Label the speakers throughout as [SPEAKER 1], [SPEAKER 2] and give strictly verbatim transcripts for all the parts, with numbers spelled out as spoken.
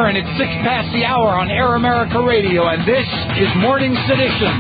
[SPEAKER 1] and it's six past the hour on Air America Radio, and this is Morning Sedition.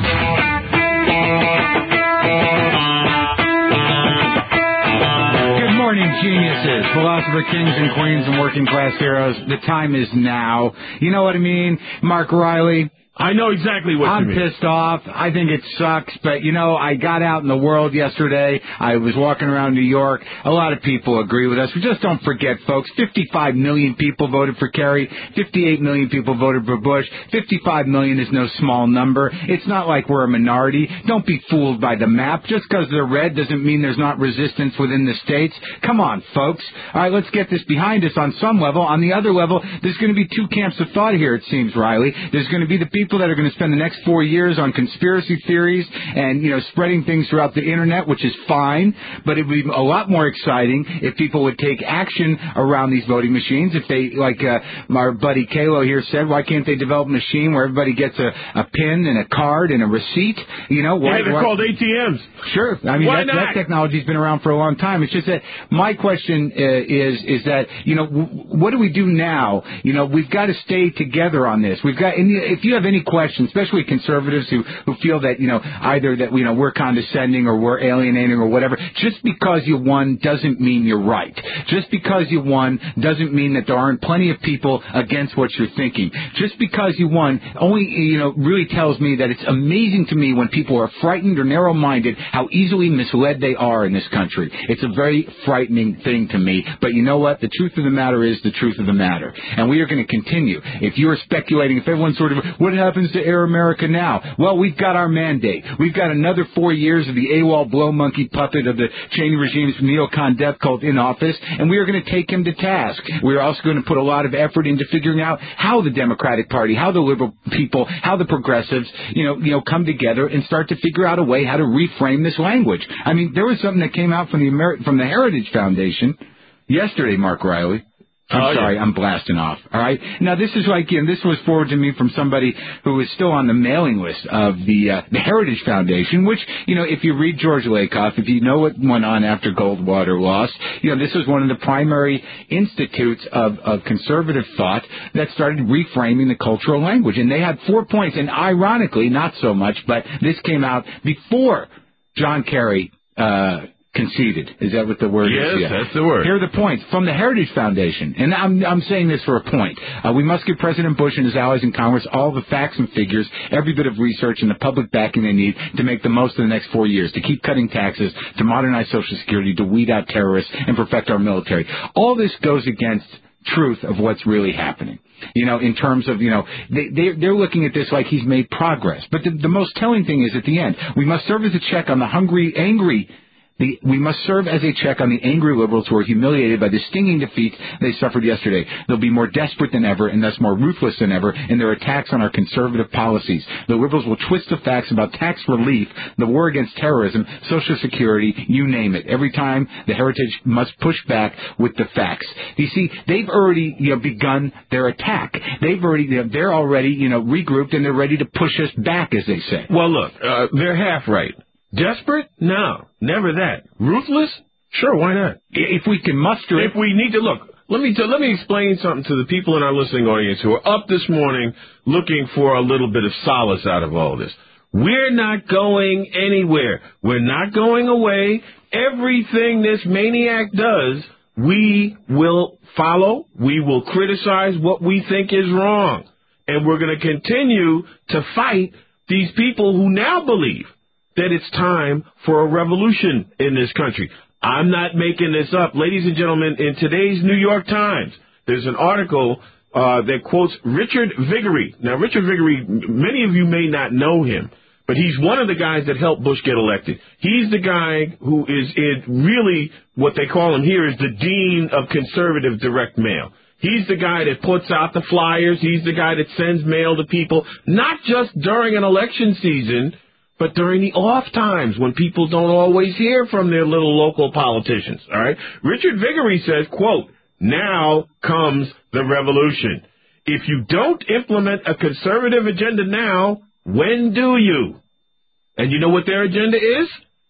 [SPEAKER 1] Good morning, geniuses, philosopher kings and queens and working class heroes. The time is now. You know what I mean? Mark Riley.
[SPEAKER 2] I know exactly what
[SPEAKER 1] I'm
[SPEAKER 2] you mean.
[SPEAKER 1] pissed off. I think it sucks, but, you know, I got out in the world yesterday. I was walking around New York. A lot of people agree with us. We just don't forget, folks, fifty-five million people voted for Kerry. fifty-eight million people voted for Bush. fifty-five million is no small number. It's not like we're a minority. Don't be fooled by the map. Just because they're red doesn't mean there's not resistance within the states. Come on, folks. All right, let's get this behind us on some level. On the other level, there's going to be two camps of thought here, it seems, Riley. There's going to be the people that are going to spend the next four years on conspiracy theories and, you know, spreading things throughout the internet, which is fine, but it would be a lot more exciting if people would take action around these voting machines. If they, like uh, our buddy Kalo here said, why can't they develop a machine where everybody gets a, a pin and a card and a receipt? You know, why,
[SPEAKER 2] yeah, they're
[SPEAKER 1] why,
[SPEAKER 2] called A T Ms.
[SPEAKER 1] Sure. I mean,
[SPEAKER 2] why
[SPEAKER 1] that,
[SPEAKER 2] not?
[SPEAKER 1] that technology's been around for a long time. It's just that my question uh, is, is that, you know, w- what do we do now? You know, we've got to stay together on this. We've got, and if you have any questions, especially conservatives who, who feel that, you know, either that, you know, we're condescending or we're alienating or whatever, just because you won doesn't mean you're right. Just because you won doesn't mean that there aren't plenty of people against what you're thinking. Just because you won only, you know, really tells me that it's amazing to me when people are frightened or narrow-minded how easily misled they are in this country. It's a very frightening thing to me. But you know what? The truth of the matter is the truth of the matter. And we are going to continue. If you're speculating, if everyone's sort of, what happens to Air America now? Well, we've got our mandate. We've got another four years of the AWOL blow monkey puppet of the Cheney regime's neocon death cult in office, and we are going to take him to task. We're also going to put a lot of effort into figuring out how the Democratic Party, how the liberal people, how the progressives, you know, you know, come together and start to figure out a way how to reframe this language. I mean, there was something that came out from the Ameri- from the Heritage Foundation yesterday, Mark Riley. I'm
[SPEAKER 2] oh,
[SPEAKER 1] sorry,
[SPEAKER 2] yeah.
[SPEAKER 1] I'm blasting off. All right. Now, this is like, you know, this was forwarded to me from somebody who is still on the mailing list of the uh, the Heritage Foundation, which, you know, if you read George Lakoff, if you know what went on after Goldwater lost, you know, this was one of the primary institutes of, of conservative thought that started reframing the cultural language. And they had four points, and ironically, not so much, but this came out before John Kerry uh conceded. Is that what the word
[SPEAKER 2] yes,
[SPEAKER 1] is?
[SPEAKER 2] Yes, that's the word.
[SPEAKER 1] Here are the points from the Heritage Foundation. And I'm, I'm saying this for a point. Uh, we must give President Bush and his allies in Congress all the facts and figures, every bit of research, and the public backing they need to make the most of the next four years, to keep cutting taxes, to modernize Social Security, to weed out terrorists, and perfect our military. All this goes against truth of what's really happening. You know, in terms of, you know, they, they, they're looking at this like he's made progress. But the, the most telling thing is at the end, we must serve as a check on the hungry, angry The, we must serve as a check on the angry liberals who are humiliated by the stinging defeat they suffered yesterday. They'll be more desperate than ever and thus more ruthless than ever in their attacks on our conservative policies. The liberals will twist the facts about tax relief, the war against terrorism, Social Security, you name it. Every time the Heritage must push back with the facts. You see, they've already, you know, begun their attack. They've already, you know, they're already, you know, regrouped and they're ready to push us back, as they say.
[SPEAKER 2] Well, look, uh, they're half right. Desperate? No, never that. Ruthless? Sure, why not?
[SPEAKER 1] If we can muster it.
[SPEAKER 2] If we need to, look, let me, t- let me explain something to the people in our listening audience who are up this morning looking for a little bit of solace out of all this. We're not going anywhere. We're not going away. Everything this maniac does, we will follow. We will criticize what we think is wrong. And we're going to continue to fight these people who now believe that it's time for a revolution in this country. I'm not making this up. Ladies and gentlemen, in today's New York Times, there's an article uh, that quotes Richard Viguerie. Now, Richard Viguerie, many of you may not know him, but he's one of the guys that helped Bush get elected. He's the guy who is in really what they call him here is the dean of conservative direct mail. He's the guy that puts out the flyers. He's the guy that sends mail to people, not just during an election season, but during the off times when people don't always hear from their little local politicians, all right? Richard Viguerie says, quote, now comes the revolution. If you don't implement a conservative agenda now, when do you? And you know what their agenda is?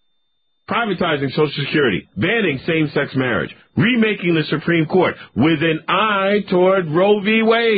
[SPEAKER 2] Privatizing Social Security, banning same-sex marriage, remaking the Supreme Court with an eye toward Roe v. Wade.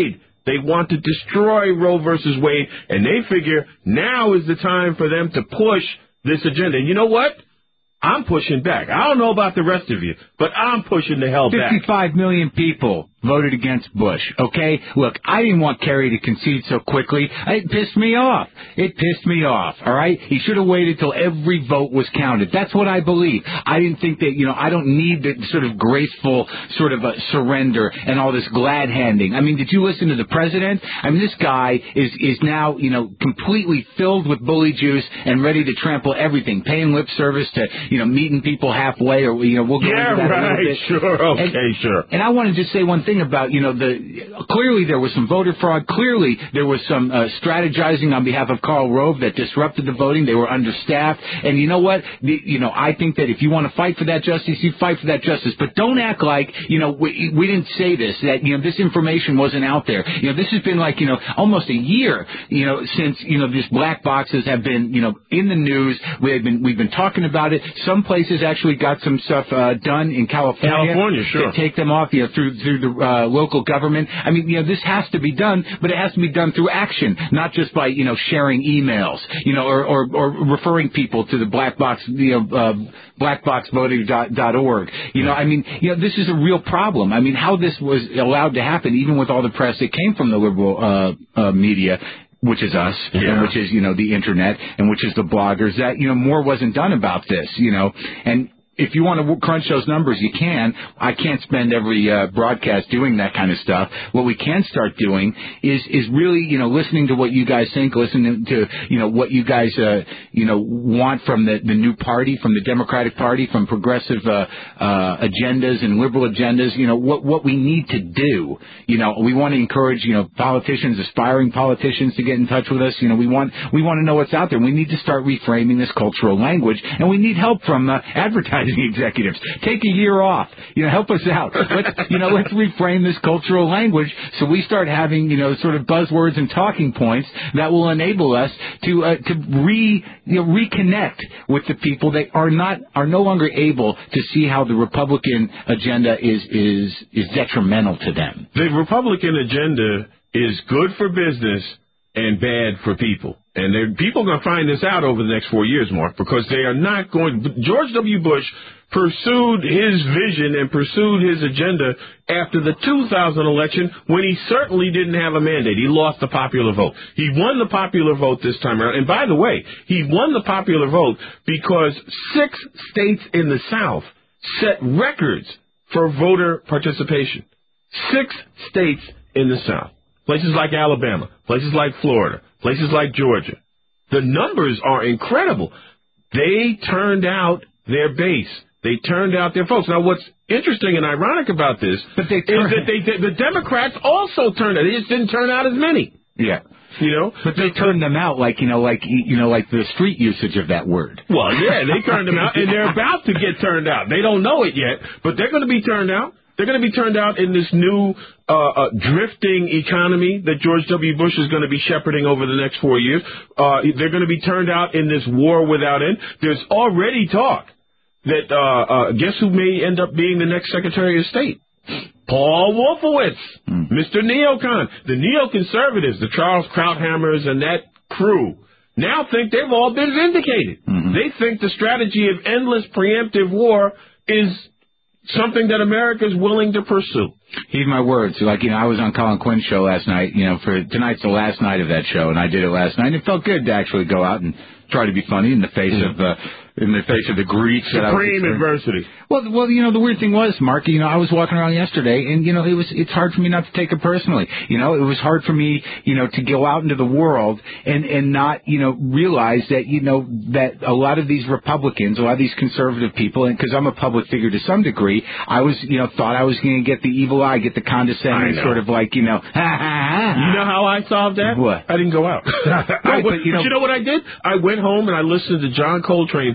[SPEAKER 2] They want to destroy Roe versus Wade, and they figure now is the time for them to push this agenda. And you know what? I'm pushing back. I don't know about the rest of you, but I'm pushing the hell back.
[SPEAKER 1] fifty-five million people voted against Bush, okay? Look, I didn't want Kerry to concede so quickly. It pissed me off. It pissed me off, all right? He should have waited till every vote was counted. That's what I believe. I didn't think that, you know, I don't need the sort of graceful sort of a surrender and all this glad handing. I mean, did you listen to the president? I mean, this guy is, is now, you know, completely filled with bully juice and ready to trample everything, paying lip service to, you know, meeting people halfway, or, you know, we'll go
[SPEAKER 2] yeah,
[SPEAKER 1] into that
[SPEAKER 2] right.
[SPEAKER 1] a little bit.
[SPEAKER 2] Sure, okay,
[SPEAKER 1] and,
[SPEAKER 2] sure.
[SPEAKER 1] And I want to just say one thing about, you know, the clearly there was some voter fraud. Clearly there was some uh, strategizing on behalf of Karl Rove that disrupted the voting. They were understaffed. And you know what? The, you know, I think that if you want to fight for that justice, you fight for that justice. But don't act like, you know, we, we didn't say this, that, you know, this information wasn't out there. You know, this has been like, you know, almost a year, you know, since, you know, these black boxes have been, you know, in the news. We've been, we've been talking about it. Some places actually got some stuff uh, done in California.
[SPEAKER 2] California, sure.
[SPEAKER 1] To take them off, you know, through, through the uh, local government. I mean, you know, this has to be done, but it has to be done through action, not just by, you know, sharing emails, you know, or, or, or referring people to the black box, you know, uh, black box voting dot org. You know, I mean, you know, this is a real problem. I mean, how this was allowed to happen, even with all the press that came from the liberal uh, uh, media, which is us,
[SPEAKER 2] yeah.
[SPEAKER 1] and which is, you know, the internet, and which is the bloggers, that, you know, more wasn't done about this, you know, and if you want to crunch those numbers, you can. I can't spend every uh, broadcast doing that kind of stuff. What we can start doing is is really, you know, listening to what you guys think, listening to, you know, what you guys, uh, you know, want from the, the new party, from the Democratic Party, from progressive uh, uh, agendas and liberal agendas. You know, what what we need to do. You know, we want to encourage, you know, politicians, aspiring politicians, to get in touch with us. You know, we want we want to know what's out there. We need to start reframing this cultural language, and we need help from uh, advertising executives. Take a year off. You know, help us out. Let's, you know, let's reframe this cultural language so we start having, you know, sort of buzzwords and talking points that will enable us to uh, to re you know, reconnect with the people that are not are no longer able to see how the Republican agenda is is is detrimental to them.
[SPEAKER 2] The Republican agenda is good for business and bad for people. And people are going to find this out over the next four years, Mark, because they are not going... George W. Bush pursued his vision and pursued his agenda after the two thousand election, when he certainly didn't have a mandate. He lost the popular vote. He won the popular vote this time around. And by the way, he won the popular vote because six states in the South set records for voter participation. Six states in the South. Places like Alabama, places like Florida, places like Georgia. The numbers are incredible. They turned out their base. They turned out their folks. Now, what's interesting and ironic about this
[SPEAKER 1] but they
[SPEAKER 2] is that they, the Democrats also turned out. They just didn't turn out as many.
[SPEAKER 1] Yeah.
[SPEAKER 2] You know?
[SPEAKER 1] But they turned them out like, you know, like, you know, like the street usage of that word.
[SPEAKER 2] Well, yeah, they turned them out, and they're about to get turned out. They don't know it yet, but they're going to be turned out. They're going to be turned out in this new uh, uh, drifting economy that George W. Bush is going to be shepherding over the next four years. Uh, they're going to be turned out in this war without end. There's already talk that, uh, uh, guess who may end up being the next Secretary of State? Paul Wolfowitz, mm. Mister Neocon. The neoconservatives, the Charles Krauthammers and that crew, now think they've all been vindicated. Mm-hmm. They think the strategy of endless preemptive war is something that America is willing to pursue.
[SPEAKER 1] Heed my words. Like, you know, I was on Colin Quinn's show last night. You know, for tonight's the last night of that show, and I did it last night. And it felt good to actually go out and try to be funny in the face mm-hmm. of uh, in the face of the grief.
[SPEAKER 2] Supreme adversity.
[SPEAKER 1] Well, well, you know, the weird thing was, Mark, you know, I was walking around yesterday, and you know, it was it's hard for me not to take it personally. You know, it was hard for me, you know, to go out into the world and and not, you know, realize that, you know, that a lot of these Republicans, a lot of these conservative people, and because I'm a public figure to some degree, I was, you know, thought I was going to get the evil eye, get the condescending sort of like, you know, ha ha ha.
[SPEAKER 2] You know how I solved that?
[SPEAKER 1] What?
[SPEAKER 2] I didn't go out.
[SPEAKER 1] Right,
[SPEAKER 2] I went,
[SPEAKER 1] but, you know,
[SPEAKER 2] but you know what I did? I went home and I listened to John Coltrane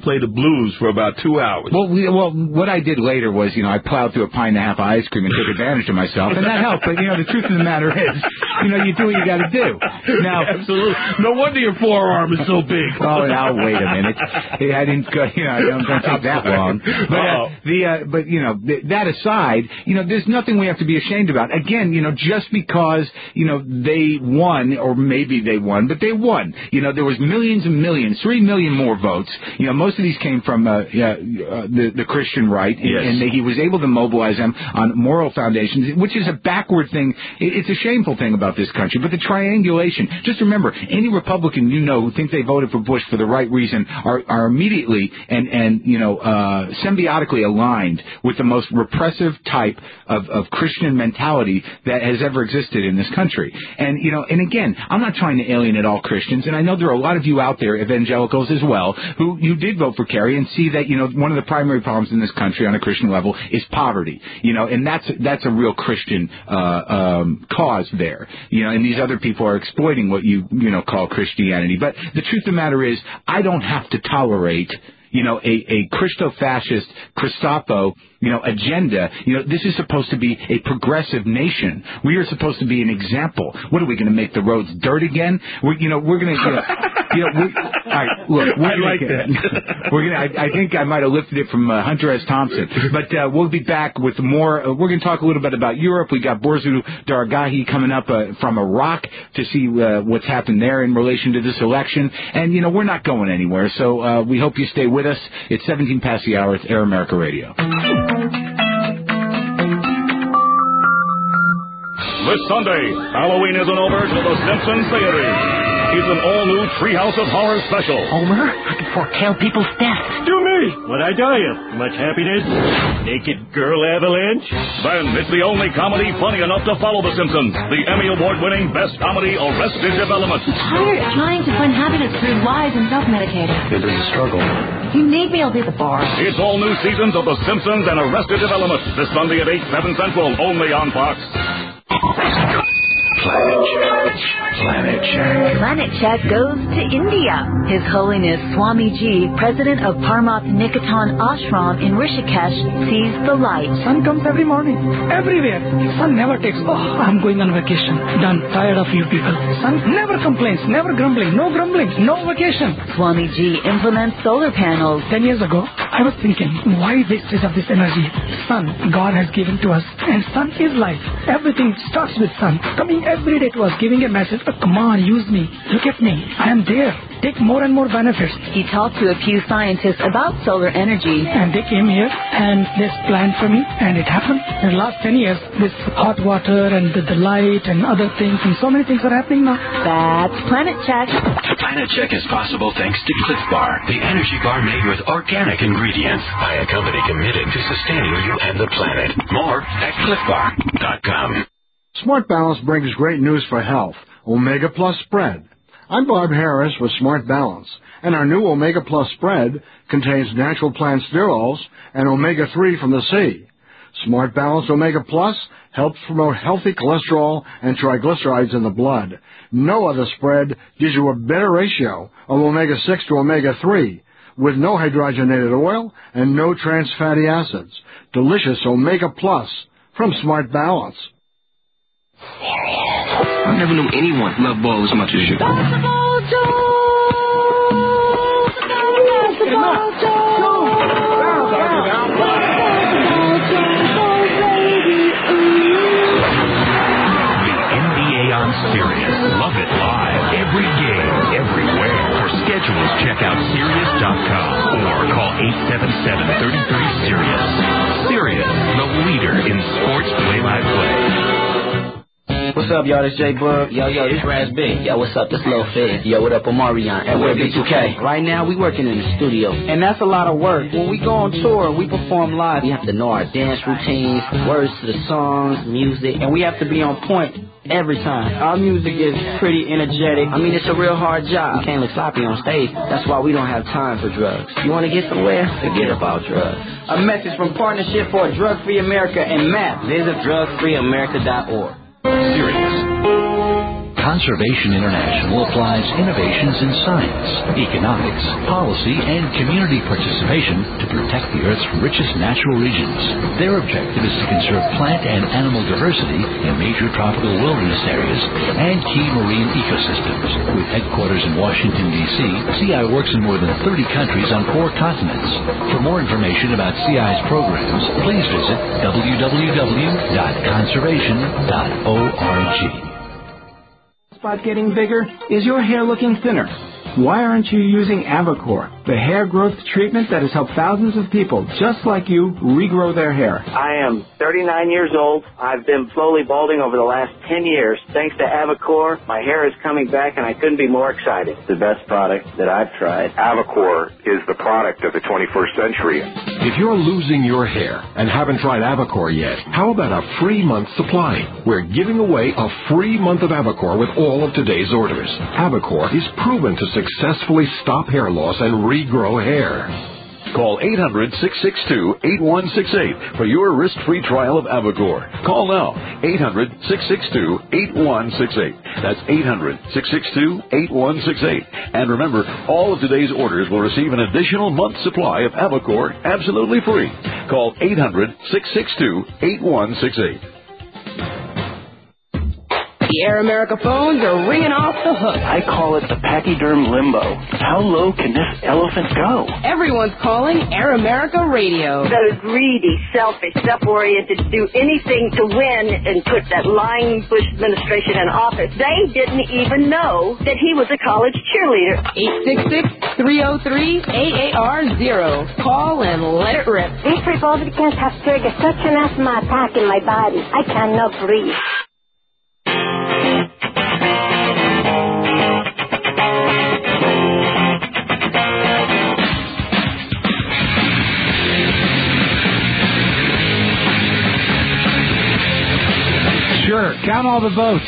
[SPEAKER 2] play the blues for about two hours.
[SPEAKER 1] Well, we, well, what I did later was, you know, I plowed through a pint and a half of ice cream and took advantage of myself, and that helped. But, you know, the truth of the matter is, you know, you do what you got to do. Now,
[SPEAKER 2] absolutely. No wonder your forearm is so big.
[SPEAKER 1] Oh, now wait a minute. I didn't go, you know, I don't, don't take that long. But, uh, the, uh, but you know, th- that aside, you know, there's nothing we have to be ashamed about. Again, you know, just because, you know, they won, or maybe they won, but they won. You know, there was millions and millions, three million more votes. You know, most of these came from uh, uh, the, the Christian right,
[SPEAKER 2] yes.
[SPEAKER 1] and they, he was able to mobilize them on moral foundations, which is a backward thing. It's a shameful thing about this country. But the triangulation, just remember, any Republican you know who think they voted for Bush for the right reason are, are immediately and, and you know, uh, symbiotically aligned with the most repressive type of, of Christian mentality that has ever existed in this country. And, you know, and again, I'm not trying to alienate all Christians, and I know there are a lot of you out there, evangelicals as well, who you did vote for Kerry and see that, you know, one of the primary problems in this country on a Christian level is poverty, you know, and that's that's a real Christian uh, um, cause there, you know, and these other people are exploiting what you, you know, call Christianity. But the truth of the matter is, I don't have to tolerate, you know, a, a Christo-fascist, Christopo, you know, agenda. You know, this is supposed to be a progressive nation. We are supposed to be an example. What are we going to make the roads dirt again? We, you know, we're going to, you know, you know we, all right, look, we're
[SPEAKER 2] I like
[SPEAKER 1] gonna,
[SPEAKER 2] that.
[SPEAKER 1] We're going to, I, I think I might have lifted it from uh, Hunter S. Thompson, but uh, we'll be back with more. Uh, we're going to talk a little bit about Europe. We got Borzu Dargahi coming up uh, from Iraq to see uh, what's happened there in relation to this election. And, you know, we're not going anywhere, so uh, we hope you stay with us. It's seventeen past the hour. It's Air America Radio.
[SPEAKER 3] This Sunday, Halloween is an over to the Simpsons Theater. It's an all-new Treehouse of Horror special.
[SPEAKER 4] Homer, I can foretell people's deaths.
[SPEAKER 5] Do me! What'd I tell you? Much happiness? Naked girl avalanche?
[SPEAKER 3] Then it's the only comedy funny enough to follow The Simpsons. The Emmy Award-winning Best Comedy, Arrested Development.
[SPEAKER 6] I'm tired of trying to find happiness through lies and self-medicating.
[SPEAKER 5] It is a struggle.
[SPEAKER 6] If you need me, I'll be at the bar.
[SPEAKER 3] It's all new seasons of The Simpsons and Arrested Development. This Sunday at eight, seven Central, only on Fox.
[SPEAKER 7] Planet Check. Planet Check.
[SPEAKER 6] Planet Check goes to India. His Holiness Swamiji, president of Paramath Niketan Ashram in Rishikesh, sees the light.
[SPEAKER 8] Sun comes every morning, everywhere. Sun never takes, oh, I'm going on vacation. Done. Tired of you people. Sun never complains, never grumbling. No grumbling, no vacation.
[SPEAKER 6] Swamiji implements solar panels.
[SPEAKER 8] Ten years ago, I was thinking, why wastage of this energy? Sun, God has given to us, and sun is life. Everything starts with sun. Coming every day to us, giving a message, oh, come on, use me. Look at me. I am there. Take more and more benefits.
[SPEAKER 6] He talked to a few scientists about solar energy.
[SPEAKER 8] And they came here and they planned for me, and it happened. In the last ten years, this hot water and the, the light and other things, and so many things are happening now.
[SPEAKER 6] That's Planet Check.
[SPEAKER 7] Planet Check is possible thanks to Cliff Bar, the energy bar made with organic ingredients by a company committed to sustaining you and the planet. More at cliff bar dot com.
[SPEAKER 9] Smart Balance brings great news for health. Omega Plus Spread. I'm Bob Harris with Smart Balance, and our new Omega Plus Spread contains natural plant sterols and omega three from the sea. Smart Balance Omega Plus helps promote healthy cholesterol and triglycerides in the blood. No other spread gives you a better ratio of omega six to omega three, with no hydrogenated oil and no trans fatty acids. Delicious Omega Plus from Smart Balance.
[SPEAKER 10] I never knew anyone loved ball as much as you.
[SPEAKER 6] Basketball Joe! Basketball Joe!
[SPEAKER 7] The N B A on Sirius. Love it live. Every game, everywhere. For schedules, check out Sirius dot com or call eight seven seven, three three, Sirius. Sirius, the leader in sports play-by-play.
[SPEAKER 11] What's up, y'all? This J Bug. Yo, yo, this Raz B. Yo, what's up? This Lil Fizz. Yo, what up, Omarion? And we're B two K. Right now, we working in the studio. And that's a lot of work. When we go on tour, we perform live. We have to know our dance routines, words to the songs, music, and we have to be on point every time. Our music is pretty energetic. I mean, it's a real hard job. You can't look sloppy on stage. That's why we don't have time for drugs. You want to get somewhere? Forget about drugs. A message from Partnership for a Drug-Free America and M A P. Visit drug free america dot org.
[SPEAKER 7] Sirius.
[SPEAKER 12] Conservation International applies innovations in science, economics, policy, and community participation to protect the Earth's richest natural regions. Their objective is to conserve plant and animal diversity in major tropical wilderness areas and key marine ecosystems. With headquarters in Washington, D C, C I works in more than thirty countries on four continents. For more information about C I's programs, please visit w w w dot conservation dot org.
[SPEAKER 13] Spot getting bigger? Is your hair looking thinner? Why aren't you using Avacor, the hair growth treatment that has helped thousands of people just like you regrow their hair?
[SPEAKER 14] I am thirty-nine years old. I've been slowly balding over the last ten years. Thanks to Avacor, my hair is coming back, and I couldn't be more excited. It's the best product that I've tried.
[SPEAKER 15] Avacor is the product of the twenty-first century.
[SPEAKER 16] If you're losing your hair and haven't tried Avacor yet, how about a free month supply? We're giving away a free month of Avacor with all of today's orders. Avacor is proven to successfully stop hair loss and regrow hair.
[SPEAKER 17] Call eight hundred, six six two, eight one six eight for your risk-free trial of Avacor. Call now, eight hundred, six six two, eight one six eight. That's eight hundred, six six two, eight one six eight. And remember, all of today's orders will receive an additional month's supply of Avacor absolutely free. Call eight hundred, six six two, eight one six eight.
[SPEAKER 18] The Air America phones are ringing off the hook.
[SPEAKER 19] I call it the pachyderm limbo. How low can this elephant go?
[SPEAKER 18] Everyone's calling Air America Radio.
[SPEAKER 20] Those greedy, selfish, self-oriented, do anything to win and put that lying Bush administration in office. They didn't even know that he was a college cheerleader.
[SPEAKER 18] eight six six, three oh three, A A R zero. Call and let it rip.
[SPEAKER 21] These Republicans have triggered such an asthma attack in my body. I cannot breathe.
[SPEAKER 1] Sure, count all the votes.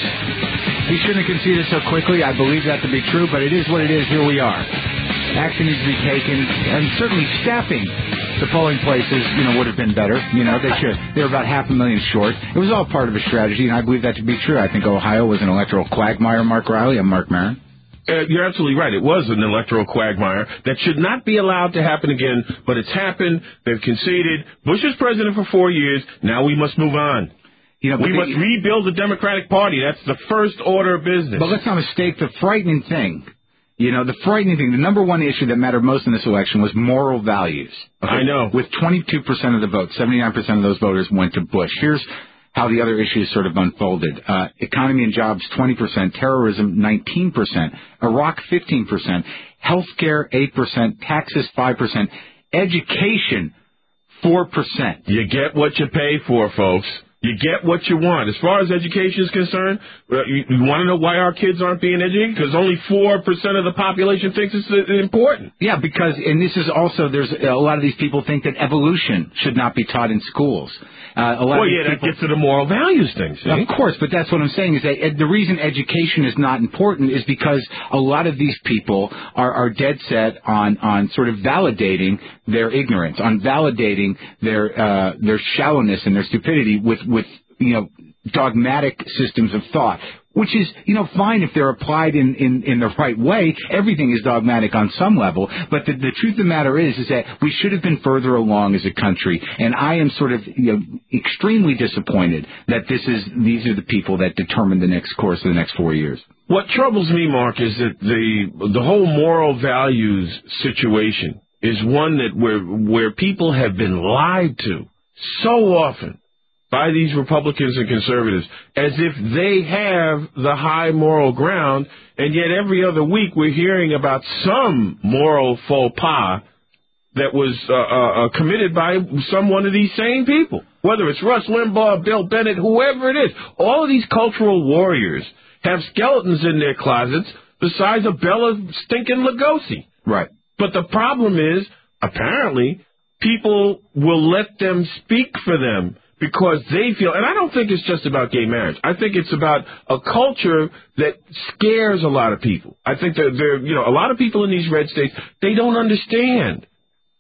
[SPEAKER 1] He shouldn't have conceded so quickly. I believe that to be true, but it is what it is. Here we are. Action needs to be taken, and certainly staffing the polling places, you know, would have been better. You know, they should. They were about half a million short. It was all part of a strategy, and I believe that to be true. I think Ohio was an electoral quagmire. Mark Riley, I'm Mark Maron.
[SPEAKER 2] Uh, you're absolutely right. It was an electoral quagmire that should not be allowed to happen again, but it's happened. They've conceded. Bush is president for four years. Now we must move on. You know, we must they, rebuild the Democratic Party. That's the first order of business.
[SPEAKER 1] But let's not mistake the frightening thing. You know, the frightening thing, the number one issue that mattered most in this election was moral values. Okay?
[SPEAKER 2] I know.
[SPEAKER 1] With twenty-two percent of the vote, seventy-nine percent of those voters went to Bush. Here's how the other issues sort of unfolded. Uh, economy and jobs, twenty percent. Terrorism, nineteen percent. Iraq, fifteen percent. Healthcare, eight percent. Taxes, five percent. Education, four percent.
[SPEAKER 2] You get what you pay for, folks. You get what you want. As far as education is concerned, you, you want to know why our kids aren't being educated? Because only four percent of the population thinks it's important.
[SPEAKER 1] Yeah, because, and this is also, there's a lot of these people think that evolution should not be taught in schools. Uh, a lot
[SPEAKER 2] well,
[SPEAKER 1] of
[SPEAKER 2] yeah,
[SPEAKER 1] people,
[SPEAKER 2] that gets to the moral values thing, see?
[SPEAKER 1] Of course, but that's what I'm saying is that uh, the reason education is not important is because a lot of these people are, are dead set on, on sort of validating their ignorance, on validating their uh, their shallowness and their stupidity with, with you know, dogmatic systems of thought. Which is, you know, fine if they're applied in, in, in the right way. Everything is dogmatic on some level. But the, the truth of the matter is, is that we should have been further along as a country. And I am sort of, you know, extremely disappointed that this is, these are the people that determine the next course of the next four years.
[SPEAKER 2] What troubles me, Mark, is that the, the whole moral values situation is one that where, where people have been lied to so often by these Republicans and conservatives, as if they have the high moral ground, and yet every other week we're hearing about some moral faux pas that was uh, uh, committed by some one of these same people, whether it's Rush Limbaugh, Bill Bennett, whoever it is. All of these cultural warriors have skeletons in their closets the size of Bela stinking Lugosi.
[SPEAKER 1] Right.
[SPEAKER 2] But the problem is, apparently, people will let them speak for them, because they feel, and I don't think it's just about gay marriage. I think it's about a culture that scares a lot of people. I think that there, you know, a lot of people in these red states, they don't understand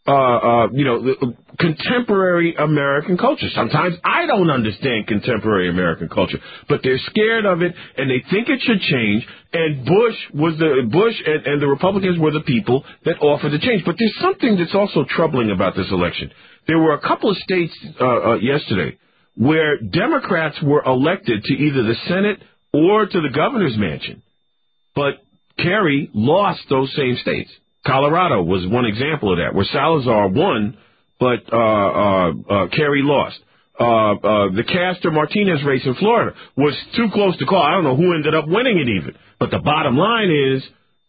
[SPEAKER 2] uh, uh, you know, the, contemporary American culture. Sometimes I don't understand contemporary American culture, but they're scared of it and they think it should change. And Bush was the Bush and, and the Republicans were the people that offered the change. But there's something that's also troubling about this election. There were a couple of states uh, uh, yesterday where Democrats were elected to either the Senate or to the governor's mansion, but Kerry lost those same states. Colorado was one example of that, where Salazar won, but uh, uh, uh, Kerry lost. Uh, uh, the Castor-Martinez race in Florida was too close to call. I don't know who ended up winning it even. But the bottom line is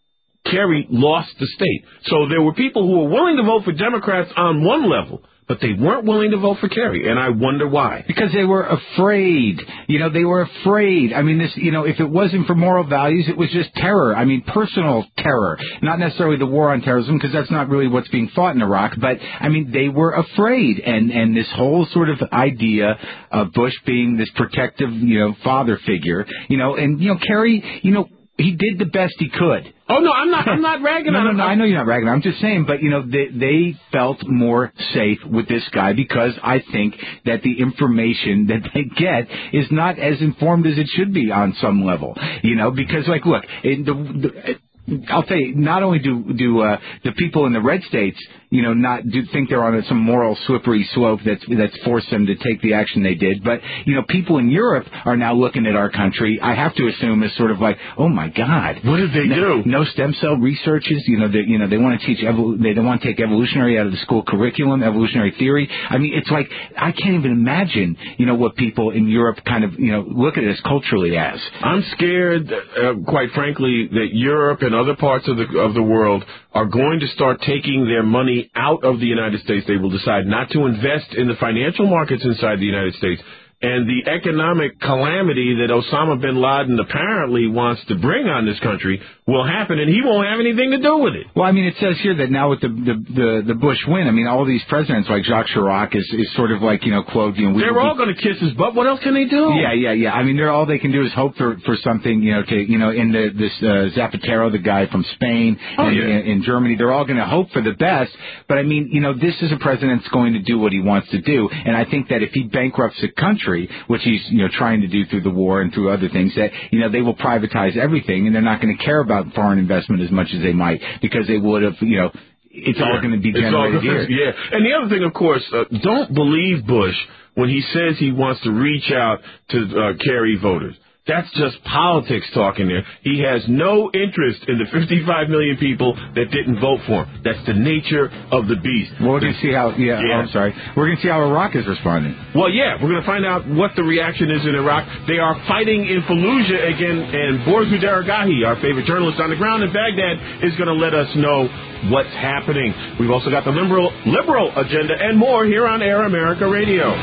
[SPEAKER 2] Kerry lost the state. So there were people who were willing to vote for Democrats on one level, but they weren't willing to vote for Kerry, and I wonder why.
[SPEAKER 1] Because they were afraid. You know, they were afraid. I mean, this. You know, if it wasn't for moral values, it was just terror. I mean, personal terror. Not necessarily the war on terrorism, because that's not really what's being fought in Iraq. But, I mean, they were afraid. And, and this whole sort of idea of Bush being this protective, you know, father figure, you know, and, you know, Kerry, you know, he did the best he could.
[SPEAKER 2] Oh, no, I'm not I'm not ragging
[SPEAKER 1] no,
[SPEAKER 2] on
[SPEAKER 1] no,
[SPEAKER 2] him.
[SPEAKER 1] No, I know you're not ragging on him. I'm just saying, but, you know, they, they felt more safe with this guy because I think that the information that they get is not as informed as it should be on some level. You know, because, like, look, in the, the I'll tell you, not only do do uh, the people in the red states, you know, not do think they're on some moral slippery slope that's that's forced them to take the action they did, but you know, people in Europe are now looking at our country. I have to assume as sort of like, oh my God,
[SPEAKER 2] what did they
[SPEAKER 1] no,
[SPEAKER 2] do?
[SPEAKER 1] No stem cell researches. You know, they, you know, they want to teach evol- they don't want to take evolutionary out of the school curriculum, evolutionary theory. I mean, it's like I can't even imagine, you know, what people in Europe kind of you know look at it as culturally as.
[SPEAKER 2] I'm scared, uh, quite frankly, that Europe and other parts of the of the world are going to start taking their money out of the United States. They will decide not to invest in the financial markets inside the United States. And the economic calamity that Osama bin Laden apparently wants to bring on this country will happen, and he won't have anything to do with it.
[SPEAKER 1] Well, I mean, it says here that now with the the, the, the Bush win, I mean, all these presidents like Jacques Chirac is, is sort of like, you know, quote, you know, we
[SPEAKER 2] they're all going to kiss his butt. What else can they do?
[SPEAKER 1] Yeah, yeah, yeah. I mean, they're all they can do is hope for for something, you know, to you know, in the this uh, Zapatero, the guy from Spain,
[SPEAKER 2] oh,
[SPEAKER 1] and,
[SPEAKER 2] yeah.
[SPEAKER 1] in, in Germany, they're all going to hope for the best. But I mean, you know, this is a president that's going to do what he wants to do, and I think that if he bankrupts a country, which he's you know trying to do through the war and through other things, that you know they will privatize everything, and they're not going to care about foreign investment as much as they might, because they would have, you know, it's yeah. all going to be generated here.
[SPEAKER 2] Yeah, and the other thing, of course, uh, don't believe Bush when he says he wants to reach out to uh, Kerry voters. That's just politics talking there. He has no interest in the fifty-five million people that didn't vote for him. That's the nature of the beast.
[SPEAKER 1] Well, we're going to see how, yeah, yeah. Oh, I'm sorry. We're going to see how Iraq is responding.
[SPEAKER 2] Well, yeah, we're going to find out what the reaction is in Iraq. They are fighting in Fallujah again, and Borzu Daragahi, our favorite journalist on the ground in Baghdad, is going to let us know what's happening. We've also got the liberal, liberal agenda and more here on Air America Radio.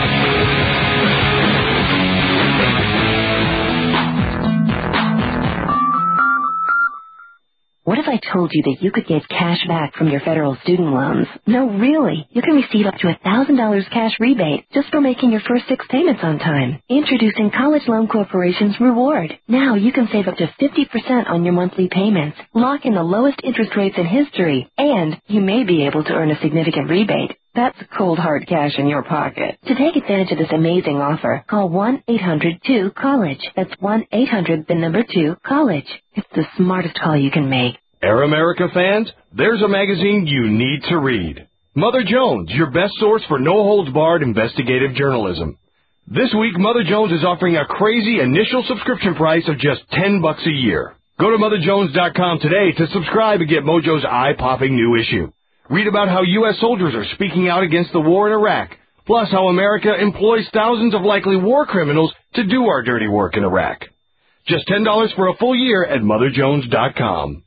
[SPEAKER 4] What if I told you that you could get cash back from your federal student loans? No, really. You can receive up to one thousand dollars cash rebate just for making your first six payments on time. Introducing College Loan Corporation's Reward. Now you can save up to fifty percent on your monthly payments, lock in the lowest interest rates in history, and you may be able to earn a significant rebate. That's cold, hard cash in your pocket. To take advantage of this amazing offer, call one eight hundred two college. That's one eight hundred, the number two, college. It's the smartest call you can make.
[SPEAKER 22] Air America fans, there's a magazine you need to read. Mother Jones, your best source for no-holds-barred investigative journalism. This week, Mother Jones is offering a crazy initial subscription price of just ten bucks a year. Go to mother jones dot com today to subscribe and get Mojo's eye-popping new issue. Read about how U S soldiers are speaking out against the war in Iraq, plus how America employs thousands of likely war criminals to do our dirty work in Iraq. Just ten dollars for a full year at mother jones dot com.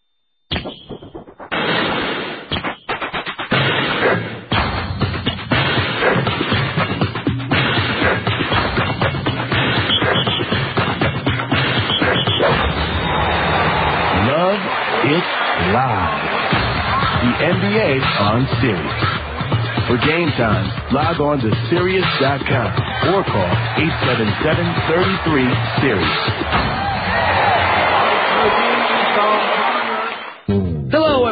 [SPEAKER 23] Love It Live. The N B A on Sirius. For game time, log on to Sirius dot com or call eight seven seven, three three, Sirius.
[SPEAKER 24] Hello,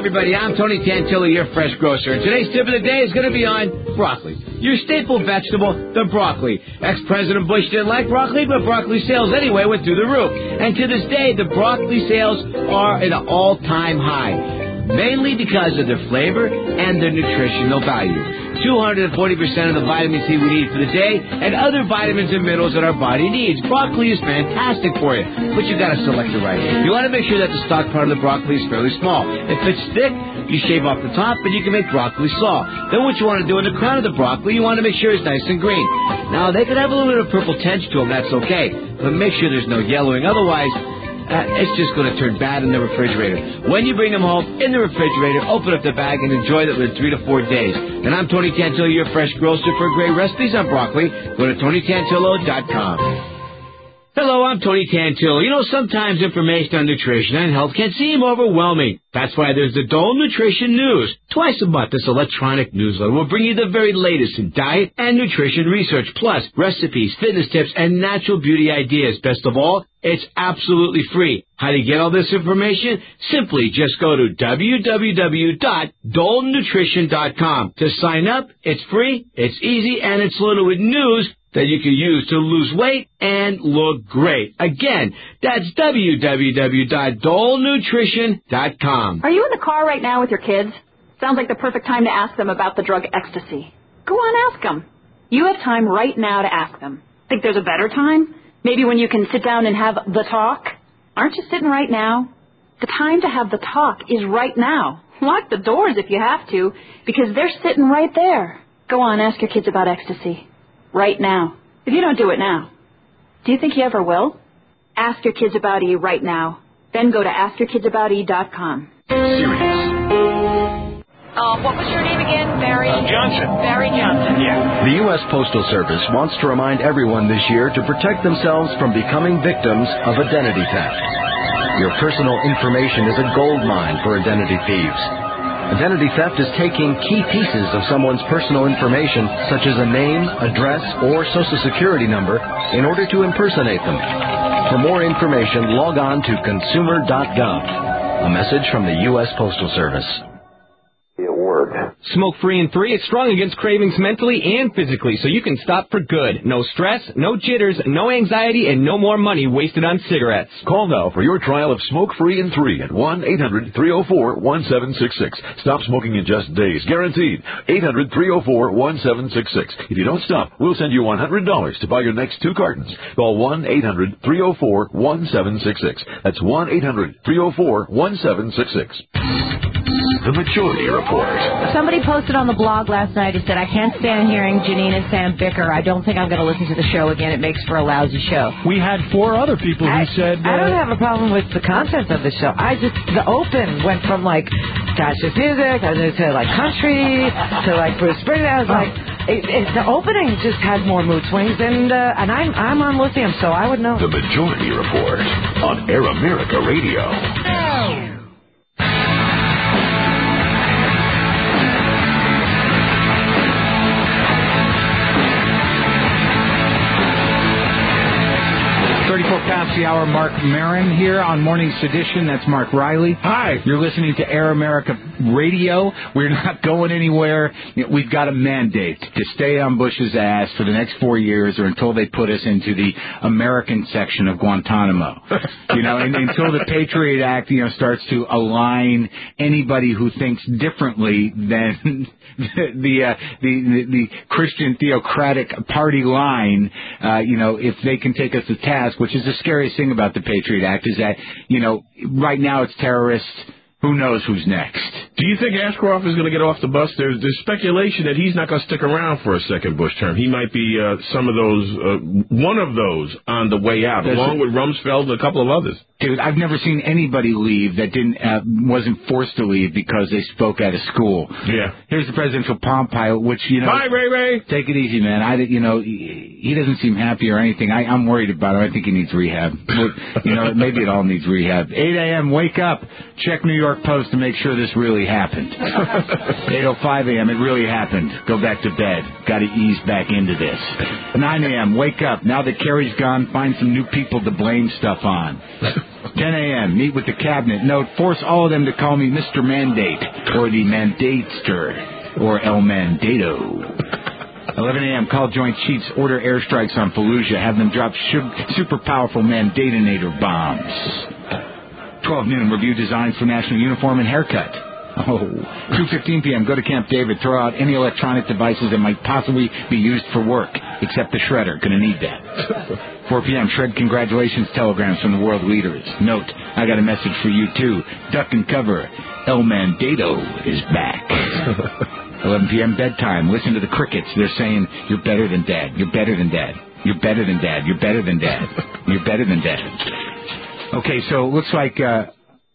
[SPEAKER 3] everybody. I'm Tony Tantillo, your fresh grocer. And today's tip of the day is going to be on broccoli. Your staple vegetable, the broccoli. Ex-President Bush didn't like broccoli, but broccoli sales anyway went through the roof. And to this day, the broccoli sales are at an all-time high, mainly because of their flavor and their nutritional value. two hundred forty percent of the vitamin C we need for the day and other vitamins and minerals that our body needs. Broccoli is fantastic for you, but you got to select the right. You want to make sure that the stalk part of the broccoli is fairly small. If it's thick, you shave off the top, and you can make broccoli slaw. Then what you want to do in the crown of the broccoli, you want to make sure it's nice and green. Now, they can have a little bit of purple tinge to them. That's okay, but make sure there's no yellowing. Otherwise, Uh, it's just going to turn bad in the refrigerator. When you bring them home in the refrigerator, open up the bag and enjoy them in three to four days. And I'm Tony Tantillo, your fresh grocer for great recipes on broccoli. Go to Tony Tantillo dot com. Hello, I'm Tony Tantillo. You know, sometimes information on nutrition and health can seem overwhelming. That's why there's the Dole Nutrition News. Twice a month, this electronic newsletter will bring you the very latest in diet and nutrition research, plus recipes, fitness tips, and natural beauty ideas. Best of all, it's absolutely free. How do you get all this information? Simply just go to w w w dot dole nutrition dot com. To sign up, it's free, it's easy, and it's loaded with news that you can use to lose weight and look great. Again, that's w w w dot dole nutrition dot com.
[SPEAKER 5] Are you in the car right now with your kids? Sounds like the perfect time to ask them about the drug ecstasy. Go on, ask them. You have time right now to ask them. Think there's a better time? Maybe when you can sit down and have the talk? Aren't you sitting right now? The time to have the talk is right now. Lock the doors if you have to, because they're sitting right there. Go on, ask your kids about ecstasy. Right now. If you don't do it now, do you think you ever will? Ask your kids about E right now. Then go to ask your kids about E dot com.
[SPEAKER 7] Serious.
[SPEAKER 5] Uh, what was your name again? Barry?
[SPEAKER 8] Uh, Johnson.
[SPEAKER 5] Barry Johnson.
[SPEAKER 8] Yeah. The U S Postal Service wants to remind everyone this year to protect themselves from becoming victims of identity theft. Your personal information is a gold mine for identity thieves. Identity theft is taking key pieces of someone's personal information, such as a name, address, or social security number, in order to impersonate them. For more information, log on to consumer dot gov. A message from the U S Postal Service.
[SPEAKER 22] Smoke-free and three is strong against cravings mentally and physically, so you can stop for good. No stress, no jitters, no anxiety, and no more money wasted on cigarettes.
[SPEAKER 17] Call now for your trial of Smoke-Free and three at one eight hundred three oh four one seven six six. Stop smoking in just days, guaranteed. eight hundred three oh four one seven six six. If you don't stop, we'll send you one hundred dollars to buy your next two cartons. Call one eight hundred three oh four one seven six six. That's one eight hundred three oh four one seven six six.
[SPEAKER 7] The Majority Report.
[SPEAKER 24] Somebody posted on the blog last night, he said, I can't stand hearing Janine and Sam bicker. I don't think I'm going to listen to the show again. It makes for a lousy show.
[SPEAKER 25] We had four other people who
[SPEAKER 24] I,
[SPEAKER 25] said... Uh,
[SPEAKER 24] I don't have a problem with the content of the show. I just, the open went from, like, Tasha's music, I was to, like, country, to, like, Bruce Springsteen. I was like, it, it, the opening just had more mood swings, and uh, and I'm, I'm on lithium, so I would know.
[SPEAKER 7] The Majority Report on Air America Radio.
[SPEAKER 1] thirty-four past the hour, Mark Maron here on Morning Sedition. That's Mark Riley.
[SPEAKER 2] Hi.
[SPEAKER 1] You're listening to Air America Radio. We're not going anywhere. We've got a mandate to stay on Bush's ass for the next four years or until they put us into the American section of Guantanamo. You know, and until the Patriot Act, you know, starts to align anybody who thinks differently than the the, uh, the, the, the Christian theocratic party line, uh, you know, if they can take us to task, which is the scariest thing about the Patriot Act, is that, you know, right now it's terrorists. Who knows who's next?
[SPEAKER 2] Do you think Ashcroft is going to get off the bus? There's, there's speculation that he's not going to stick around for a second Bush term. He might be uh, some of those, uh, one of those on the way out, There's along a, with Rumsfeld and a couple of others.
[SPEAKER 1] Dude, I've never seen anybody leave that didn't uh, wasn't forced to leave because they spoke out of school.
[SPEAKER 2] Yeah.
[SPEAKER 1] Here's the presidential Palm Pilot, which, you know...
[SPEAKER 2] Bye, Ray Ray!
[SPEAKER 1] Take it easy, man. I, you know, he doesn't seem happy or anything. I, I'm worried about him. I think he needs rehab. You know, maybe it all needs rehab. eight a.m., wake up. Check New York Post to make sure this really happened. eight oh five a.m., it really happened. Go back to bed. Got to ease back into this. nine a.m., wake up. Now that Kerry's gone, find some new people to blame stuff on. ten a.m., meet with the cabinet. Note, force all of them to call me Mister Mandate, or the Mandatester, or El Mandato. eleven a.m., call Joint Chiefs, order airstrikes on Fallujah, have them drop super powerful Mandatinator bombs. twelve noon, review designs for national uniform and haircut. Oh, two fifteen p.m., go to Camp David, throw out any electronic devices that might possibly be used for work, except the shredder. Gonna need that. four p.m., shred congratulations telegrams from the world leaders. Note, I got a message for you, too. Duck and cover. El Mandato is back. eleven p.m., bedtime. Listen to the crickets. They're saying, you're better than Dad. You're better than Dad. You're better than Dad. You're better than Dad. You're better than Dad. Okay, so it looks like... Uh,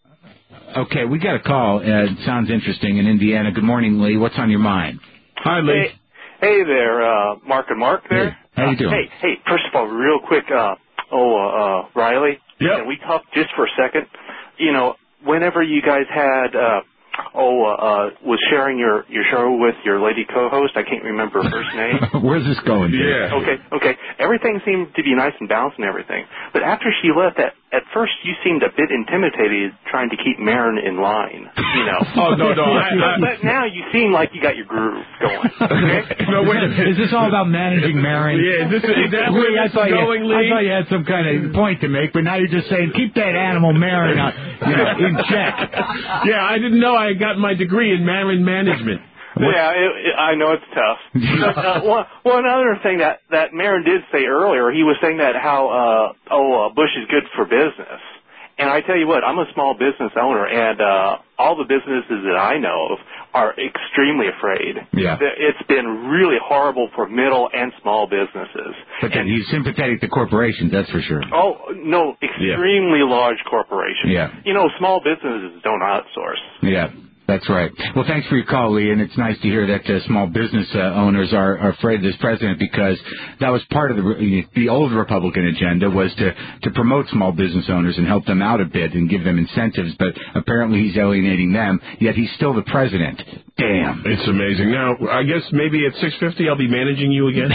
[SPEAKER 1] Okay, we got a call. Uh, it sounds interesting in Indiana. Good morning, Lee. What's on your mind?
[SPEAKER 2] Hi, Lee.
[SPEAKER 6] Hey, hey there, uh, Mark and Mark there.
[SPEAKER 1] Hey, how you doing?
[SPEAKER 6] Uh, hey, hey, first of all, real quick, uh, oh, uh, uh, Riley.
[SPEAKER 2] Yeah.
[SPEAKER 6] Can we talk just for a second? You know, whenever you guys had, uh, oh, uh, uh, was sharing your, your show with your lady co-host, I can't remember her first name.
[SPEAKER 1] Where's this going, Dave?
[SPEAKER 2] Yeah.
[SPEAKER 6] Okay, okay. Everything seemed to be nice and balanced and everything. But after she left, at, at first you seemed a bit intimidated trying to keep Marin in line, you know.
[SPEAKER 2] Oh, no, no. I, I,
[SPEAKER 6] but now you seem like you got your groove going. Okay?
[SPEAKER 2] No, wait a minute.
[SPEAKER 1] Is this all about managing Marin?
[SPEAKER 2] Yeah, is, this, is that where
[SPEAKER 1] Lee, I
[SPEAKER 2] this
[SPEAKER 1] thought
[SPEAKER 2] is going,
[SPEAKER 1] you,
[SPEAKER 2] Lee?
[SPEAKER 1] I thought you had some kind of point to make, but now you're just saying, keep that animal Marin on, you know, in check.
[SPEAKER 2] Yeah, I didn't know I had gotten my degree in Marin management.
[SPEAKER 6] Yeah, it, it, I know it's tough. But, uh, one, one other thing that, that Marin did say earlier, he was saying that how, uh, oh, uh, Bush is good for business. And I tell you what, I'm a small business owner, and uh, all the businesses that I know of are extremely afraid.
[SPEAKER 1] Yeah.
[SPEAKER 6] It's been really horrible for middle and small businesses.
[SPEAKER 1] But then he's sympathetic to corporations, that's for sure.
[SPEAKER 6] Oh, no, extremely yeah. large corporations.
[SPEAKER 1] Yeah.
[SPEAKER 6] You know, small businesses don't outsource.
[SPEAKER 1] Yeah. That's right. Well, thanks for your call, Lee, and it's nice to hear that uh, small business uh, owners are, are afraid of this president, because that was part of the the old Republican agenda, was to, to promote small business owners and help them out a bit and give them incentives, but apparently he's alienating them, yet he's still the president. Damn.
[SPEAKER 2] It's amazing. Now, I guess maybe at six fifty I'll be managing you again.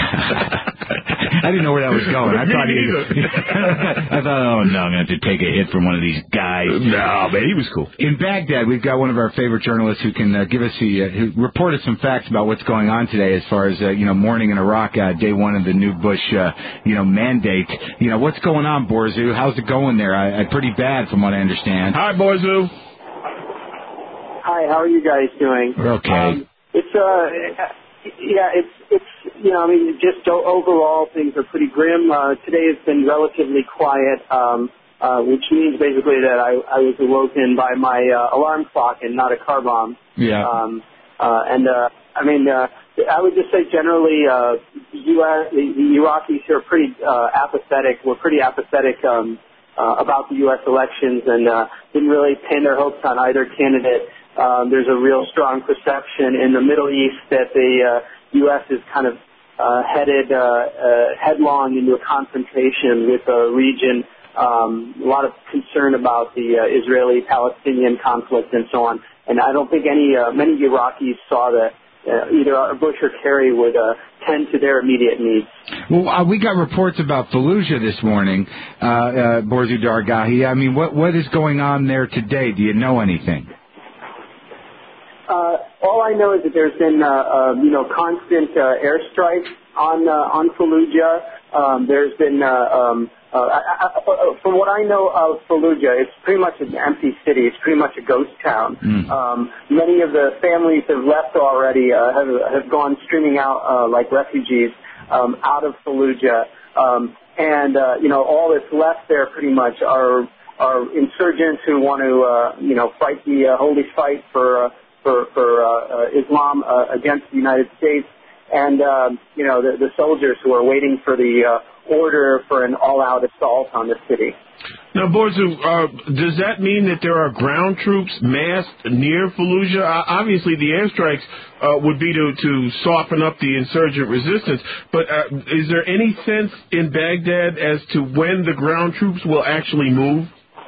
[SPEAKER 1] I didn't know where that was going. I thought he I thought, oh, no, I'm going to have to take a hit from one of these guys.
[SPEAKER 2] No, man, he was cool.
[SPEAKER 1] In Baghdad, we've got one of our favorite journalists who can uh, give us the, uh, who report us some facts about what's going on today as far as, uh, you know, morning in Iraq, uh, day one of the new Bush, uh, you know, mandate. You know, what's going on, Borzu? How's it going there? I, I pretty bad from what I understand.
[SPEAKER 2] Hi, Borzu.
[SPEAKER 9] Hi, how are you guys doing?
[SPEAKER 1] We're okay.
[SPEAKER 9] Um, it's, uh, yeah, it's, it's, you know, I mean, just overall things are pretty grim. Uh, today has been relatively quiet, um, uh, which means basically that I, I was awoken by my uh, alarm clock and not a car bomb.
[SPEAKER 1] Yeah.
[SPEAKER 9] Um, uh, and, uh, I mean, uh, I would just say generally, uh, the U S, the, the Iraqis are pretty, uh, apathetic. We're pretty apathetic, um, uh, about the U S elections, and, uh, didn't really pin their hopes on either candidate. Um, there's a real strong perception in the Middle East that the uh, U S is kind of uh, headed uh, uh, headlong into a confrontation with the region. Um, a lot of concern about the uh, Israeli-Palestinian conflict and so on. And I don't think any uh, many Iraqis saw that uh, either Bush or Kerry would uh, tend to their immediate needs.
[SPEAKER 1] Well, uh, we got reports about Fallujah this morning, uh, uh, Borzu Dargahi. I mean, what what is going on there today? Do you know anything?
[SPEAKER 9] Uh, all I know is that there's been, uh, uh, you know, constant uh, airstrikes on uh, on Fallujah. Um, there's been, uh, um, uh, I, I, from what I know of Fallujah, it's pretty much an empty city. It's pretty much a ghost town. Mm. Um, many of the families have left already, uh, have, have gone streaming out uh, like refugees um, out of Fallujah. Um, and, uh, you know, all that's left there pretty much are are insurgents who want to, uh, you know, fight the uh, holy fight for uh, for, for uh, uh, Islam uh, against the United States, and, uh, you know, the, the soldiers who are waiting for the uh, order for an all-out assault on the city.
[SPEAKER 2] Now, Borzu, uh, does that mean that there are ground troops massed near Fallujah? Uh, obviously, the airstrikes uh, would be to, to soften up the insurgent resistance, but uh, is there any sense in Baghdad as to when the ground troops will actually move?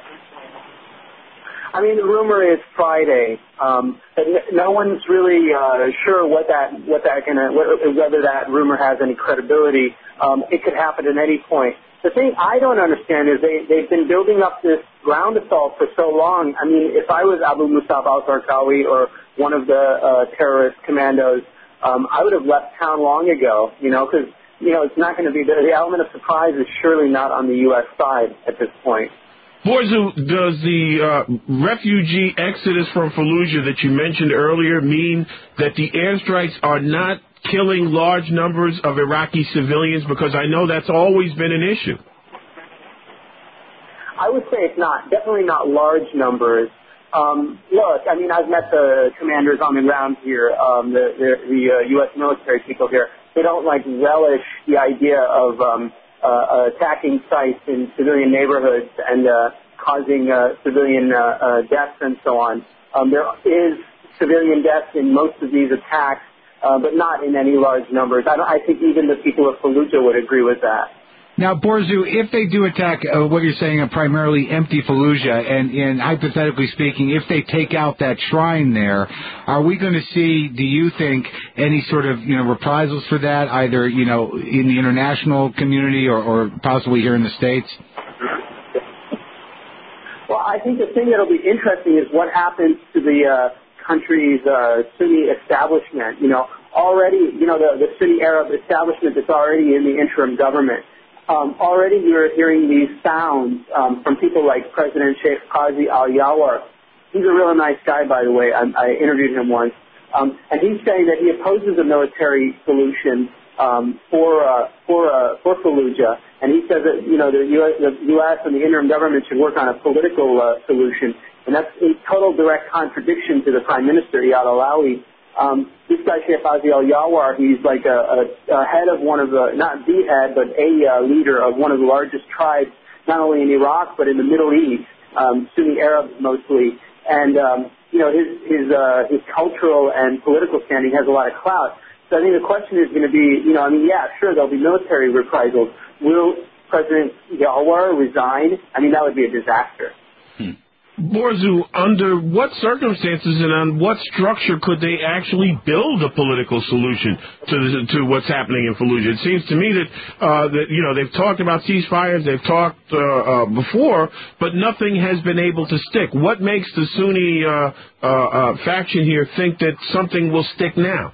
[SPEAKER 9] I mean, the rumor is Friday. Um, no one's really uh, sure what that what that gonna whether that rumor has any credibility. Um, it could happen at any point. the thing I don't understand is they, they've been building up this ground assault for so long. I mean, if I was Abu Musab al-Zarqawi or one of the uh, terrorist commandos, um, I would have left town long ago, you know, because, you know, it's not going to be, the, the element of surprise is surely not on the U S side at this point.
[SPEAKER 2] Borzu, does the uh, refugee exodus from Fallujah that you mentioned earlier mean that the airstrikes are not killing large numbers of Iraqi civilians? Because I know that's always been an issue.
[SPEAKER 9] I would say it's not, definitely not large numbers. Um, look, I mean, I've met the commanders on the ground here, um, the, the, the uh, U S military people here. They don't, like, relish the idea of um, uh, attacking sites in civilian neighborhoods and uh, causing uh, civilian uh, uh, deaths and so on. Um, there is civilian deaths in most of these attacks, uh, but not in any large numbers. I, don't, I think even the people of Fallujah would agree with that.
[SPEAKER 1] Now, Borzu, if they do attack uh, what you're saying, a primarily empty Fallujah, and, and hypothetically speaking, if they take out that shrine there, are we going to see, do you think, any sort of, you know, reprisals for that, either, you know, in the international community or, or possibly here in the States?
[SPEAKER 9] Well, I think the thing that'll be interesting is what happens to the uh, country's uh, Sunni establishment. You know, already, you know, the, the Sunni Arab establishment that's already in the interim government. Um, already you're hearing these sounds um, from people like President Sheikh Qazi al-Yawar. He's a really nice guy, by the way. I, I interviewed him once. Um, and he's saying that he opposes a military solution um, for uh, for uh, for Fallujah. And he says that, you know, the U S, the U S and the interim government should work on a political uh, solution. And that's in total direct contradiction to the Prime Minister, Iyad Allawi. Um, this guy, Sheikh Qazi al-Yawar, he's like a, a, a head of one of the, not the head, but a uh, leader of one of the largest tribes, not only in Iraq, but in the Middle East, um, Sunni Arabs mostly. And, um, you know, his, his, uh, his cultural and political standing has a lot of clout. So I think the question is going to be, you know, I mean, yeah, sure, there'll be military reprisals. Will President Yawar resign? I mean, that would be a disaster.
[SPEAKER 2] Hmm. Borzu, under what circumstances and on what structure could they actually build a political solution to the, to what's happening in Fallujah? It seems to me that uh, that you know they've talked about ceasefires, they've talked uh, uh, before, but nothing has been able to stick. What makes the Sunni uh, uh, uh, faction here think that something will stick now?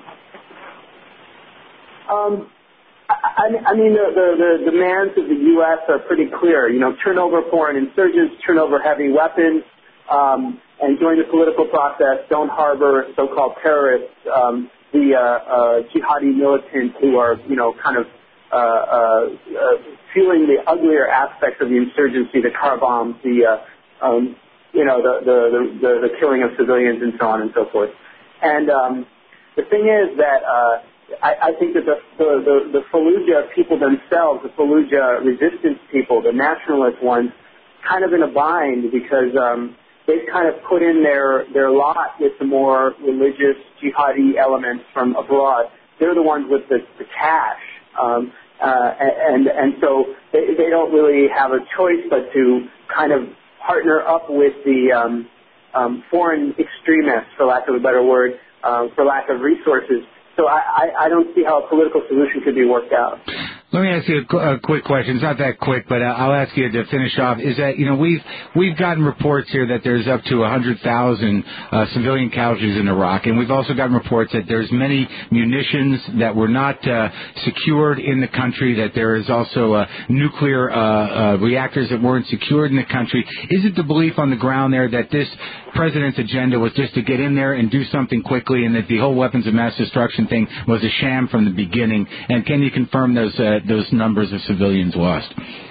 [SPEAKER 9] Um. I, I mean, the, the, the demands of the U S are pretty clear. You know, turn over foreign insurgents, turn over heavy weapons, um, and during the political process, don't harbor so-called terrorists, um, the uh, uh, jihadi militants who are, you know, kind of uh, uh, uh, fueling the uglier aspects of the insurgency, the car bombs, the, uh, um, you know, the, the, the, the killing of civilians and so on and so forth. And um, the thing is that uh, I, I think that the, the, the, the Fallujah people themselves, the Fallujah resistance people, the nationalist ones, kind of in a bind because um, they've kind of put in their, their lot with the more religious jihadi elements from abroad. They're the ones with the, the cash. Um, uh, and, and so they, they don't really have a choice but to kind of partner up with the um, um, foreign extremists, for lack of a better word, uh, for lack of resources. So I, I, I don't see how a political solution could be worked out.
[SPEAKER 1] Let me ask you a, a quick question. It's not that quick, but I'll ask you to finish off. Is that, you know, we've we've gotten reports here that there's up to one hundred thousand uh, civilian casualties in Iraq, and we've also gotten reports that there's many munitions that were not uh, secured in the country, that there is also uh, nuclear uh, uh, reactors that weren't secured in the country. Is it the belief on the ground there that this president's agenda was just to get in there and do something quickly, and that the whole weapons of mass destruction thing was a sham from the beginning? And can you confirm those uh, those numbers of civilians lost?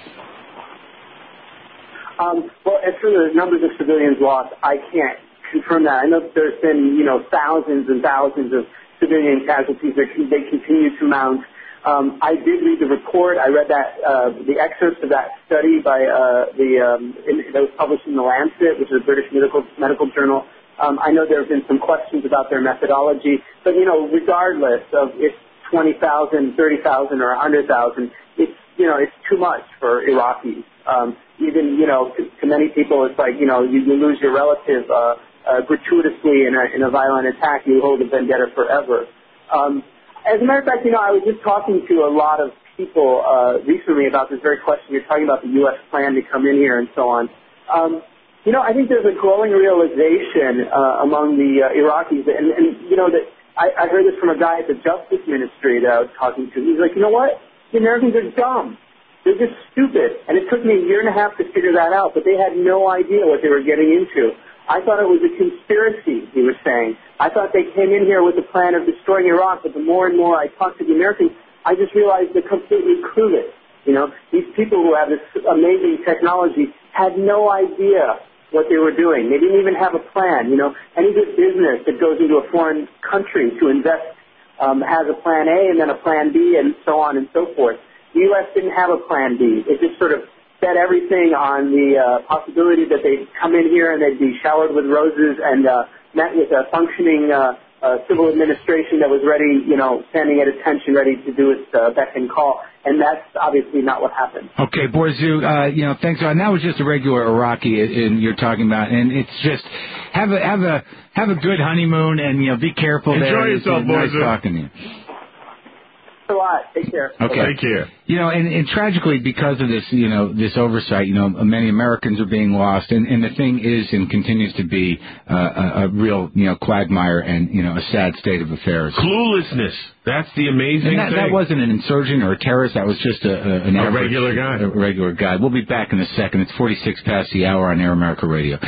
[SPEAKER 9] Um, well, as for the numbers of civilians lost, I can't confirm that. I know that there's been, you know, thousands and thousands of civilian casualties that they continue to mount. Um, I did read the report. I read that uh, the excerpts of that study by uh, the um, in, that was published in the Lancet, which is a British medical medical journal. Um, I know there have been some questions about their methodology, but you know, regardless of if twenty thousand, thirty thousand, or one hundred thousand, it's, you know, it's too much for Iraqis. Um, even, you know, to, to many people, it's like, you know, you, you lose your relative uh, uh, gratuitously in a, in a violent attack, you hold a vendetta forever. Um, as a matter of fact, you know, I was just talking to a lot of people uh, recently about this very question. You're talking about the U S plan to come in here and so on. Um, you know, I think there's a growing realization uh, among the uh, Iraqis, and, and you know, that I, I heard this from a guy at the Justice Ministry that I was talking to. He's like, you know what? The Americans are dumb. They're just stupid. And it took me a year and a half to figure that out, but they had no idea what they were getting into. I thought it was a conspiracy, he was saying. I thought they came in here with the plan of destroying Iraq, but the more and more I talked to the Americans, I just realized they're completely clueless. You know, these people who have this amazing technology had no idea what they were doing. They didn't even have a plan. You know, any good business that goes into a foreign country to invest um, has a plan A and then a plan B and so on and so forth. The U S didn't have a plan B. It just sort of bet everything on the uh, possibility that they'd come in here and they'd be showered with roses and uh, met with a functioning uh, uh, civil administration that was ready, you know, standing at attention, ready to do its uh, beck and call. And that's obviously not what happened.
[SPEAKER 1] Okay, Borzu, uh, you know, thanks. And that was just a regular Iraqi, and you're talking about, and it's just have a have a have a good honeymoon, and you know, be careful.
[SPEAKER 2] Enjoy
[SPEAKER 1] there.
[SPEAKER 2] yourself,
[SPEAKER 1] Borzu.
[SPEAKER 2] Nice
[SPEAKER 1] talking to you.
[SPEAKER 9] A lot. Take care.
[SPEAKER 1] Okay.
[SPEAKER 2] Take care.
[SPEAKER 1] You know, and, and tragically, because of this, you know, this oversight, you know, many Americans are being lost, and, and the thing is and continues to be uh, a, a real, you know, quagmire and, you know, a sad state of affairs.
[SPEAKER 2] Cluelessness. That's the amazing
[SPEAKER 1] and that,
[SPEAKER 2] thing.
[SPEAKER 1] that wasn't an insurgent or a terrorist. That was just a, a, an
[SPEAKER 2] a
[SPEAKER 1] average,
[SPEAKER 2] regular guy.
[SPEAKER 1] A regular guy. We'll be back in a second. It's forty-six past the hour on Air America Radio.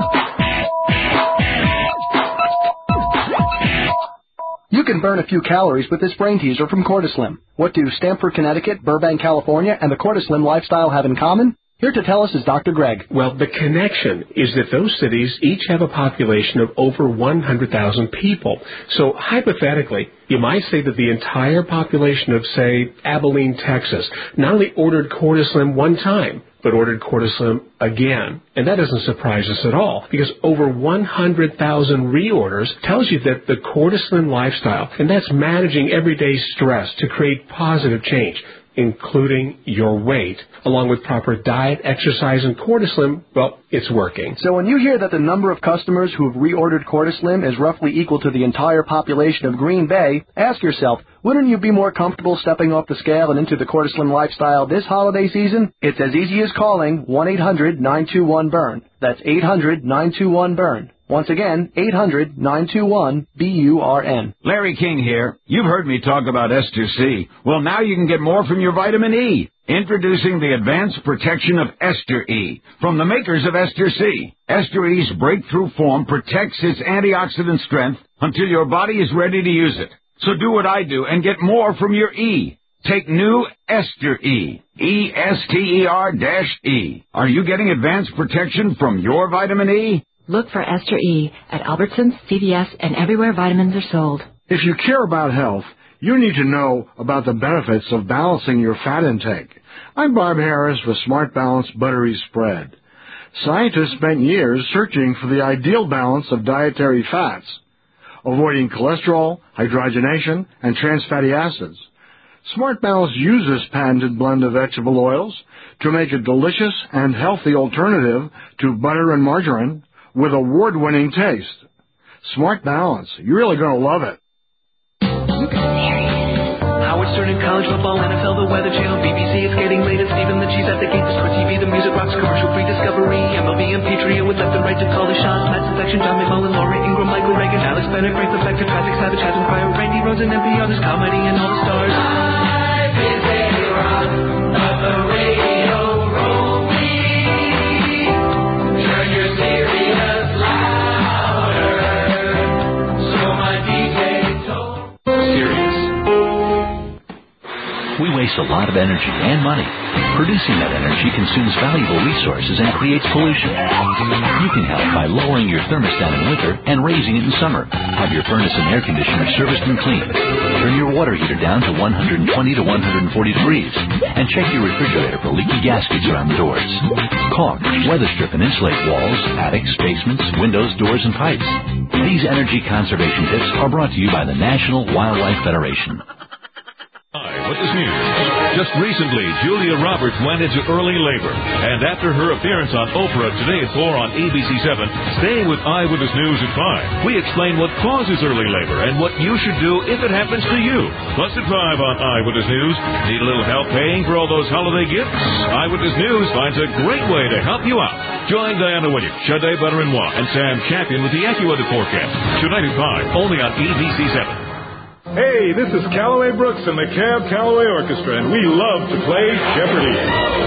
[SPEAKER 10] You can burn a few calories with this brain teaser from Cortislim. What do Stamford, Connecticut, Burbank, California, and the Cortislim lifestyle have in common? Here to tell us is Doctor Greg.
[SPEAKER 11] Well, the connection is that those cities each have a population of over one hundred thousand people. So hypothetically, you might say that the entire population of, say, Abilene, Texas, not only ordered Cortislim one time, but ordered Cortislim again. And that doesn't surprise us at all, because over one hundred thousand reorders tells you that the Cortislim lifestyle, and that's managing everyday stress to create positive change, including your weight, along with proper diet, exercise, and Cortislim, well, it's working.
[SPEAKER 10] So when you hear that the number of customers who have reordered Cortislim is roughly equal to the entire population of Green Bay, ask yourself, wouldn't you be more comfortable stepping off the scale and into the Cortislim lifestyle this holiday season? It's as easy as calling one eight hundred nine two one burn. That's eight hundred nine two one burn. Once again, eight hundred nine two one B U R N.
[SPEAKER 12] Larry King here. You've heard me talk about Ester C. Well, now you can get more from your vitamin E. Introducing the Advanced Protection of Ester E from the makers of Ester C. Ester E's breakthrough form protects its antioxidant strength until your body is ready to use it. So do what I do and get more from your E. Take new Ester E. E S T E R E. Are you getting advanced protection from your vitamin E?
[SPEAKER 13] Look for Ester E at Albertsons, C V S, and everywhere vitamins are sold.
[SPEAKER 25] If you care about health, you need to know about the benefits of balancing your fat intake. I'm Bob Harris with Smart Balance Buttery Spread. Scientists spent years searching for the ideal balance of dietary fats, avoiding cholesterol, hydrogenation, and trans fatty acids. Smart Balance uses patented blend of vegetable oils to make a delicious and healthy alternative to butter and margarine with award-winning taste. Smart Balance. You're really going to love it.
[SPEAKER 26] Howard Stern in college football, N F L, the Weather Channel, B B C, it's getting late, it's Stephen, the cheese at the gate, the Sport T V, the music rocks, commercial-free Discovery, M L B and Patriot with left and right to call the shots, Matt's Infection, John McMullen, Laura Ingram, Michael Reagan, Alex Bennett, Frank the Factor, Traffic Savage, Adam Pryor, Randy Rhodes, and M P R, there's comedy and all the stars. Life is a rock, but the radio roll me. Turn your Sirius louder, so my D J told.
[SPEAKER 7] Sirius. We waste a lot of energy and money. Producing that energy consumes valuable resources and creates pollution. You can help by lowering your thermostat in winter and raising it in summer. Have your furnace and air conditioner serviced and cleaned. Turn your water heater down to one hundred twenty to one hundred forty degrees. And check your refrigerator for leaky gaskets around the doors. Caulk, weather strip, and insulate walls, attics, basements, windows, doors, and pipes. These energy conservation tips are brought to you by the National Wildlife Federation. Hi, what is news?
[SPEAKER 14] Just recently, Julia Roberts went into early labor, and after her appearance on Oprah Today at four on A B C seven, staying with Eyewitness News at five, we explain what causes early labor and what you should do if it happens to you. Plus at five on Eyewitness News, need a little help paying for all those holiday gifts? Eyewitness News finds a great way to help you out. Join Diana Williams, Shade Butter-and-Moi, and Sam Champion with the AccuWeather forecast. Tonight at five, only on A B C seven.
[SPEAKER 15] Hey, this is Callaway Brooks and the Cab Callaway Orchestra, and we love to play Jeopardy!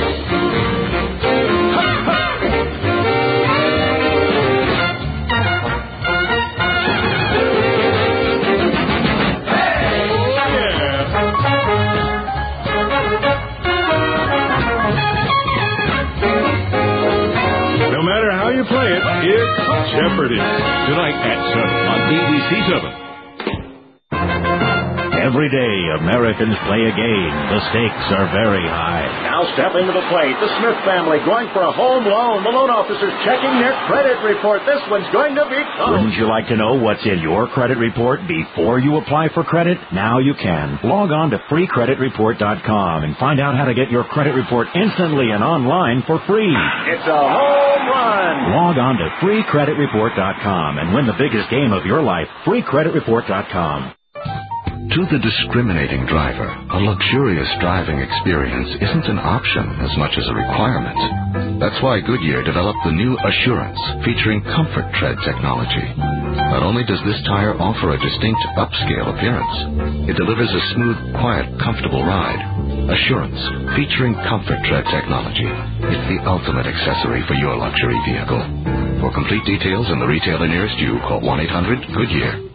[SPEAKER 15] No matter how you play it, it's Jeopardy!
[SPEAKER 14] Tonight at seven on A B C seven.
[SPEAKER 16] Every day, Americans play a game. The stakes are very high.
[SPEAKER 18] Now stepping to the plate, the Smith family going for a home loan. The loan officers checking their credit report. This one's going to be close.
[SPEAKER 16] Wouldn't you like to know what's in your credit report before you apply for credit? Now you can. Log on to free credit report dot com and find out how to get your credit report instantly and online for free.
[SPEAKER 18] It's a home run.
[SPEAKER 16] Log on to free credit report dot com and win the biggest game of your life. free credit report dot com.
[SPEAKER 19] To the discriminating driver, a luxurious driving experience isn't an option as much as a requirement. That's why Goodyear developed the new Assurance, featuring Comfort Tread technology. Not only does this tire offer a distinct upscale appearance, it delivers a smooth, quiet, comfortable ride. Assurance, featuring Comfort Tread technology. It's the ultimate accessory for your luxury vehicle. For complete details and the retailer nearest you, call one eight hundred Goodyear.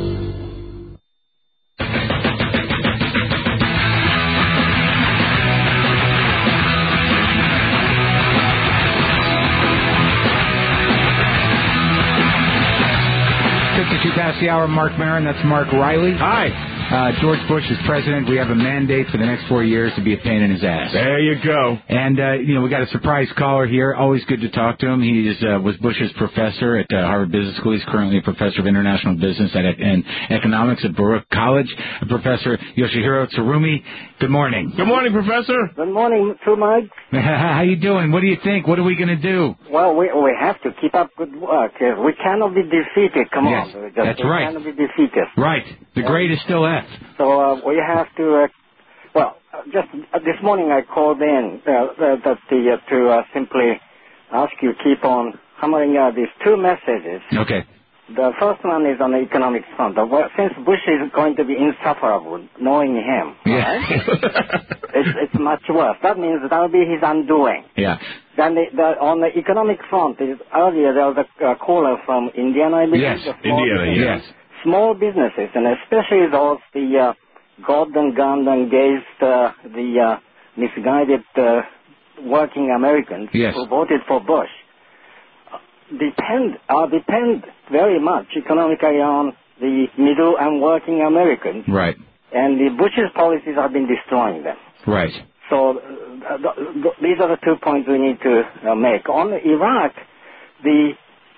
[SPEAKER 1] Past the hour, Mark Maron. That's Mark Riley.
[SPEAKER 2] Hi.
[SPEAKER 1] Uh, George Bush is president. We have a mandate for the next four years to be a pain in his ass.
[SPEAKER 2] There you go.
[SPEAKER 1] And, uh, you know, we got a surprise caller here. Always good to talk to him. He is, uh, was Bush's professor at uh, Harvard Business School. He's currently a professor of international business at, and economics at Baruch College. Professor Yoshihiro Tsurumi. Good morning.
[SPEAKER 2] Good morning, Professor.
[SPEAKER 21] Good morning, too, Mike.
[SPEAKER 1] How you doing? What do you think? What are we going to do?
[SPEAKER 21] Well, we we have to keep up good work. Uh, we cannot be defeated. Come
[SPEAKER 1] yes,
[SPEAKER 21] on. Just,
[SPEAKER 1] that's
[SPEAKER 21] we
[SPEAKER 1] right.
[SPEAKER 21] We cannot be defeated.
[SPEAKER 1] Right. The
[SPEAKER 21] yeah.
[SPEAKER 1] grade is still F.
[SPEAKER 21] So uh, we have to, uh, well, uh, just uh, this morning I called in uh, uh, that the, uh, to uh, simply ask you keep on hammering out these two messages.
[SPEAKER 1] Okay.
[SPEAKER 21] The first one is on the economic front. Uh, well, since Bush is going to be insufferable, knowing him,
[SPEAKER 1] yeah.
[SPEAKER 21] right? it's, it's much worse. That means that will be his undoing.
[SPEAKER 1] Yeah.
[SPEAKER 21] Then the, the, on the economic front, is, earlier there was a uh, caller from Indiana, I believe.
[SPEAKER 1] Yes,
[SPEAKER 21] Indiana,
[SPEAKER 1] yes.
[SPEAKER 21] Small businesses, and especially those, the uh, golden gun and gazed, uh, the uh, misguided uh, working Americans
[SPEAKER 1] yes.
[SPEAKER 21] who voted for Bush, depend uh, depend very much economically on the middle and working Americans.
[SPEAKER 1] Right.
[SPEAKER 21] And the Bush's policies have been destroying them.
[SPEAKER 1] Right.
[SPEAKER 21] So uh, th- th- these are the two points we need to uh, make. On Iraq, the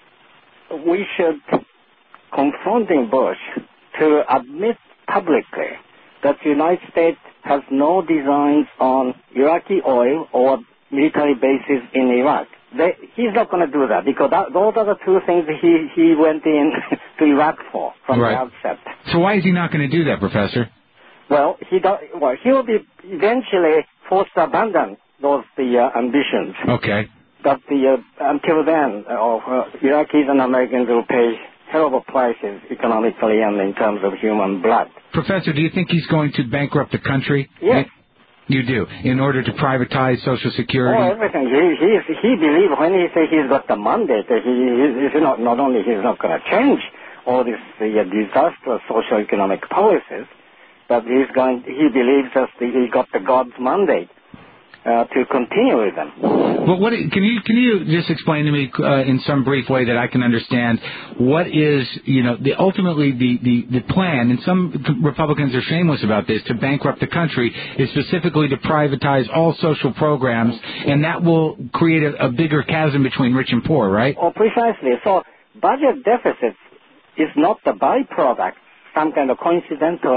[SPEAKER 21] we should confronting Bush to admit publicly that the United States has no designs on Iraqi oil or military bases in Iraq. They, he's not going to do that because that, those are the two things he, he went in to Iraq for from
[SPEAKER 1] right.
[SPEAKER 21] the outset.
[SPEAKER 1] So why is he not going to do that, Professor?
[SPEAKER 21] Well, he do, well he will be eventually forced to abandon those the uh, ambitions.
[SPEAKER 1] Okay.
[SPEAKER 21] But the uh, until then, uh, uh, Iraqis and Americans will pay terrible prices economically and in terms of human blood.
[SPEAKER 1] Professor, do you think he's going to bankrupt the country?
[SPEAKER 21] Yes.
[SPEAKER 1] You do, in order to privatize Social Security?
[SPEAKER 21] Oh, everything. He he, he believes when he says he's got the mandate, he, he, he's not, not only he's not going to change all these the, uh, disastrous socio-economic policies, but he's going. He believes that he got the God's mandate uh, to continue with them.
[SPEAKER 1] Well, what can you can you just explain to me uh, in some brief way that I can understand what is, you know, the ultimately the, the, the plan, and some Republicans are shameless about this, to bankrupt the country is specifically to privatize all social programs, and that will create a, a bigger chasm between rich and poor, right?
[SPEAKER 21] Oh, precisely. So budget deficits is not the byproduct, some kind of coincidental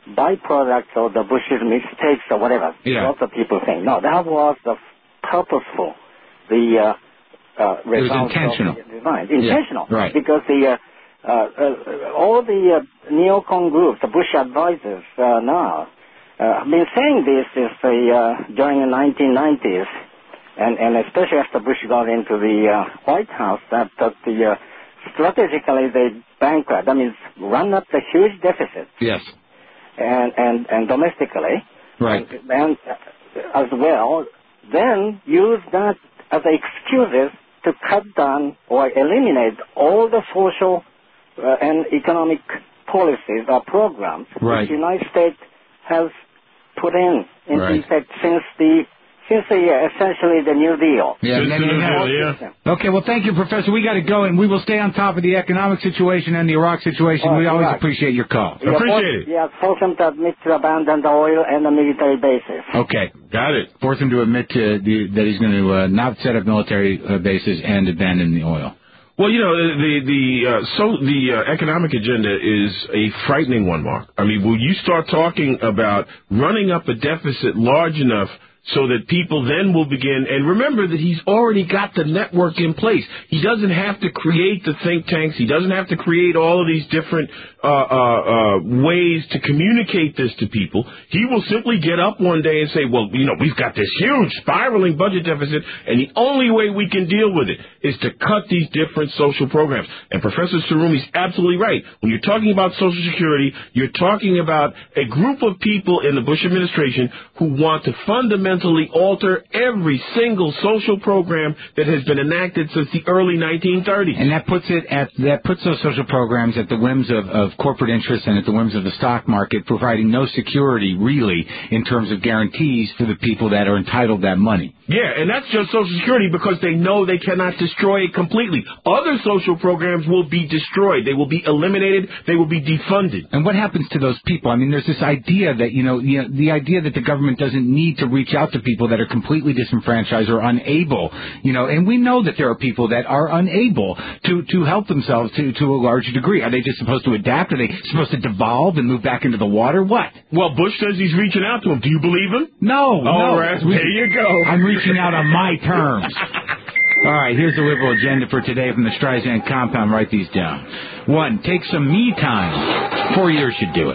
[SPEAKER 21] byproduct of the Bush's mistakes or whatever.
[SPEAKER 1] Yeah.
[SPEAKER 21] Lots of people think. No, that was the purposeful, the uh, uh,
[SPEAKER 1] It was
[SPEAKER 21] result
[SPEAKER 1] intentional.
[SPEAKER 21] of the design. Intentional.
[SPEAKER 1] Yeah, right.
[SPEAKER 21] Because the uh, uh, uh, all the uh, neocon groups, the Bush advisors uh, now, uh, have been saying this is the, uh, during the nineteen nineties, and, and especially after Bush got into the uh, White House, that, that the uh, strategically they bankrupt. That means run up the huge deficit.
[SPEAKER 1] Yes.
[SPEAKER 21] And, and, and domestically.
[SPEAKER 1] Right.
[SPEAKER 21] And, and uh, as well, then use that as excuses to cut down or eliminate all the social uh, and economic policies or programs
[SPEAKER 1] Right.
[SPEAKER 21] which the United States has put in into
[SPEAKER 1] Right.
[SPEAKER 21] effect since the since the uh, essentially the New Deal.
[SPEAKER 1] Yeah,
[SPEAKER 21] Since
[SPEAKER 1] no,
[SPEAKER 21] the
[SPEAKER 1] no,
[SPEAKER 21] New
[SPEAKER 1] no,
[SPEAKER 21] Deal,
[SPEAKER 1] yeah. Okay, well, thank you, Professor. We got to go, and we will stay on top of the economic situation and the Iraq situation.
[SPEAKER 21] Oh,
[SPEAKER 1] we always
[SPEAKER 21] Iraq.
[SPEAKER 1] appreciate your call.
[SPEAKER 21] Yeah, force, Yeah, force them to admit to abandon the oil and the military bases.
[SPEAKER 1] Okay.
[SPEAKER 2] Got it.
[SPEAKER 1] Force him to admit to the, that he's going to uh, not set up military uh, bases and abandon the oil.
[SPEAKER 2] Well, you know, the the uh, so the uh, economic agenda is a frightening one, Mark. I mean, will you start talking about running up a deficit large enough so that people then will begin, and remember that he's already got the network in place. He doesn't have to create the think tanks. He doesn't have to create all of these different uh, uh, uh, ways to communicate this to people. He will simply get up one day and say, well, you know, we've got this huge spiraling budget deficit, and the only way we can deal with it is to cut these different social programs. And Professor Tsurumi's absolutely right. When you're talking about Social Security, you're talking about a group of people in the Bush administration who want to fundamentally alter every single social program that has been enacted since the early nineteen thirties.
[SPEAKER 1] And that puts it at that puts those social programs at the whims of, of corporate interests and at the whims of the stock market, providing no security really in terms of guarantees for the people that are entitled that money.
[SPEAKER 2] Yeah, and that's just Social Security because they know they cannot destroy it completely. Other social programs will be destroyed. They will be eliminated. They will be defunded.
[SPEAKER 1] And what happens to those people? I mean, there's this idea that, you know, you know, the idea that the government doesn't need to reach out to people that are completely disenfranchised or unable, you know, and we know that there are people that are unable to, to help themselves to, to a large degree. Are they just supposed to adapt? Are they supposed to devolve and move back into the water? What?
[SPEAKER 2] Well, Bush says he's reaching out to them. Do you believe him?
[SPEAKER 1] No.
[SPEAKER 2] All
[SPEAKER 1] no.
[SPEAKER 2] right, there you go.
[SPEAKER 1] I'm reaching out on my terms. All right, here's the liberal agenda for today from the Streisand compound. Write these down. One, take some me time. Four years should do it.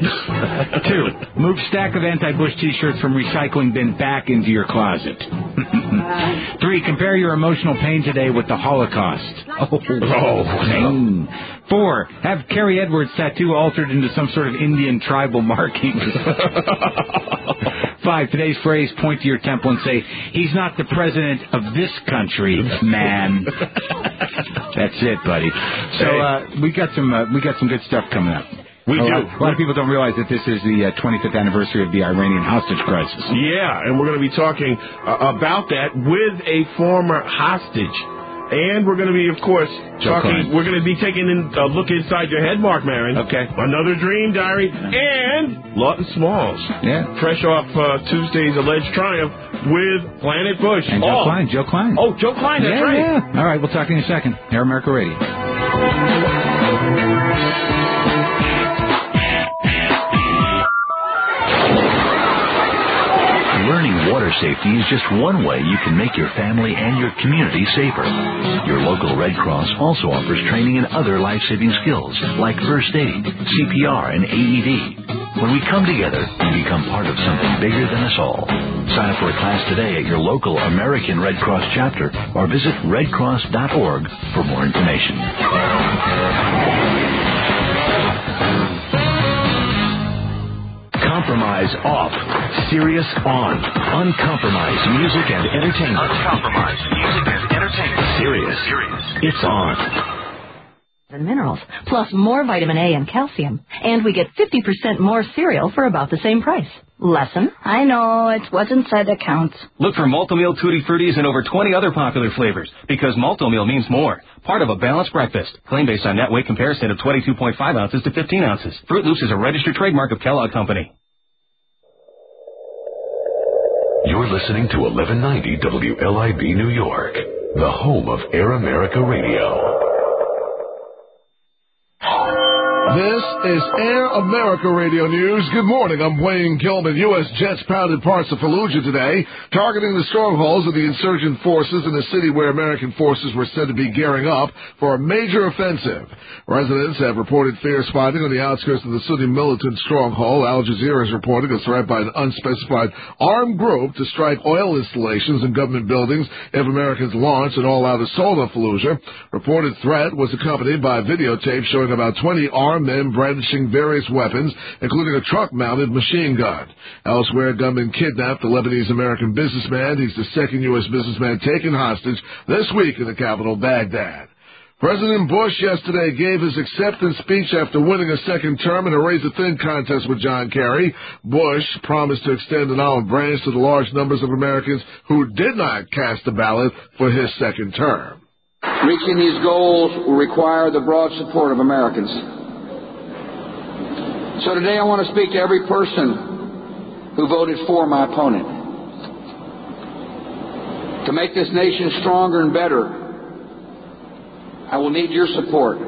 [SPEAKER 1] Two, move stack of anti-Bush T-shirts from recycling bin back into your closet. Three, compare your emotional pain today with the Holocaust. Oh, pain. Four, have Carrie Edwards' tattoo altered into some sort of Indian tribal markings. Five, today's phrase, point to your temple and say, he's not the president of this country, man. That's it, buddy. So uh, we got some uh, we got some good stuff coming up.
[SPEAKER 2] We
[SPEAKER 1] a
[SPEAKER 2] do.
[SPEAKER 1] Lot, a lot of people don't realize that this is the uh, twenty-fifth anniversary of the Iranian hostage crisis.
[SPEAKER 2] Yeah, and we're going to be talking uh, about that with a former hostage. And we're going to be, of course,
[SPEAKER 1] Joe
[SPEAKER 2] talking.
[SPEAKER 1] Klein.
[SPEAKER 2] We're going to be taking in, a look inside your head, Mark Maron.
[SPEAKER 1] Okay.
[SPEAKER 2] Another Dream Diary. And Lawton Smalls.
[SPEAKER 1] Yeah.
[SPEAKER 2] Fresh off uh, Tuesday's alleged triumph with Planet Bush.
[SPEAKER 1] And Joe
[SPEAKER 2] oh.
[SPEAKER 1] Klein. Joe Klein.
[SPEAKER 2] Oh, Joe Klein, that's
[SPEAKER 1] yeah,
[SPEAKER 2] right.
[SPEAKER 1] Yeah. All right, we'll talk in a second. Air America Radio.
[SPEAKER 7] Learning water safety is just one way you can make your family and your community safer. Your local Red Cross also offers training in other life-saving skills like first aid, C P R, and A E D. When we come together, we become part of something bigger than us all. Sign up for a class today at your local American Red Cross chapter or visit red cross dot org for more information. Compromise off. Sirius on. Uncompromised music and entertainment. Uncompromised music and entertainment. Sirius. Sirius. It's on.
[SPEAKER 13] And minerals, plus more vitamin A and calcium. And we get fifty percent more cereal for about the same price. Lesson?
[SPEAKER 3] I know, it's what's inside that counts.
[SPEAKER 4] Look for Maltomeal Tutti Fruttis and over twenty other popular flavors, because Maltomeal means more. Part of a balanced breakfast. Claim based on net weight comparison of twenty-two point five ounces to fifteen ounces. Fruit Loops is a registered trademark of Kellogg Company.
[SPEAKER 5] You're listening to eleven ninety W L I B New York, the home of Air America Radio.
[SPEAKER 8] This is Air America Radio News. Good morning. I'm Wayne Gilman. U S jets pounded parts of Fallujah today, targeting the strongholds of the insurgent forces in a city where American forces were said to be gearing up for a major offensive. Residents have reported fierce fighting on the outskirts of the Sunni militant stronghold. Al Jazeera is reporting a threat by an unspecified armed group to strike oil installations and government buildings if Americans launch an all-out assault on Fallujah. Reported threat was accompanied by a videotape showing about twenty armed men brandishing various weapons, including a truck-mounted machine gun. Elsewhere, gunmen kidnapped a Lebanese-American businessman. He's the second U S businessman taken hostage this week in the capital, Baghdad. President Bush yesterday gave his acceptance speech after winning a second term in a razor-thin contest with John Kerry. Bush promised to extend an olive branch to the large numbers of Americans who did not cast a ballot for his second term.
[SPEAKER 17] Reaching these goals will require the broad support of Americans. So today I want to speak to every person who voted for my opponent. To make this nation stronger and better, I will need your support,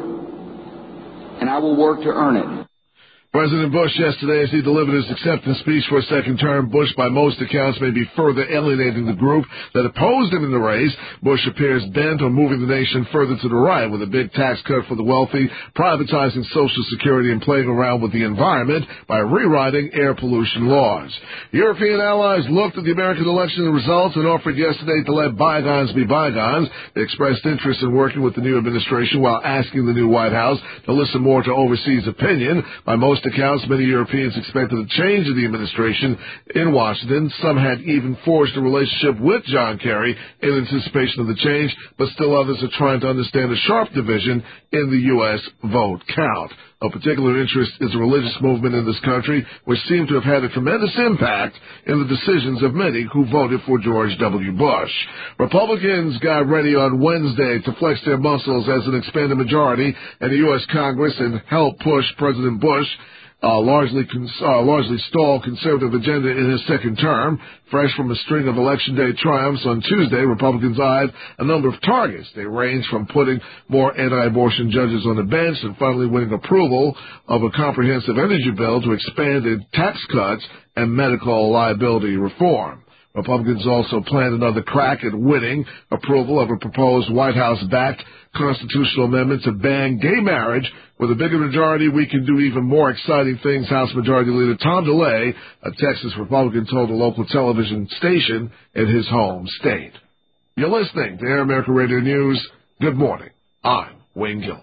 [SPEAKER 17] and I will work to earn it.
[SPEAKER 8] President Bush yesterday, as he delivered his acceptance speech for a second term, Bush, by most accounts, may be further alienating the group that opposed him in the race. Bush appears bent on moving the nation further to the right with a big tax cut for the wealthy, privatizing Social Security, and playing around with the environment by rewriting air pollution laws. European allies looked at the American election results and offered yesterday to let bygones be bygones. They expressed interest in working with the new administration while asking the new White House to listen more to overseas opinion. By most accounts, many Europeans expected a change in the administration in Washington. Some had even forged a relationship with John Kerry in anticipation of the change, but still others are trying to understand the sharp division in the U S vote count. Of particular interest is a religious movement in this country, which seemed to have had a tremendous impact in the decisions of many who voted for George W. Bush. Republicans got ready on Wednesday to flex their muscles as an expanded majority in the U S Congress and help push President Bush Uh, largely cons- uh, largely stalled conservative agenda in his second term. Fresh from a string of Election Day triumphs on Tuesday, Republicans eyed a number of targets. They ranged from putting more anti-abortion judges on the bench and finally winning approval of a comprehensive energy bill to expanded tax cuts and medical liability reform. Republicans also planned another crack at winning approval of a proposed White House-backed constitutional amendment to ban gay marriage. With a bigger majority, we can do even more exciting things, House Majority Leader Tom DeLay, a Texas Republican, told a local television station in his home state. You're listening to Air America Radio News. Good morning. I'm Wayne Gilman.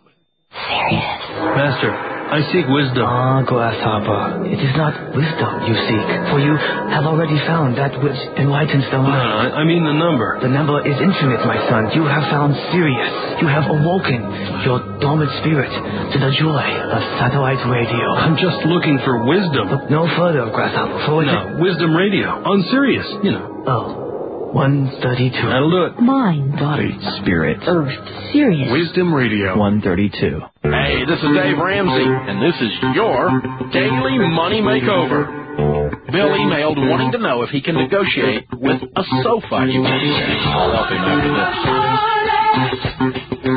[SPEAKER 20] Master, I seek wisdom.
[SPEAKER 22] Ah, grasshopper, it is not wisdom you seek, for you have already found that which enlightens the mind.
[SPEAKER 20] No, I mean the number.
[SPEAKER 22] The number is infinite, my son. You have found Sirius. You have awoken your dormant spirit to the joy of satellite radio.
[SPEAKER 20] I'm just looking for wisdom.
[SPEAKER 22] Look no further, grasshopper, for it
[SPEAKER 20] No, Wisdom Radio, on Sirius, you know.
[SPEAKER 22] Oh. one thirty-two.
[SPEAKER 20] That'll do it.
[SPEAKER 22] Mind,
[SPEAKER 20] Body, spirit,
[SPEAKER 22] earth, Sirius.
[SPEAKER 20] Wisdom Radio.
[SPEAKER 22] one thirty-two.
[SPEAKER 23] Hey, this is Dave Ramsey, and this is your Daily Money Makeover. Bill emailed wanting to know if he can negotiate with a sofa. You can say. I'll help him after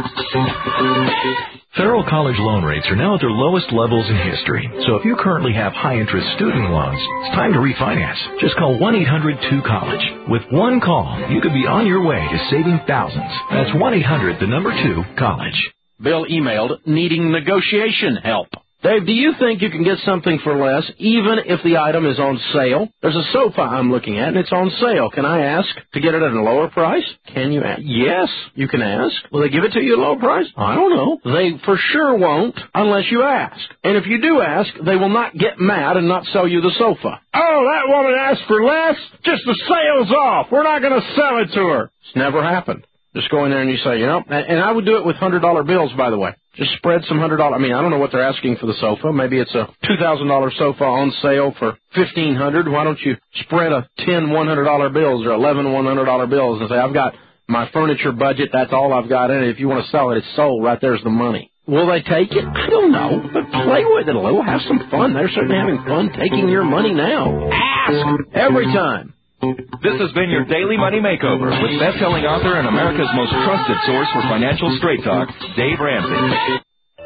[SPEAKER 23] this.
[SPEAKER 14] Federal college loan rates are now at their lowest levels in history. So if you currently have high-interest student loans, it's time to refinance. Just call one eight hundred two college. With one call, you could be on your way to saving thousands. That's one eight hundred, the number two, college.
[SPEAKER 23] Bill emailed needing negotiation help. Dave, do you think you can get something for less even if the item is on sale? There's a sofa I'm looking at and it's on sale. Can I ask to get it at a lower price? Can you ask? Yes, you can ask. Will they give it to you at a lower price? I don't know. They for sure won't unless you ask. And if you do ask, they will not get mad and not sell you the sofa. Oh, that woman asked for less? Just the sale's off. We're not going to sell it to her. It's never happened. Just go in there and you say, you know, and I would do it with one hundred dollar bills, by the way. Just spread some one hundred dollars. I mean, I don't know what they're asking for the sofa. Maybe it's a two thousand dollar sofa on sale for fifteen hundred dollars. Why don't you spread a ten one hundred dollar bills or eleven one hundred dollar bills and say, I've got my furniture budget. That's all I've got in it. If you want to sell it, it's sold. Right there's the money. Will they take it? I don't know. But play with it a little. Have some fun. They're certainly having fun taking your money now. Ask every time.
[SPEAKER 24] This has been your Daily Money Makeover with best-selling author and America's most trusted source for financial straight talk, Dave Ramsey.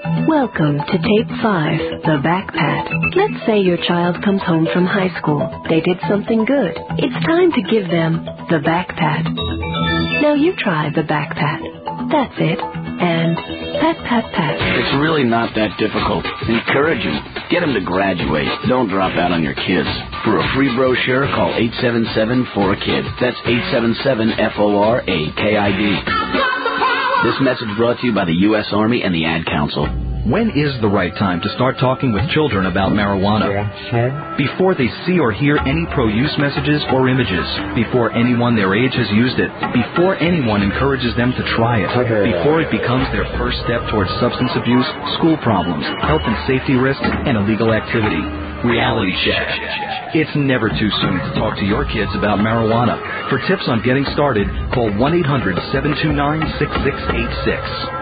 [SPEAKER 6] Welcome to Tape five, The Back Pat. Let's say your child comes home from high school. They did something good. It's time to give them the Back Pat. Now you try the Back Pat. That's it. And pat, pat, pat.
[SPEAKER 9] It's really not that difficult. Encourage them. Get them to graduate. Don't drop out on your kids. For a free brochure, call eight seven seven, four kid. That's eight seven seven, F O R A K I D. This message brought to you by the U S Army and the Ad Council.
[SPEAKER 10] When is the right time to start talking with children about marijuana? Before they see or hear any pro-use messages or images. Before anyone their age has used it. Before anyone encourages them to try it. Before it becomes their first step towards substance abuse, school problems, health and safety risks, and illegal activity. Reality check. It's never too soon to talk to your kids about marijuana. For tips on getting started, call one eight hundred, seven two nine, six six eight six.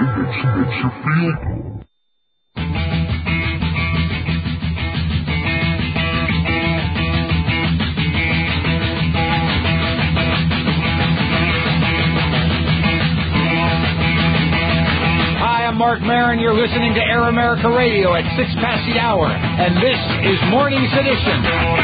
[SPEAKER 1] Mark Maron, you're listening to Air America Radio at six past the hour, and this is Morning Sedition.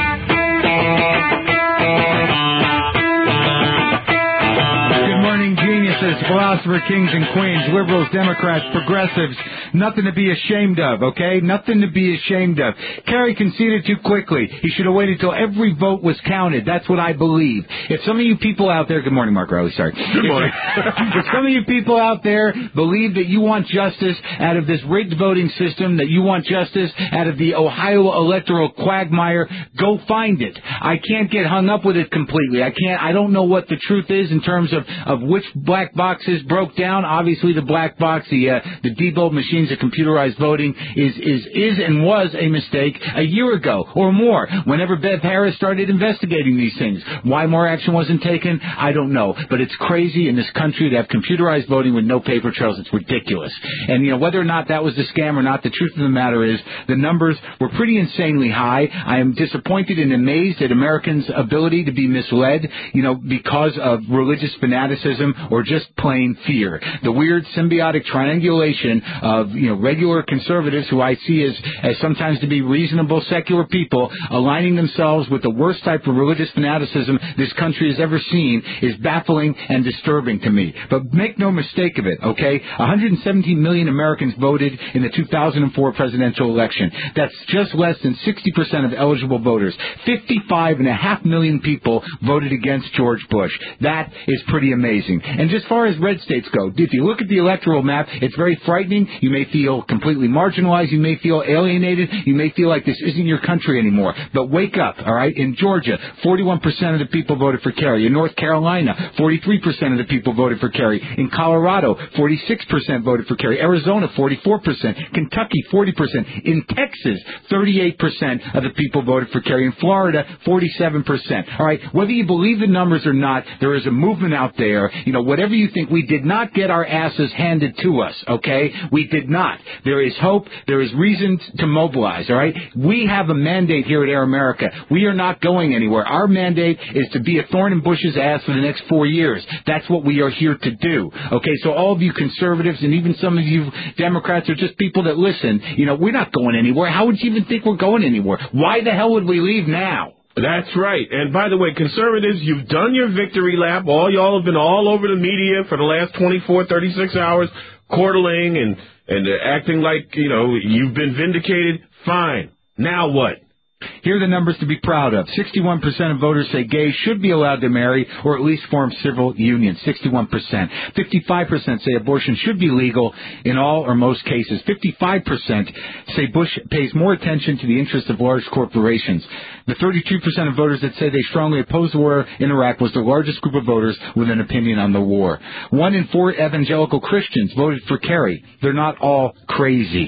[SPEAKER 1] Good morning, geniuses, philosopher kings and queens, liberals, Democrats, progressives. Nothing to be ashamed of, okay? Nothing to be ashamed of. Kerry conceded too quickly. He should have waited till every vote was counted. That's what I believe. If some of you people out there, good morning, Mark Riley, sorry.
[SPEAKER 2] Good morning.
[SPEAKER 1] If some of you people out there believe that you want justice out of this rigged voting system, that you want justice out of the Ohio electoral quagmire, go find it. I can't get hung up with it completely. I can't, I don't know what the truth is in terms of, of which black boxes broke down. Obviously, the black box, the uh, the Diebold machines of computerized voting is, is, is and was a mistake a year ago or more, whenever Bev Harris started investigating these things. Why more action wasn't taken, I don't know. But it's crazy in this country to have computerized voting with no paper trails. It's ridiculous. And, you know, whether or not that was a scam or not, the truth of the matter is the numbers were pretty insanely high. I am disappointed and amazed at Americans' ability to be misled, you know, because of religious fanaticism or just plain fear. The weird symbiotic triangulation of, you know, regular conservatives who I see as, as sometimes to be reasonable secular people aligning themselves with the worst type of religious fanaticism this country has ever seen is baffling and disturbing to me. But make no mistake of it, okay? one hundred seventeen million Americans voted in the two thousand four presidential election. That's just less than sixty percent of eligible voters. fifty-five and a half million people voted against George Bush. That is pretty amazing. And just as far as red states go, if you look at the electoral map, it's very frightening. You may feel completely marginalized. You may feel alienated. You may feel like this isn't your country anymore. But wake up, all right? In Georgia, forty-one percent of the people voted for Kerry. In North Carolina, forty-three percent of the people voted for Kerry. In Colorado, forty-six percent voted for Kerry. Arizona, forty-four percent. Kentucky, forty percent. In Texas, thirty-eight percent of the people voted for Kerry. In Florida, forty-seven percent. All right, whether you believe the numbers or not, there is a movement out there. You know, whatever you think, we did not get our asses handed to us, okay? We did not. There is hope. There is reason to mobilize, all right? We have a mandate here at Air America. We are not going anywhere. Our mandate is to be a thorn in Bush's ass for the next four years. That's what we are here to do, okay? So all of you conservatives and even some of you Democrats are just people that listen. You know, we're not going anywhere. How would you even think we're going anywhere? Why the hell would we leave now?
[SPEAKER 2] That's right. And by the way, conservatives, you've done your victory lap. All y'all have been all over the media for the last twenty-four, thirty-six hours, chortling and, and uh, acting like, you know, you've been vindicated. Fine. Now what?
[SPEAKER 1] Here are the numbers to be proud of. sixty-one percent of voters say gays should be allowed to marry or at least form civil unions. sixty-one percent. fifty-five percent say abortion should be legal in all or most cases. fifty-five percent say Bush pays more attention to the interests of large corporations. The thirty-two percent of voters that say they strongly oppose the war in Iraq was the largest group of voters with an opinion on the war. One in four evangelical Christians voted for Kerry. They're not all crazy.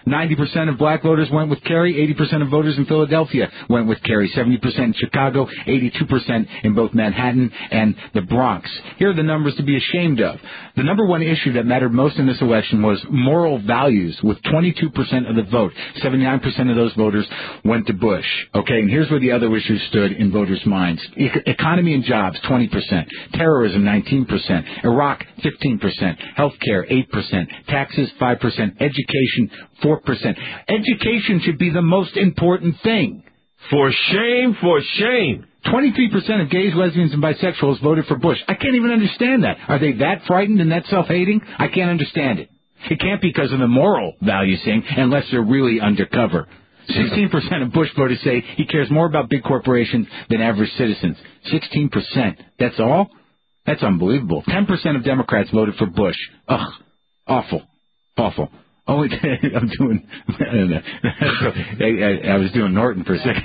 [SPEAKER 1] ninety percent of black voters went with Kerry. eighty percent of voters in Philadelphia went with Kerry. seventy percent in Chicago. eighty-two percent in both Manhattan and the Bronx. Here are the numbers to be ashamed of. The number one issue that mattered most in this election was moral values, with twenty-two percent of the vote. seventy-nine percent of those voters went to Bush. Okay, and here's where the other issues stood in voters' minds. E- economy and jobs, twenty percent. Terrorism, nineteen percent. Iraq, fifteen percent. Healthcare, eight percent. Taxes, five percent. Education, four percent. Education should be the most important thing.
[SPEAKER 2] For shame, for shame.
[SPEAKER 1] twenty-three percent of gays, lesbians, and bisexuals voted for Bush. I can't even understand that. Are they that frightened and that self-hating? I can't understand it. It can't be because of the moral values thing, unless they're really undercover. sixteen percent of Bush voters say he cares more about big corporations than average citizens. sixteen percent. That's all? That's unbelievable. ten percent of Democrats voted for Bush. Ugh. Awful. Awful. Only I'm doing. I, don't know. I, I, I was doing Norton for a second.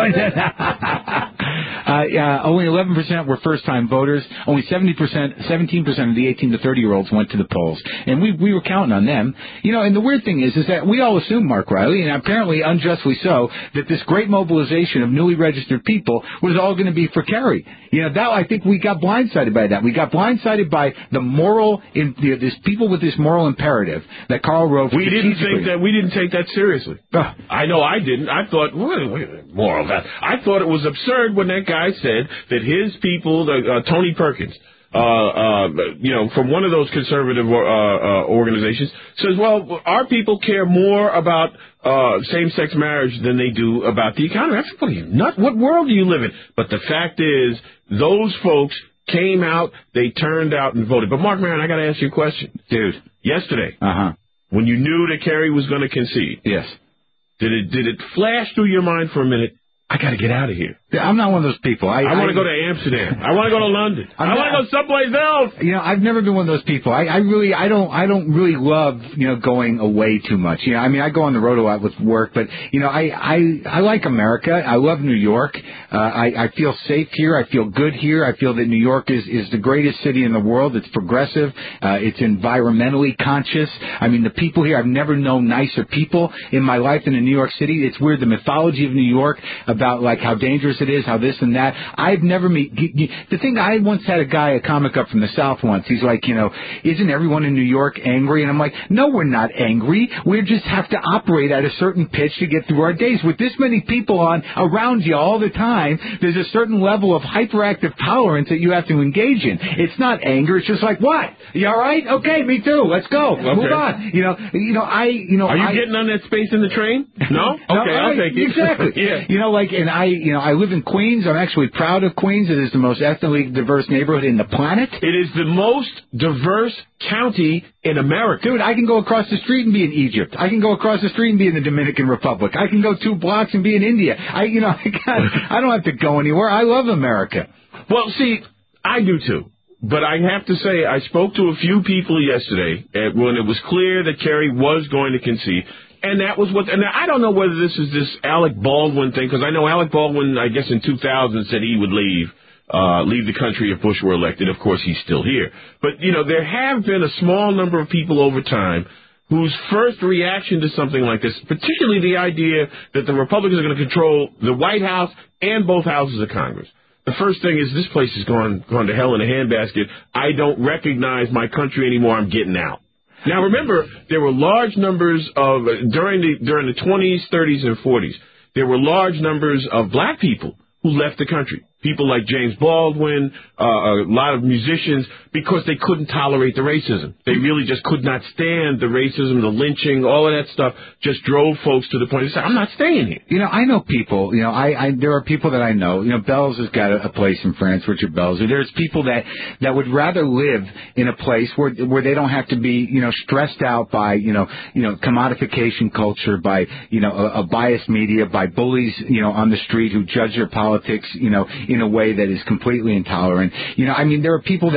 [SPEAKER 1] uh, yeah, only eleven percent were first-time voters. Only seventy percent, seventeen percent of the eighteen to thirty-year-olds went to the polls, and we we were counting on them. You know, and the weird thing is, is that we all assumed, Mark Riley, and apparently unjustly so, that this great mobilization of newly registered people was all going to be for Kerry. You know, that I think we got blindsided by that. We got blindsided by the moral, in, the, this people with this moral imperative that Karl Rove.
[SPEAKER 2] We didn't think that. We didn't take that seriously. Uh, I know I didn't. I thought, wait, wait a minute, moral that. I thought it was absurd when that guy said that his people, uh, uh, Tony Perkins, uh, uh, you know, from one of those conservative uh, uh, organizations, says, well, our people care more about uh, same-sex marriage than they do about the economy. That's what are you nut? What world do you live in? But the fact is, those folks came out, they turned out and voted. But Mark Maron, I got to ask you a question,
[SPEAKER 1] dude.
[SPEAKER 2] Yesterday,
[SPEAKER 1] uh huh.
[SPEAKER 2] When you knew that Kerry was going to concede,
[SPEAKER 1] yes,
[SPEAKER 2] did it did it flash through your mind for a minute? I got to get out of here.
[SPEAKER 1] Yeah, I'm not one of those people. I,
[SPEAKER 2] I want to
[SPEAKER 1] I,
[SPEAKER 2] go to Amsterdam. I want to go to London.
[SPEAKER 1] I'm
[SPEAKER 2] I want to go someplace else.
[SPEAKER 1] You know, I've never been one of those people. I, I really, I don't, I don't really love, you know, going away too much. You know, I mean, I go on the road a lot with work, but you know, I, I, I like America. I love New York. Uh, I, I feel safe here. I feel good here. I feel that New York is is the greatest city in the world. It's progressive. Uh, it's environmentally conscious. I mean, the people here. I've never known nicer people in my life than in New York City. It's weird, the mythology of New York about like how dangerous it is, how this and that. I've never meet the thing. I once had a guy, a comic up from the South once. He's like, you know, isn't everyone in New York angry? And I'm like, no, we're not angry. We just have to operate at a certain pitch to get through our days. With this many people on around you all the time, there's a certain level of hyperactive tolerance that you have to engage in. It's not anger. It's just like, what? You all right? Okay, me too. Let's go.
[SPEAKER 2] Okay.
[SPEAKER 1] Move on. You know, you know, I, you know,
[SPEAKER 2] are you
[SPEAKER 1] I,
[SPEAKER 2] getting on that space in the train? No. Okay,
[SPEAKER 1] no,
[SPEAKER 2] I'll
[SPEAKER 1] I,
[SPEAKER 2] take it.
[SPEAKER 1] Exactly.
[SPEAKER 2] Yeah.
[SPEAKER 1] You know, like, and I, you know, I live in Queens. I'm actually proud of Queens. It is the most ethnically diverse neighborhood in the planet.
[SPEAKER 2] It is the most diverse county in America.
[SPEAKER 1] Dude, I can go across the street and be in Egypt. I can go across the street and be in the Dominican Republic. I can go two blocks and be in India. I, you know, I, got, I don't have to go anywhere. I love America.
[SPEAKER 2] Well, see, I do too. But I have to say, I spoke to a few people yesterday when it was clear that Kerry was going to concede. And that was what, and I don't know whether this is this Alec Baldwin thing, because I know Alec Baldwin, I guess in two thousand, said he would leave, uh, leave the country if Bush were elected. Of course, he's still here. But, you know, there have been a small number of people over time whose first reaction to something like this, particularly the idea that the Republicans are going to control the White House and both houses of Congress. The first thing is, this place has gone, gone to hell in a handbasket. I don't recognize my country anymore. I'm getting out. Now, remember, there were large numbers of, during the during the twenties, thirties, and forties, there were large numbers of black people who left the country. People like James Baldwin, uh, a lot of musicians, because they couldn't tolerate the racism. They really just could not stand the racism, the lynching, all of that stuff just drove folks to the point they said, I'm not staying here.
[SPEAKER 1] You know, I know people, you know, I, I there are people that I know, you know, Bells has got a, a place in France, Richard Bells. There's people that, that would rather live in a place where where they don't have to be, you know, stressed out by, you know, you know, commodification culture, by, you know, a, a biased media, by bullies, you know, on the street who judge their politics, you know, in a way that is completely intolerant. You know, I mean, there are people that would rather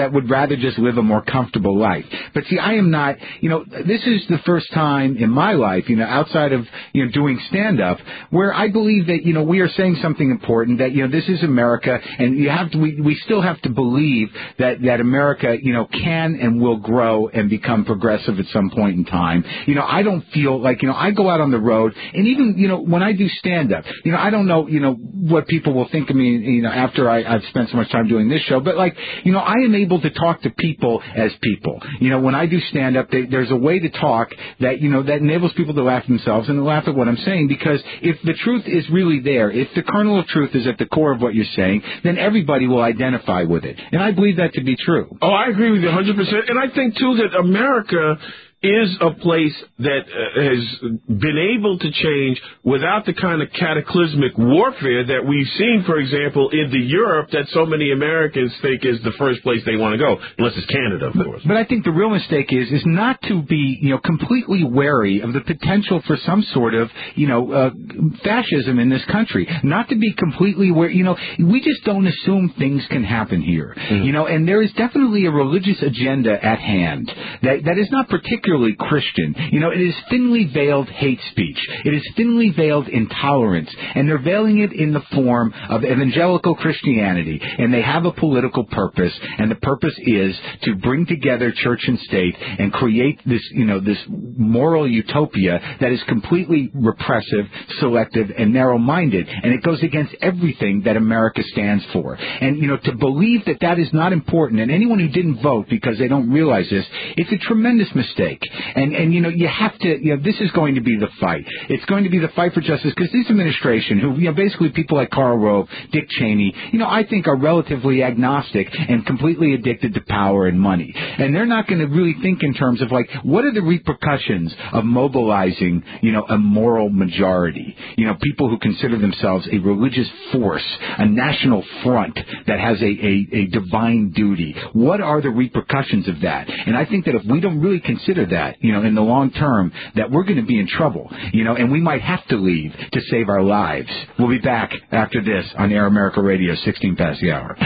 [SPEAKER 1] rather just live a more comfortable life. But see, I am not, you know, this is the first time in my life, you know, outside of, you know, doing stand-up, where I believe that, you know, we are saying something important, that, you know, this is America, and you have to, we, we still have to believe that, that America, you know, can and will grow and become progressive at some point in time. You know, I don't feel like, you know, I go out on the road, and even, you know, when I do stand-up, you know, I don't know, you know, what people will think of me, you know, after I, I've spent so much time doing this show, but like, you know, I am able to talk to people as people. You know, when I do stand-up, they, there's a way to talk that, you know, that enables people to laugh themselves and to laugh at what I'm saying, because if the truth is really there, if the kernel of truth is at the core of what you're saying, then everybody will identify with it. And I believe that to be true.
[SPEAKER 2] Oh, I agree with you one hundred percent. And I think, too, that America is a place that uh, has been able to change without the kind of cataclysmic warfare that we've seen, for example, in the Europe that so many Americans think is the first place they want to go, unless it's Canada, of course.
[SPEAKER 1] But, but I think the real mistake is is not to be, you know, completely wary of the potential for some sort of, you know, uh, fascism in this country. Not to be completely wary, you know, we just don't assume things can happen here. Mm. You know, and there is definitely a religious agenda at hand that that is not particularly Christian. You know, it is thinly veiled hate speech. It is thinly veiled intolerance. And they're veiling it in the form of evangelical Christianity. And they have a political purpose. And the purpose is to bring together church and state and create this, you know, this moral utopia that is completely repressive, selective, and narrow-minded. And it goes against everything that America stands for. And, you know, to believe that that is not important, and anyone who didn't vote because they don't realize this, it's a tremendous mistake. And, and, you know, you have to, you know, this is going to be the fight. It's going to be the fight for justice, because this administration, who, you know, basically people like Karl Rove, Dick Cheney, you know, I think are relatively agnostic and completely addicted to power and money. And they're not going to really think in terms of, like, what are the repercussions of mobilizing, you know, a moral majority? You know, people who consider themselves a religious force, a national front that has a, a, a divine duty. What are the repercussions of that? And I think that if we don't really consider that, that, you know, in the long term, that we're going to be in trouble, you know, and we might have to leave to save our lives. We'll be back after this on Air America Radio, sixteen past the hour.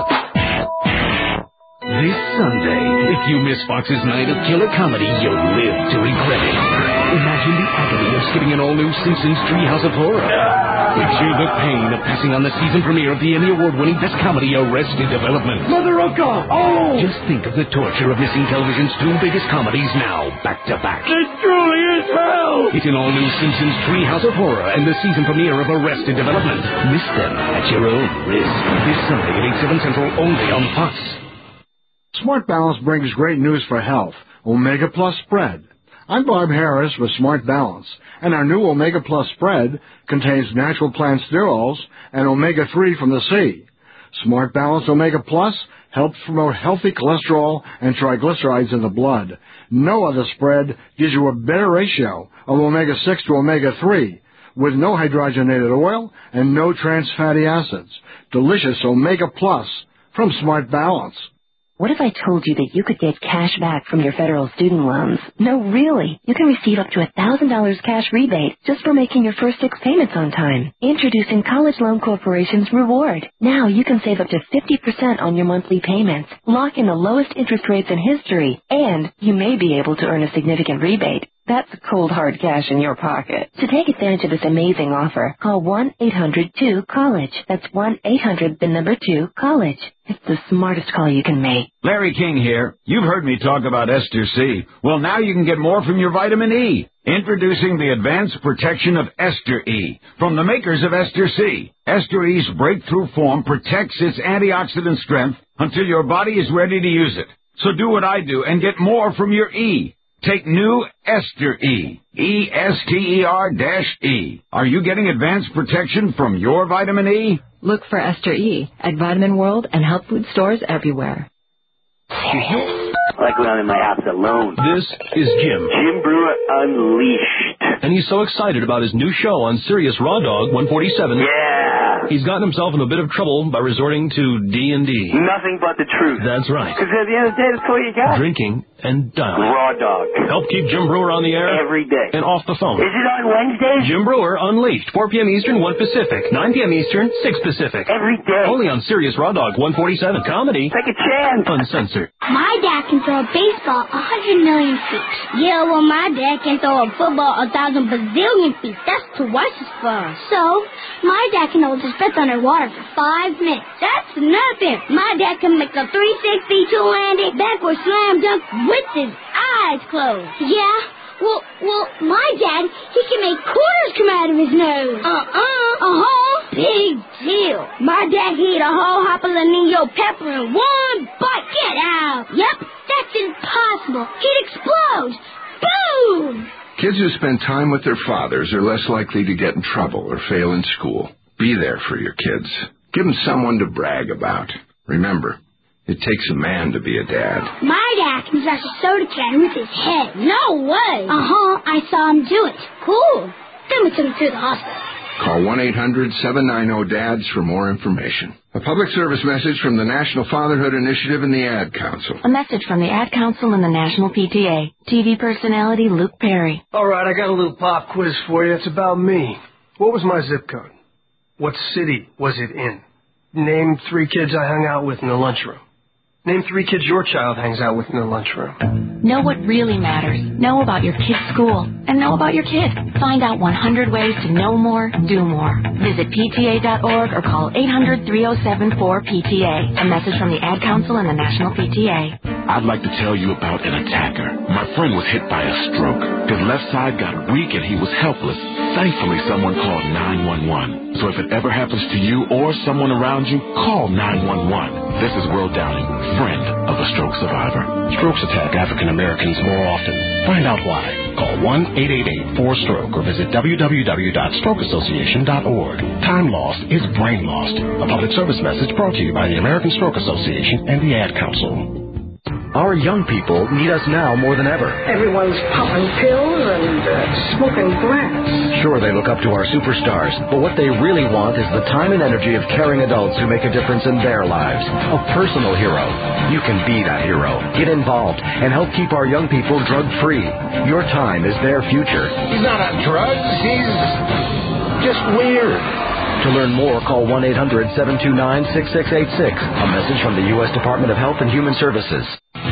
[SPEAKER 11] This Sunday, if you miss Fox's night of killer comedy, you'll live to regret it. Imagine the agony of skipping an all-new Simpsons Treehouse of Horror. Picture the pain of passing on the season premiere of the Emmy Award-winning Best Comedy, Arrested Development.
[SPEAKER 12] Mother of God! Oh!
[SPEAKER 11] Just think of the torture of missing television's two biggest comedies now, back to back.
[SPEAKER 12] It truly is hell!
[SPEAKER 11] It's an all-new Simpsons Treehouse of Horror and the season premiere of Arrested Development. Miss them at your own risk. This Sunday at eight, seven Central, only on Fox.
[SPEAKER 15] Smart Balance brings great news for health. Omega Plus Spread. I'm Bob Harris with Smart Balance, and our new Omega Plus Spread contains natural plant sterols and omega three from the sea. Smart Balance Omega Plus helps promote healthy cholesterol and triglycerides in the blood. No other spread gives you a better ratio of omega six to omega three, with no hydrogenated oil and no trans fatty acids. Delicious Omega Plus from Smart Balance.
[SPEAKER 6] What if I told you that you could get cash back from your federal student loans? No, really. You can receive up to one thousand dollars cash rebate just for making your first six payments on time. Introducing College Loan Corporation's Reward. Now you can save up to fifty percent on your monthly payments, lock in the lowest interest rates in history, and you may be able to earn a significant rebate. That's cold, hard cash in your pocket. To take advantage of this amazing offer, call one eight hundred two college. That's one eight hundred, the number two, college. It's the smartest call you can make.
[SPEAKER 18] Larry King here. You've heard me talk about Ester C. Well, now you can get more from your vitamin E. Introducing the Advanced Protection of Ester E from the makers of Ester C. Ester E's breakthrough form protects its antioxidant strength until your body is ready to use it. So do what I do and get more from your E. Take new Ester E. E S T E R E. Are you getting advanced protection from your vitamin E?
[SPEAKER 25] Look for Ester E at Vitamin World and health food stores everywhere.
[SPEAKER 26] Serious? I like when I'm in my house alone.
[SPEAKER 20] This is Jim.
[SPEAKER 26] Jim Brewer Unleashed.
[SPEAKER 20] And he's so excited about his new show on Sirius Raw Dog one forty-seven.
[SPEAKER 26] Yeah.
[SPEAKER 20] He's gotten himself in a bit of trouble by resorting to D and D.
[SPEAKER 26] Nothing but the truth.
[SPEAKER 20] That's right.
[SPEAKER 26] Because at the end of the day, that's all you got.
[SPEAKER 20] Drinking and dialing.
[SPEAKER 26] Raw dog.
[SPEAKER 20] Help keep Jim Brewer on the air.
[SPEAKER 26] Every day.
[SPEAKER 20] And off the phone.
[SPEAKER 26] Is it on Wednesdays?
[SPEAKER 20] Jim Brewer Unleashed. four p.m. Eastern, one Pacific. nine p.m. Eastern, six Pacific.
[SPEAKER 26] Every day.
[SPEAKER 20] Only on Sirius Raw Dog one forty-seven. Comedy.
[SPEAKER 26] Take a chance.
[SPEAKER 20] Uncensored.
[SPEAKER 3] My dad can throw a baseball a hundred million feet. Yeah, well, my dad can throw a football a thousand bazillion feet. That's twice as far. So, my dad can hold his breath underwater for five minutes. That's nothing. My dad can make a three sixty, two landing, backward slam dunk with his eyes closed. Yeah? Well, well, my dad, he can make quarters come out of his nose. Uh-uh. Uh-huh. Big deal. My dad can eat a whole jalapeno pepper in one bite. Get out. Yep, that's impossible. He'd explode. Boom!
[SPEAKER 7] Kids who spend time with their fathers are less likely to get in trouble or fail in school. Be there for your kids. Give them someone to brag about. Remember, it takes a man to be a dad.
[SPEAKER 3] My dad can flush a soda can with his head. No way. Uh-huh. I saw him do it. Cool. Then we took him to the hospital.
[SPEAKER 7] Call one eight hundred seven nine zero dads for more information. A public service message from the National Fatherhood Initiative and the Ad Council.
[SPEAKER 25] A message from the Ad Council and the National P T A. T V personality Luke Perry.
[SPEAKER 13] All right, I got a little pop quiz for you. It's about me. What was my zip code? What city was it in? Name three kids I hung out with in the lunchroom. Name three kids your child hangs out with in the lunchroom.
[SPEAKER 25] Know what really matters. Know about your kid's school. And know about your kid. Find out one hundred ways to know more, do more. Visit P T A dot org or call eight hundred, three oh seven, four P T A. A message from the Ad Council and the National P T A.
[SPEAKER 16] I'd like to tell you about an attacker. My friend was hit by a stroke. His left side got weak and he was helpless. Thankfully, someone called nine one one. So if it ever happens to you or someone around you, call nine one one. This is Will Downing, friend of a stroke survivor.
[SPEAKER 19] Strokes attack African Americans more often. Find out why. Call one eight eight eight, four stroke or visit w w w dot stroke association dot org. Time lost is brain lost. A public service message brought to you by the American Stroke Association and the Ad Council.
[SPEAKER 21] Our young people need us now more than ever.
[SPEAKER 27] Everyone's popping pills and uh, smoking grass.
[SPEAKER 21] Sure, they look up to our superstars, but what they really want is the time and energy of caring adults who make a difference in their lives. A personal hero. You can be that hero. Get involved and help keep our young people drug-free. Your time is their future.
[SPEAKER 28] He's not on drugs. He's just weird.
[SPEAKER 21] To learn more, call one eight hundred, seven two nine, six six eight six. A message from the U S Department of Health and Human Services.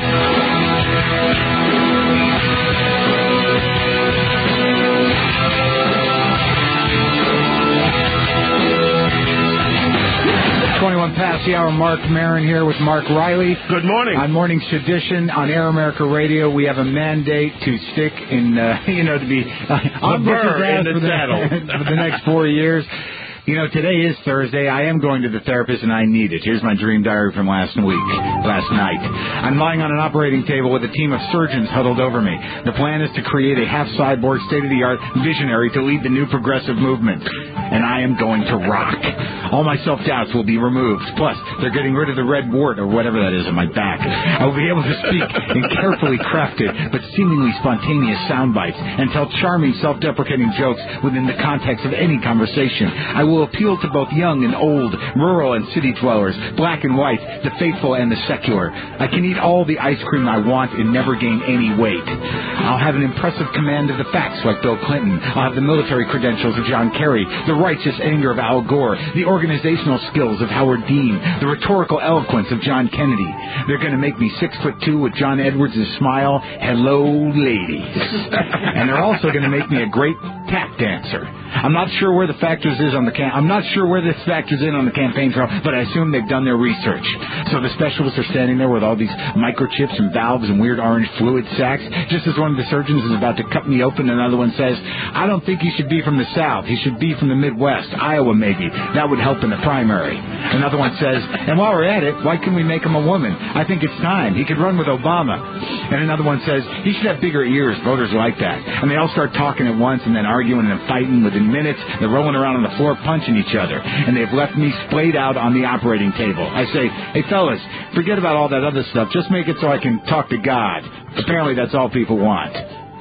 [SPEAKER 1] twenty-one past the hour. Mark Maron here with Mark Riley.
[SPEAKER 2] Good morning.
[SPEAKER 1] On Morning Sedition on Air America Radio, we have a mandate to stick in, uh, you know, to be uh, on
[SPEAKER 2] the burr in the
[SPEAKER 1] for, the, for the next four years. You know, today is Thursday. I am going to the therapist, and I need it. Here's my dream diary from last week, last night. I'm lying on an operating table with a team of surgeons huddled over me. The plan is to create a half-cyborg, state-of-the-art visionary to lead the new progressive movement. And I am going to rock. All my self-doubts will be removed. Plus, they're getting rid of the red wart or whatever that is on my back. I will be able to speak in carefully crafted but seemingly spontaneous sound bites and tell charming, self-deprecating jokes within the context of any conversation. I will appeal to both young and old, rural and city dwellers, black and white, the faithful and the secular. I can eat all the ice cream I want and never gain any weight. I'll have an impressive command of the facts like Bill Clinton. I'll have the military credentials of John Kerry, the righteous anger of Al Gore, the organizational skills of Howard Dean, the rhetorical eloquence of John Kennedy. They're going to make me six foot two with John Edwards' smile. Hello, ladies. And they're also going to make me a great tap dancer. I'm not sure where the factors is on the cam- I'm not sure where this factors in on the campaign trail, but I assume they've done their research. So the specialists are standing there with all these microchips and valves and weird orange fluid sacs. Just as one of the surgeons is about to cut me open, another one says, "I don't think he should be from the South. He should be from the Midwest, Iowa maybe. That would help in the primary." Another one says, "And while we're at it, why can't we make him a woman? I think it's time. He could run with Obama." And another one says, "He should have bigger ears. Voters like that." And they all start talking at once and then arguing and fighting. Within minutes, they're rolling around on the floor punching each other. And they've left me splayed out on the operating table. I say, "Hey, fellas, forget about all that other stuff. Just make it so I can talk to God." Apparently, that's all people want.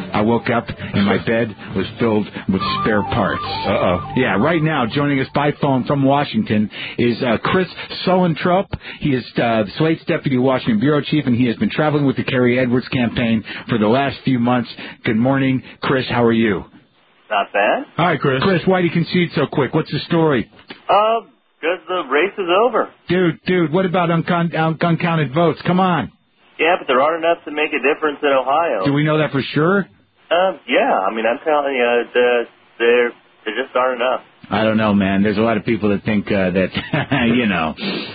[SPEAKER 1] I woke up and my bed was filled with spare parts.
[SPEAKER 2] Uh-oh.
[SPEAKER 1] Yeah, right now, joining us by phone from Washington is uh, Chris Suellentrop. He is uh, Slate's Deputy Washington Bureau Chief, and he has been traveling with the Kerry Edwards campaign for the last few months. Good morning, Chris. How are you?
[SPEAKER 4] Not bad.
[SPEAKER 1] Hi, Chris. Chris, why do you concede so quick? What's the story?
[SPEAKER 4] Uh, because the race is over.
[SPEAKER 1] Dude, dude, what about uncon- un- uncounted votes? Come on.
[SPEAKER 4] Yeah, but there aren't enough to make a difference in Ohio.
[SPEAKER 1] Do we know that for sure?
[SPEAKER 4] Um, yeah, I mean, I'm telling you, the, there, there just aren't enough.
[SPEAKER 1] I don't know, man. There's a lot of people that think uh, that, you know.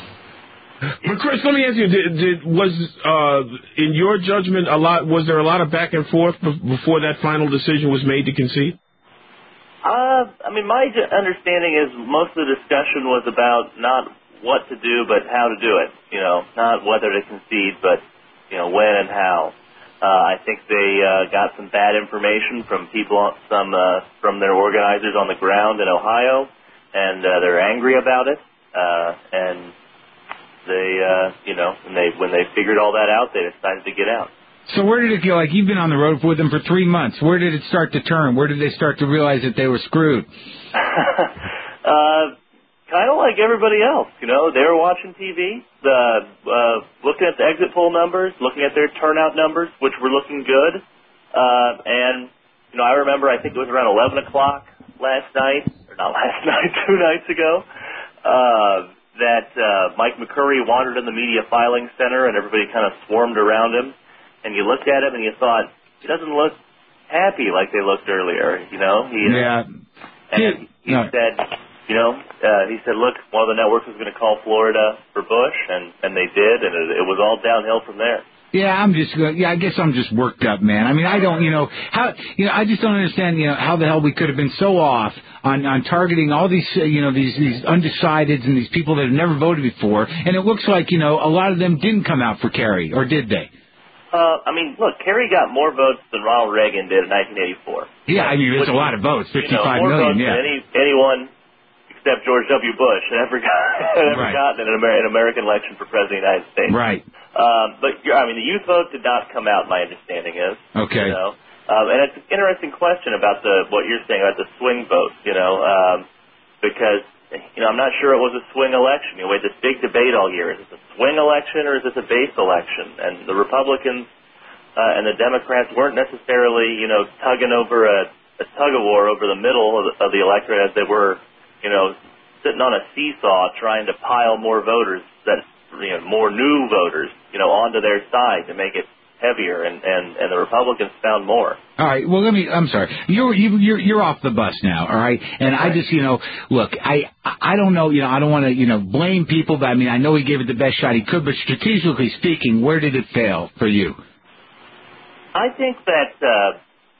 [SPEAKER 2] But Chris, let me ask you: Did, did was uh, in your judgment a lot? Was there a lot of back and forth before that final decision was made to concede?
[SPEAKER 4] Uh, I mean, my understanding is most of the discussion was about not what to do, but how to do it. You know, not whether to concede, but, you know, when and how. Uh, I think they uh, got some bad information from people, some uh, from their organizers on the ground in Ohio, and uh, they're angry about it. Uh, and they, uh, you know, when they when they figured all that out, they decided to get out.
[SPEAKER 1] So where did it go? Like, you've been on the road with them for three months. Where did it start to turn? Where did they start to realize that they were screwed?
[SPEAKER 4] uh, kind of like everybody else, you know. They were watching T V, the, uh, looking at the exit poll numbers, looking at their turnout numbers, which were looking good. Uh, and, you know, I remember, I think it was around eleven o'clock last night, or not last night, two nights ago, uh, that uh, Mike McCurry wandered in the media filing center, and everybody kind of swarmed around him. And you looked at him and you thought, he doesn't look happy like they looked earlier, you know? He,
[SPEAKER 1] yeah.
[SPEAKER 4] And he
[SPEAKER 1] no.
[SPEAKER 4] said, you know, uh, he said, look, one of the networks was going to call Florida for Bush, and, and they did, and it, it was all downhill from there.
[SPEAKER 1] Yeah, I'm just, yeah, I guess I'm just worked up, man. I mean, I don't, you know, how, you know, I just don't understand, you know, how the hell we could have been so off on, on targeting all these, uh, you know, these, these undecideds and these people that have never voted before. And it looks like, you know, a lot of them didn't come out for Kerry, or did they?
[SPEAKER 4] Uh, I mean, look, Kerry got more votes than Ronald Reagan did in nineteen eighty-four.
[SPEAKER 1] Yeah, I mean, it's a lot of votes, fifty-five
[SPEAKER 4] you know, more
[SPEAKER 1] million,
[SPEAKER 4] votes
[SPEAKER 1] yeah.
[SPEAKER 4] than any, anyone except George W. Bush had ever, got, had ever
[SPEAKER 1] Right.
[SPEAKER 4] gotten in an, Amer- an American election for president of the United States.
[SPEAKER 1] Right.
[SPEAKER 4] Um, but, I mean, the youth vote did not come out, my understanding is.
[SPEAKER 1] Okay.
[SPEAKER 4] You know? Um, and it's an interesting question about the what you're saying about the swing vote, you know, um, because, you know, I'm not sure it was a swing election. You know, we had this big debate all year. Is this a swing election or is this a base election? And the Republicans uh, and the Democrats weren't necessarily, you know, tugging over a, a tug-of-war over the middle of the, of the electorate as they were, you know, sitting on a seesaw trying to pile more voters, that, you know, more new voters, you know, onto their side to make it heavier, and, and, and the Republicans found more.
[SPEAKER 1] All right. Well, let me. I'm sorry. You're you, you're you're off the bus now. All right. And I just, you know, look, I I don't know. You know, I don't want to, you know, blame people, but I mean, I know he gave it the best shot he could. But strategically speaking, where did it fail for you?
[SPEAKER 4] I think that uh,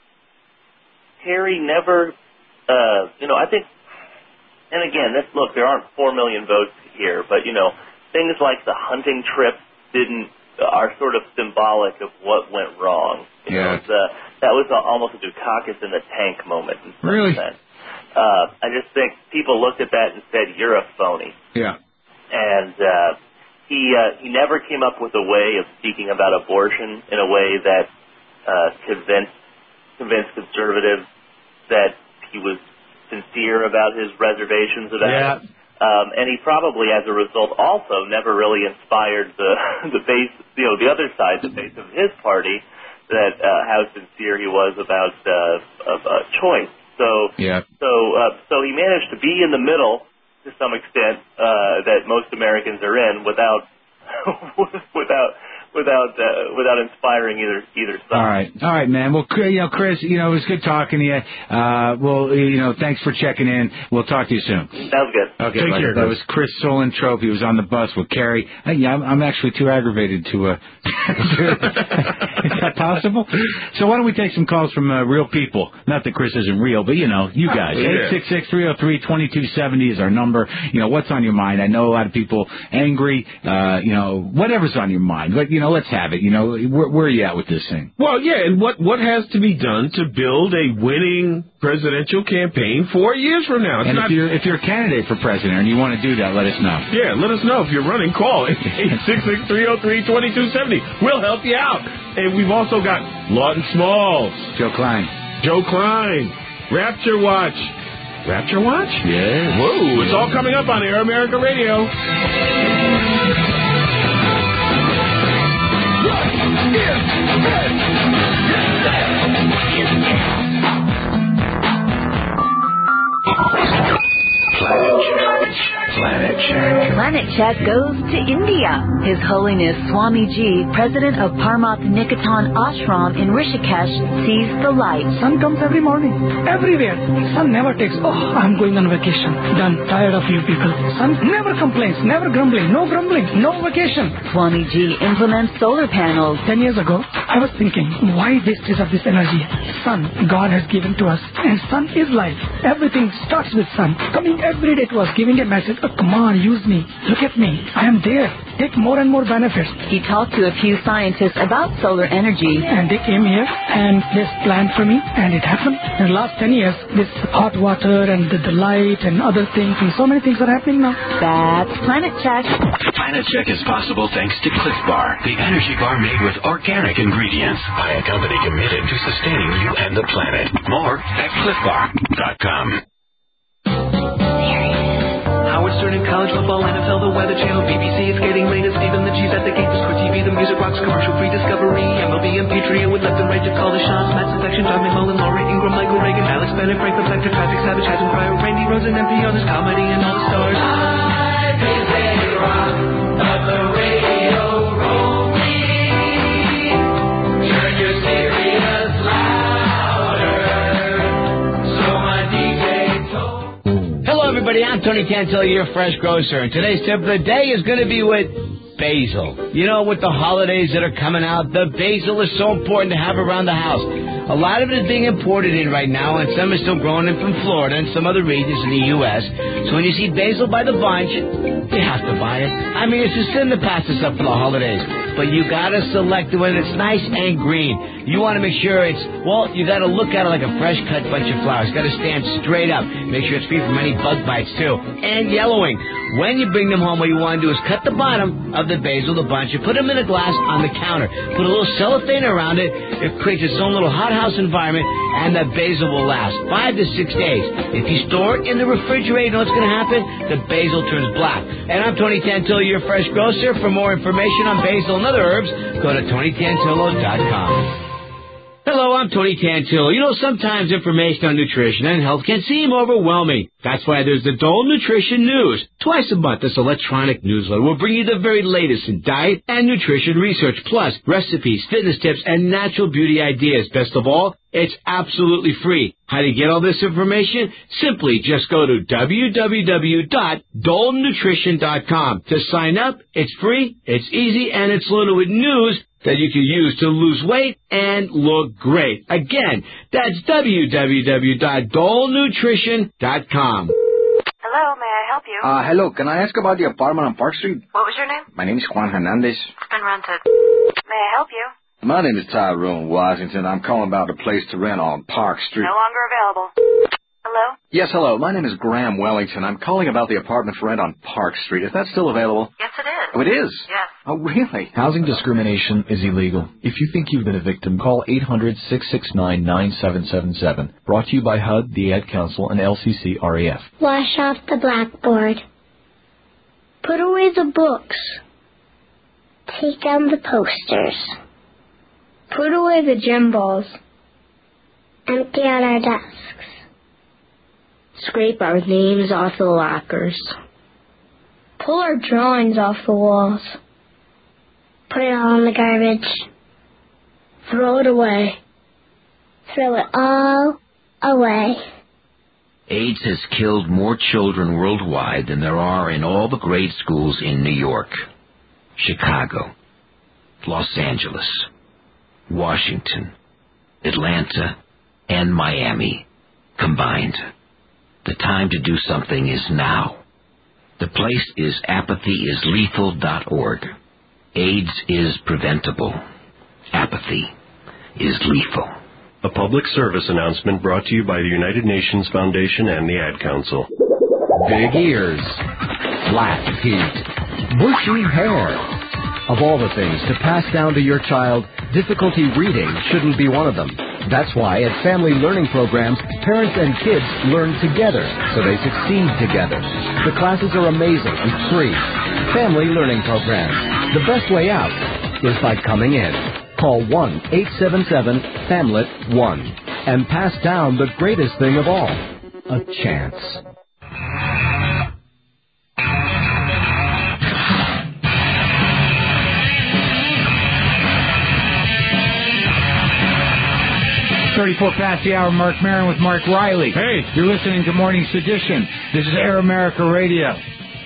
[SPEAKER 4] Kerry never, uh, you know, I think, and again, this look, there aren't four million votes here, but you know, things like the hunting trip didn't. Are sort of symbolic of what went wrong. You
[SPEAKER 1] yeah.
[SPEAKER 4] know, the, that was a, almost a Dukakis in the tank moment. In some
[SPEAKER 1] really?
[SPEAKER 4] sense. Uh, I just think people looked at that and said, "You're a phony."
[SPEAKER 1] Yeah.
[SPEAKER 4] And uh, he uh, he never came up with a way of speaking about abortion in a way that uh, convinced convinced conservatives that he was sincere about his reservations about
[SPEAKER 1] yeah.
[SPEAKER 4] it. Um, and he probably, as a result, also never really inspired the the base, you know, the other side, the base of his party, that uh, how sincere he was about uh, of, uh, choice. So,
[SPEAKER 1] yeah.
[SPEAKER 4] so, uh, so he managed to be in the middle to some extent uh, that most Americans are in, without without. Without uh, without inspiring either either side.
[SPEAKER 1] All right, all right, man. Well, you know, Chris, you know, it was good talking to you. Uh, well, you know, thanks for checking in. We'll talk to you soon.
[SPEAKER 4] Sounds good.
[SPEAKER 1] Okay,
[SPEAKER 2] Take
[SPEAKER 1] buddy.
[SPEAKER 2] care.
[SPEAKER 1] That was Chris Suellentrop. He was on the bus with Kerry. Uh, yeah, I'm, I'm actually too aggravated to. Uh, is that possible? So why don't we take some calls from uh, real people? Not that Chris isn't real, but you know, you guys. Eight six six three zero three twenty two seventy is our number. You know, what's on your mind? I know a lot of people angry. Uh, you know, whatever's on your mind. But you know. know, let's have it. You know, where, where are you at with this thing?
[SPEAKER 2] Well, yeah, and what, what has to be done to build a winning presidential campaign four years from now? It's
[SPEAKER 1] and
[SPEAKER 2] not...
[SPEAKER 1] if you're if you're a candidate for president and you want to do that, let us know.
[SPEAKER 2] Yeah, let us know if you're running. Call eight six six, three oh three, two two seven oh. We'll help you out. And we've also got Lawton Smalls,
[SPEAKER 1] Joe Klein,
[SPEAKER 2] Joe Klein, Rapture Watch. Rapture Watch?
[SPEAKER 1] Yeah.
[SPEAKER 2] Whoa, it's all coming up on Air America Radio.
[SPEAKER 6] Planet Check. Planet Check goes to India. His Holiness Swamiji, president of Paramath Niketan Ashram in Rishikesh, sees the light.
[SPEAKER 5] Sun comes every morning, everywhere. Sun never takes, oh, I'm going on vacation. Done, tired of you people. Sun never complains, never grumbling, no grumbling, no vacation.
[SPEAKER 6] Swamiji implements solar panels.
[SPEAKER 5] Ten years ago, I was thinking, why wastage of this energy? Sun, God has given to us, and sun is life. Everything starts with sun. Coming every day to us, giving a message, oh, come on, use me. Look at me. I am there. Take more and more benefits.
[SPEAKER 6] He talked to a few scientists about solar energy.
[SPEAKER 5] And they came here and they planned for me, and it happened. In the last ten years, this hot water and the, the light and other things, and so many things are happening now.
[SPEAKER 6] That's Planet Check.
[SPEAKER 8] Planet Check is possible thanks to Cliff Bar, the energy bar made with organic ingredients by a company committed to sustaining you and the planet. More at cliff bar dot com.
[SPEAKER 9] Howard Stern in college football, N F L, the Weather Channel, B B C, it's getting late, and Stephen the G's at the gate, Discord T V, the music rocks, commercial-free Discovery, M L B and Patriot with left and right to call the shots, Matt's Infection, John McMullen, Laurie Ingram, Michael Reagan, Alex Bennett, Frank Reflector, Traffic Savage, Adam Pryor, Randy Rhodes, and M P on his comedy and all the stars. Life is a rock of the radio, roll me. Turn your Sirius louder, so my D J told.
[SPEAKER 14] Hello, everybody. I'm Tony Tantillo, your fresh grocer, and today's tip of the day is going to be with basil. You know, with the holidays that are coming out, the basil is so important to have around the house. A lot of it is being imported in right now, and some is still growing in from Florida and some other regions in the U S So when you see basil by the bunch, you have to buy it. I mean, it's a sin to pass this up for the holidays, but you got to select it when it's nice and green. You want to make sure it's, well, you got to look at it like a fresh cut bunch of flowers. It's got to stand straight up. Make sure it's free from any bug bites, too. And yellowing. When you bring them home, what you want to do is cut the bottom of the basil, the bunch, and put them in a glass on the counter. Put a little cellophane around it. It creates its own little hothouse environment, and the basil will last five to six days. If you store it in the refrigerator, you know what's going to happen? The basil turns black. And I'm Tony Tantillo, your fresh grocer. For more information on basil and other herbs, go to tony tantillo dot com. Hello, I'm Tony Tantillo. You know, sometimes information on nutrition and health can seem overwhelming. That's why there's the Dole Nutrition News. Twice a month, this electronic newsletter will bring you the very latest in diet and nutrition research, plus recipes, fitness tips, and natural beauty ideas. Best of all, it's absolutely free. How do you get all this information? Simply just go to w w w dot dole nutrition dot com. To sign up, it's free, it's easy, and it's loaded with news that you can use to lose weight and look great. Again, that's w w w dot dole nutrition dot com.
[SPEAKER 17] Hello, may I help you?
[SPEAKER 22] Uh, hello, can I ask about the apartment on Park Street?
[SPEAKER 17] What was your name?
[SPEAKER 22] My name is Juan Hernandez.
[SPEAKER 17] It's been rented. May I help you?
[SPEAKER 22] My name is Tyrone Washington. I'm calling about a place to rent on Park Street.
[SPEAKER 17] No longer available. Hello?
[SPEAKER 22] Yes, hello. My name is Graham Wellington. I'm calling about the apartment for rent on Park Street. Is that still available?
[SPEAKER 17] Yes, it is.
[SPEAKER 22] Oh, it is?
[SPEAKER 17] Yes.
[SPEAKER 22] Oh, really?
[SPEAKER 23] Housing discrimination is illegal. If you think you've been a victim, call eight hundred, six six nine, nine seven seven seven. Brought to you by H U D, the Ad Council, and L C C R A F.
[SPEAKER 3] Wash off the blackboard. Put away the books. Take down the posters. Put away the gym balls. Empty out our desks. Scrape our names off the lockers. Pull our drawings off the walls. Put it all in the garbage. Throw it away. Throw it all away.
[SPEAKER 24] AIDS has killed more children worldwide than there are in all the grade schools in New York, Chicago, Los Angeles, Washington, Atlanta, and Miami combined. The time to do something is now. The place is apathy is lethal dot org. AIDS is preventable. Apathy is lethal.
[SPEAKER 7] A public service announcement brought to you by the United Nations Foundation and the Ad Council.
[SPEAKER 21] Big ears, flat feet, bushy hair. Of all the things to pass down to your child, difficulty reading shouldn't be one of them. That's why at Family Learning Programs, parents and kids learn together so they succeed together. The classes are amazing and free. Family Learning Programs. The best way out is by coming in. Call one eight seven seven FAMLET one and pass down the greatest thing of all, a chance.
[SPEAKER 1] thirty-four past the hour, Mark Maron with Mark Riley.
[SPEAKER 2] Hey.
[SPEAKER 1] You're listening to Morning Sedition. This is Air America Radio.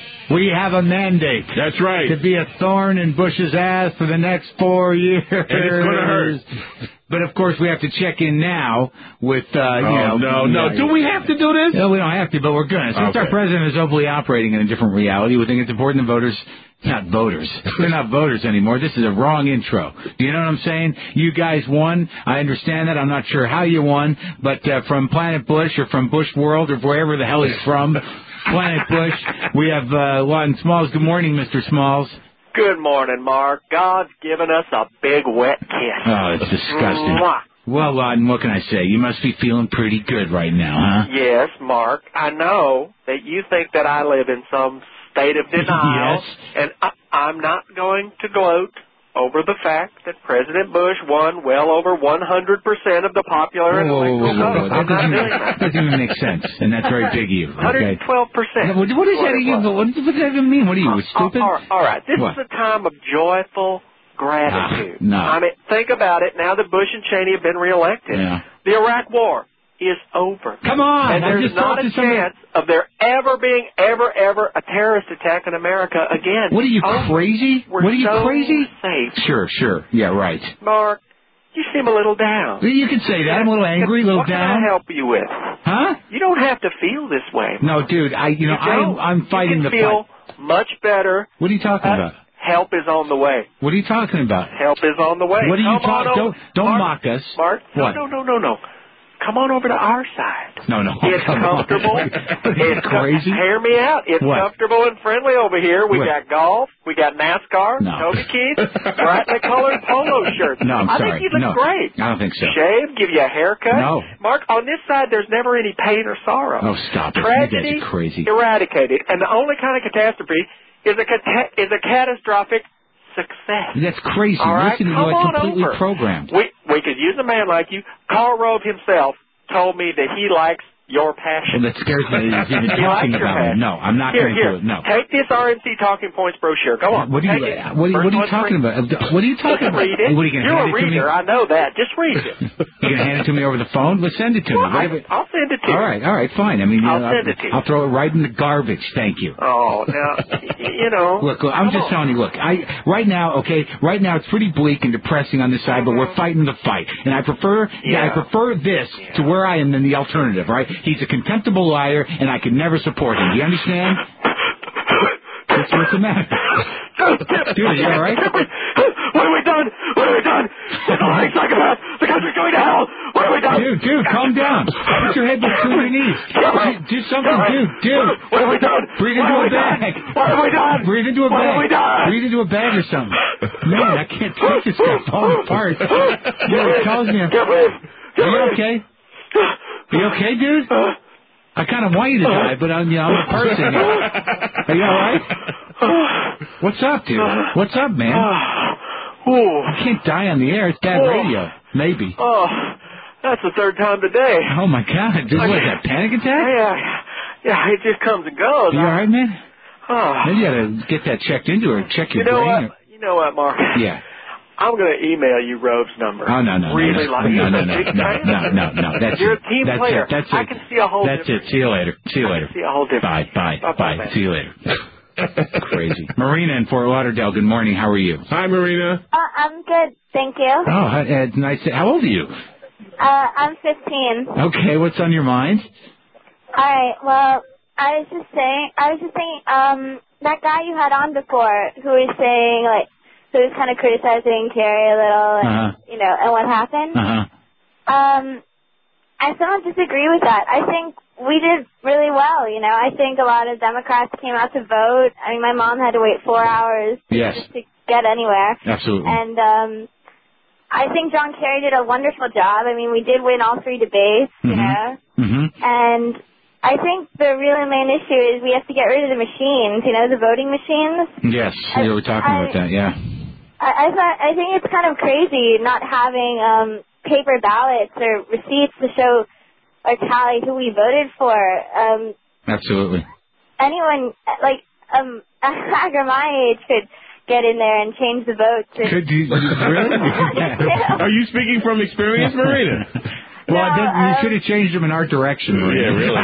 [SPEAKER 1] We have a mandate.
[SPEAKER 2] That's right.
[SPEAKER 1] To be a thorn in Bush's ass for the next four years.
[SPEAKER 2] And it's going to hurt.
[SPEAKER 1] But, of course, we have to check in now with, uh,
[SPEAKER 2] oh,
[SPEAKER 1] you know.
[SPEAKER 2] no, no.
[SPEAKER 1] Yeah,
[SPEAKER 2] do we have to do this?
[SPEAKER 1] No, we don't have to, but we're going to. Since
[SPEAKER 2] okay.
[SPEAKER 1] our president is openly operating in a different reality, we think it's important that voters... Not voters. They're not voters anymore. This is a wrong intro. Do you know what I'm saying? You guys won. I understand that. I'm not sure how you won, but uh, from Planet Bush or from Bush World or wherever the hell he's from, Planet Bush, we have uh, Lawton Smalls. Good morning, Mister Smalls.
[SPEAKER 10] Good morning, Mark. God's given us a big wet kiss.
[SPEAKER 1] Oh, it's disgusting.
[SPEAKER 10] Mwah.
[SPEAKER 1] Well, Lawton, what can I say? You must be feeling pretty good right now, huh?
[SPEAKER 10] Yes, Mark. I know that you think that I live in some state of denial,
[SPEAKER 1] yes.
[SPEAKER 10] and I, I'm not going to gloat over the fact that President Bush won well over one hundred percent of the popular and
[SPEAKER 1] whoa,
[SPEAKER 10] electoral
[SPEAKER 1] whoa, whoa,
[SPEAKER 10] vote.
[SPEAKER 1] whoa.
[SPEAKER 10] I'm
[SPEAKER 1] That
[SPEAKER 10] not
[SPEAKER 1] doesn't,
[SPEAKER 10] doing that.
[SPEAKER 1] doesn't even make sense, and that's very big of you.
[SPEAKER 10] one hundred twelve percent.
[SPEAKER 1] What, what, does that even, what, what does that even mean? What are you, stupid?
[SPEAKER 10] All right, all right. This
[SPEAKER 1] what?
[SPEAKER 10] is a time of joyful gratitude.
[SPEAKER 1] Ah, no.
[SPEAKER 10] I mean, think about it. Now that Bush and Cheney have been reelected,
[SPEAKER 1] yeah.
[SPEAKER 10] the Iraq War is over.
[SPEAKER 1] Come on!
[SPEAKER 10] And
[SPEAKER 1] I
[SPEAKER 10] there's
[SPEAKER 1] just
[SPEAKER 10] not a chance of there ever being, ever, ever a terrorist attack in America again.
[SPEAKER 1] What are you,
[SPEAKER 10] oh,
[SPEAKER 1] crazy?
[SPEAKER 10] We're
[SPEAKER 1] what are you,
[SPEAKER 10] so
[SPEAKER 1] crazy?
[SPEAKER 10] safe.
[SPEAKER 1] Sure, sure. Yeah, right.
[SPEAKER 10] Mark, you seem a little down.
[SPEAKER 1] You can say that. I'm a little angry, a little
[SPEAKER 10] what
[SPEAKER 1] down.
[SPEAKER 10] What can I help you with?
[SPEAKER 1] Huh?
[SPEAKER 10] You don't have to feel this way.
[SPEAKER 1] No, dude, I, you know,
[SPEAKER 10] you
[SPEAKER 1] I'm, I'm fighting
[SPEAKER 10] you can
[SPEAKER 1] the
[SPEAKER 10] feel
[SPEAKER 1] fight.
[SPEAKER 10] much better.
[SPEAKER 1] What are you talking
[SPEAKER 10] uh,
[SPEAKER 1] about?
[SPEAKER 10] Help is on the way.
[SPEAKER 1] What are you talking about?
[SPEAKER 10] Help is on the way.
[SPEAKER 1] What are you
[SPEAKER 10] Come
[SPEAKER 1] talking? Don't, don't
[SPEAKER 10] Mark,
[SPEAKER 1] mock us.
[SPEAKER 10] Mark, no,
[SPEAKER 1] what?
[SPEAKER 10] no, no, no, no. Come on over to our side.
[SPEAKER 1] No, no.
[SPEAKER 10] It's
[SPEAKER 1] come
[SPEAKER 10] comfortable.
[SPEAKER 1] On.
[SPEAKER 10] It's
[SPEAKER 1] crazy.
[SPEAKER 10] Hear me out. It's
[SPEAKER 1] what?
[SPEAKER 10] comfortable and friendly over here. We
[SPEAKER 1] what?
[SPEAKER 10] got golf. We got NASCAR.
[SPEAKER 1] No.
[SPEAKER 10] Toby Keith. Brightly colored polo shirts.
[SPEAKER 1] No, I'm
[SPEAKER 10] I
[SPEAKER 1] sorry.
[SPEAKER 10] think you look
[SPEAKER 1] no.
[SPEAKER 10] great.
[SPEAKER 1] I don't think so.
[SPEAKER 10] Shave. Give you a haircut.
[SPEAKER 1] No.
[SPEAKER 10] Mark, on this side, there's never any pain or sorrow.
[SPEAKER 1] Oh, stop it.
[SPEAKER 10] Tragedy
[SPEAKER 1] You guys are crazy.
[SPEAKER 10] eradicated. And the only kind of catastrophe is a cata- is a catastrophic success.
[SPEAKER 1] That's crazy.
[SPEAKER 10] All right?
[SPEAKER 1] Listen to
[SPEAKER 10] Come
[SPEAKER 1] you like
[SPEAKER 10] on
[SPEAKER 1] completely
[SPEAKER 10] over.
[SPEAKER 1] programmed.
[SPEAKER 10] We we could use a man like you. Karl Rove himself told me that he likes your passion.
[SPEAKER 1] Well, that scares me that he's even
[SPEAKER 10] He
[SPEAKER 1] talking
[SPEAKER 10] likes your
[SPEAKER 1] about it.
[SPEAKER 10] passion.
[SPEAKER 1] No, I'm not
[SPEAKER 10] Here,
[SPEAKER 1] going to
[SPEAKER 10] here,
[SPEAKER 1] do it. No.
[SPEAKER 10] Take this R N C Talking Points brochure. Go on.
[SPEAKER 1] What are you,
[SPEAKER 10] Take it.
[SPEAKER 1] what are, what are you
[SPEAKER 10] First
[SPEAKER 1] talking
[SPEAKER 10] one,
[SPEAKER 1] about? What are you talking
[SPEAKER 10] Just
[SPEAKER 1] about?
[SPEAKER 10] read it.
[SPEAKER 1] What are you going to
[SPEAKER 10] You're
[SPEAKER 1] hand
[SPEAKER 10] a
[SPEAKER 1] it to me?
[SPEAKER 10] reader. I know that. Just read it.
[SPEAKER 1] You're going to hand it to me over the phone? Well, send it to
[SPEAKER 10] Well,
[SPEAKER 1] me.
[SPEAKER 10] I,
[SPEAKER 1] Whatever.
[SPEAKER 10] I'll send it to you.
[SPEAKER 1] All right, all right, fine. I mean, you
[SPEAKER 10] I'll
[SPEAKER 1] know,
[SPEAKER 10] send it to you.
[SPEAKER 1] I'll throw it right in the garbage. Thank you.
[SPEAKER 10] Oh, now, you know.
[SPEAKER 1] Look, look I'm just
[SPEAKER 10] on.
[SPEAKER 1] telling you, look, I right now, okay, right now it's pretty bleak and depressing on this side, but we're fighting the fight. And I prefer, yeah,
[SPEAKER 10] Yeah.
[SPEAKER 1] I prefer this
[SPEAKER 10] Yeah.
[SPEAKER 1] to where I am than the alternative, right? He's a contemptible liar, and I could never support him. Do you understand? What's, what's the matter? Dude, are you all right?
[SPEAKER 10] What have we done? What have we done? There's a lying psychopath. The country's going to hell. What have we done?
[SPEAKER 1] Dude, dude, calm down. Put your head between your knees. Do, do something, dude, dude.
[SPEAKER 10] What have we done?
[SPEAKER 1] Breathe
[SPEAKER 10] What
[SPEAKER 1] into
[SPEAKER 10] have
[SPEAKER 1] a
[SPEAKER 10] we
[SPEAKER 1] bag.
[SPEAKER 10] done? What have we done?
[SPEAKER 1] Breathe into a
[SPEAKER 10] What
[SPEAKER 1] bag.
[SPEAKER 10] have we done?
[SPEAKER 1] Breathe into a bag or something. Man, I can't take this guy falling apart. Dude, it tells me. I'm,
[SPEAKER 10] Get rid. Get
[SPEAKER 1] are you
[SPEAKER 10] rid.
[SPEAKER 1] okay? Are you okay, dude? I kind of want you to die, but I'm, you know, I'm a person. Are you all right? What's up, dude? What's up, man?
[SPEAKER 10] Ooh.
[SPEAKER 1] I can't die on the air. It's bad
[SPEAKER 10] Oh.
[SPEAKER 1] radio. Maybe.
[SPEAKER 10] Oh, that's the third time today.
[SPEAKER 1] Oh, my God. Dude, what is that, panic attack?
[SPEAKER 10] Yeah, yeah, it just comes and goes.
[SPEAKER 1] Are you all right, man?
[SPEAKER 10] Oh.
[SPEAKER 1] Maybe you ought to get that checked into or check your
[SPEAKER 10] You know
[SPEAKER 1] brain.
[SPEAKER 10] what? You know what, Mark?
[SPEAKER 1] Or, yeah.
[SPEAKER 10] I'm going to email you Rove's number.
[SPEAKER 1] Oh, no, no,
[SPEAKER 10] really
[SPEAKER 1] no.
[SPEAKER 10] like
[SPEAKER 1] No,
[SPEAKER 10] you.
[SPEAKER 1] no, no, no, no, no, no. That's
[SPEAKER 10] You're
[SPEAKER 1] it.
[SPEAKER 10] a team
[SPEAKER 1] That's
[SPEAKER 10] player.
[SPEAKER 1] It. That's it.
[SPEAKER 10] I can see a whole
[SPEAKER 1] That's
[SPEAKER 10] difference.
[SPEAKER 1] it. See you later. See you
[SPEAKER 10] I
[SPEAKER 1] later.
[SPEAKER 10] can see a whole difference.
[SPEAKER 1] Bye, bye,
[SPEAKER 10] Bye,
[SPEAKER 1] bye.
[SPEAKER 10] man.
[SPEAKER 1] See you later. Crazy. Marina in Fort Lauderdale. Good morning. How are you?
[SPEAKER 2] Hi, Marina.
[SPEAKER 11] Uh, I'm good, thank you.
[SPEAKER 1] Oh, hi- it's nice. To, how old are you?
[SPEAKER 11] Uh, I'm fifteen.
[SPEAKER 1] Okay. What's on your mind?
[SPEAKER 11] All right. Well, I was just saying. I was just saying. Um, that guy you had on before, who was saying like who was kind of criticizing Kerry a little, and,
[SPEAKER 1] Uh-huh.
[SPEAKER 11] you know, and what happened.
[SPEAKER 1] Uh-huh.
[SPEAKER 11] Um, I still don't disagree with that. I think we did really well, you know. I think a lot of Democrats came out to vote. I mean, my mom had to wait four hours
[SPEAKER 1] Yes.
[SPEAKER 11] just to get anywhere.
[SPEAKER 1] Absolutely.
[SPEAKER 11] And um, I think John Kerry did a wonderful job. I mean, we did win all three debates, you
[SPEAKER 1] Mhm.
[SPEAKER 11] know.
[SPEAKER 1] Mm-hmm.
[SPEAKER 11] And I think the really main issue is we have to get rid of the machines, you know, the voting machines.
[SPEAKER 1] Yes, we were talking
[SPEAKER 11] I-
[SPEAKER 1] about that, yeah.
[SPEAKER 11] I, I thought I think it's kind of crazy not having um, paper ballots or receipts to show or tally who we voted for. Um,
[SPEAKER 1] Absolutely.
[SPEAKER 11] anyone like um, a hacker my age could get in there and change the votes. And
[SPEAKER 1] Could you really?
[SPEAKER 2] Are you speaking from experience, Marina?
[SPEAKER 1] Well,
[SPEAKER 11] No,
[SPEAKER 1] then you
[SPEAKER 11] um,
[SPEAKER 1] should have changed them in our direction, Marina.
[SPEAKER 2] Yeah, really.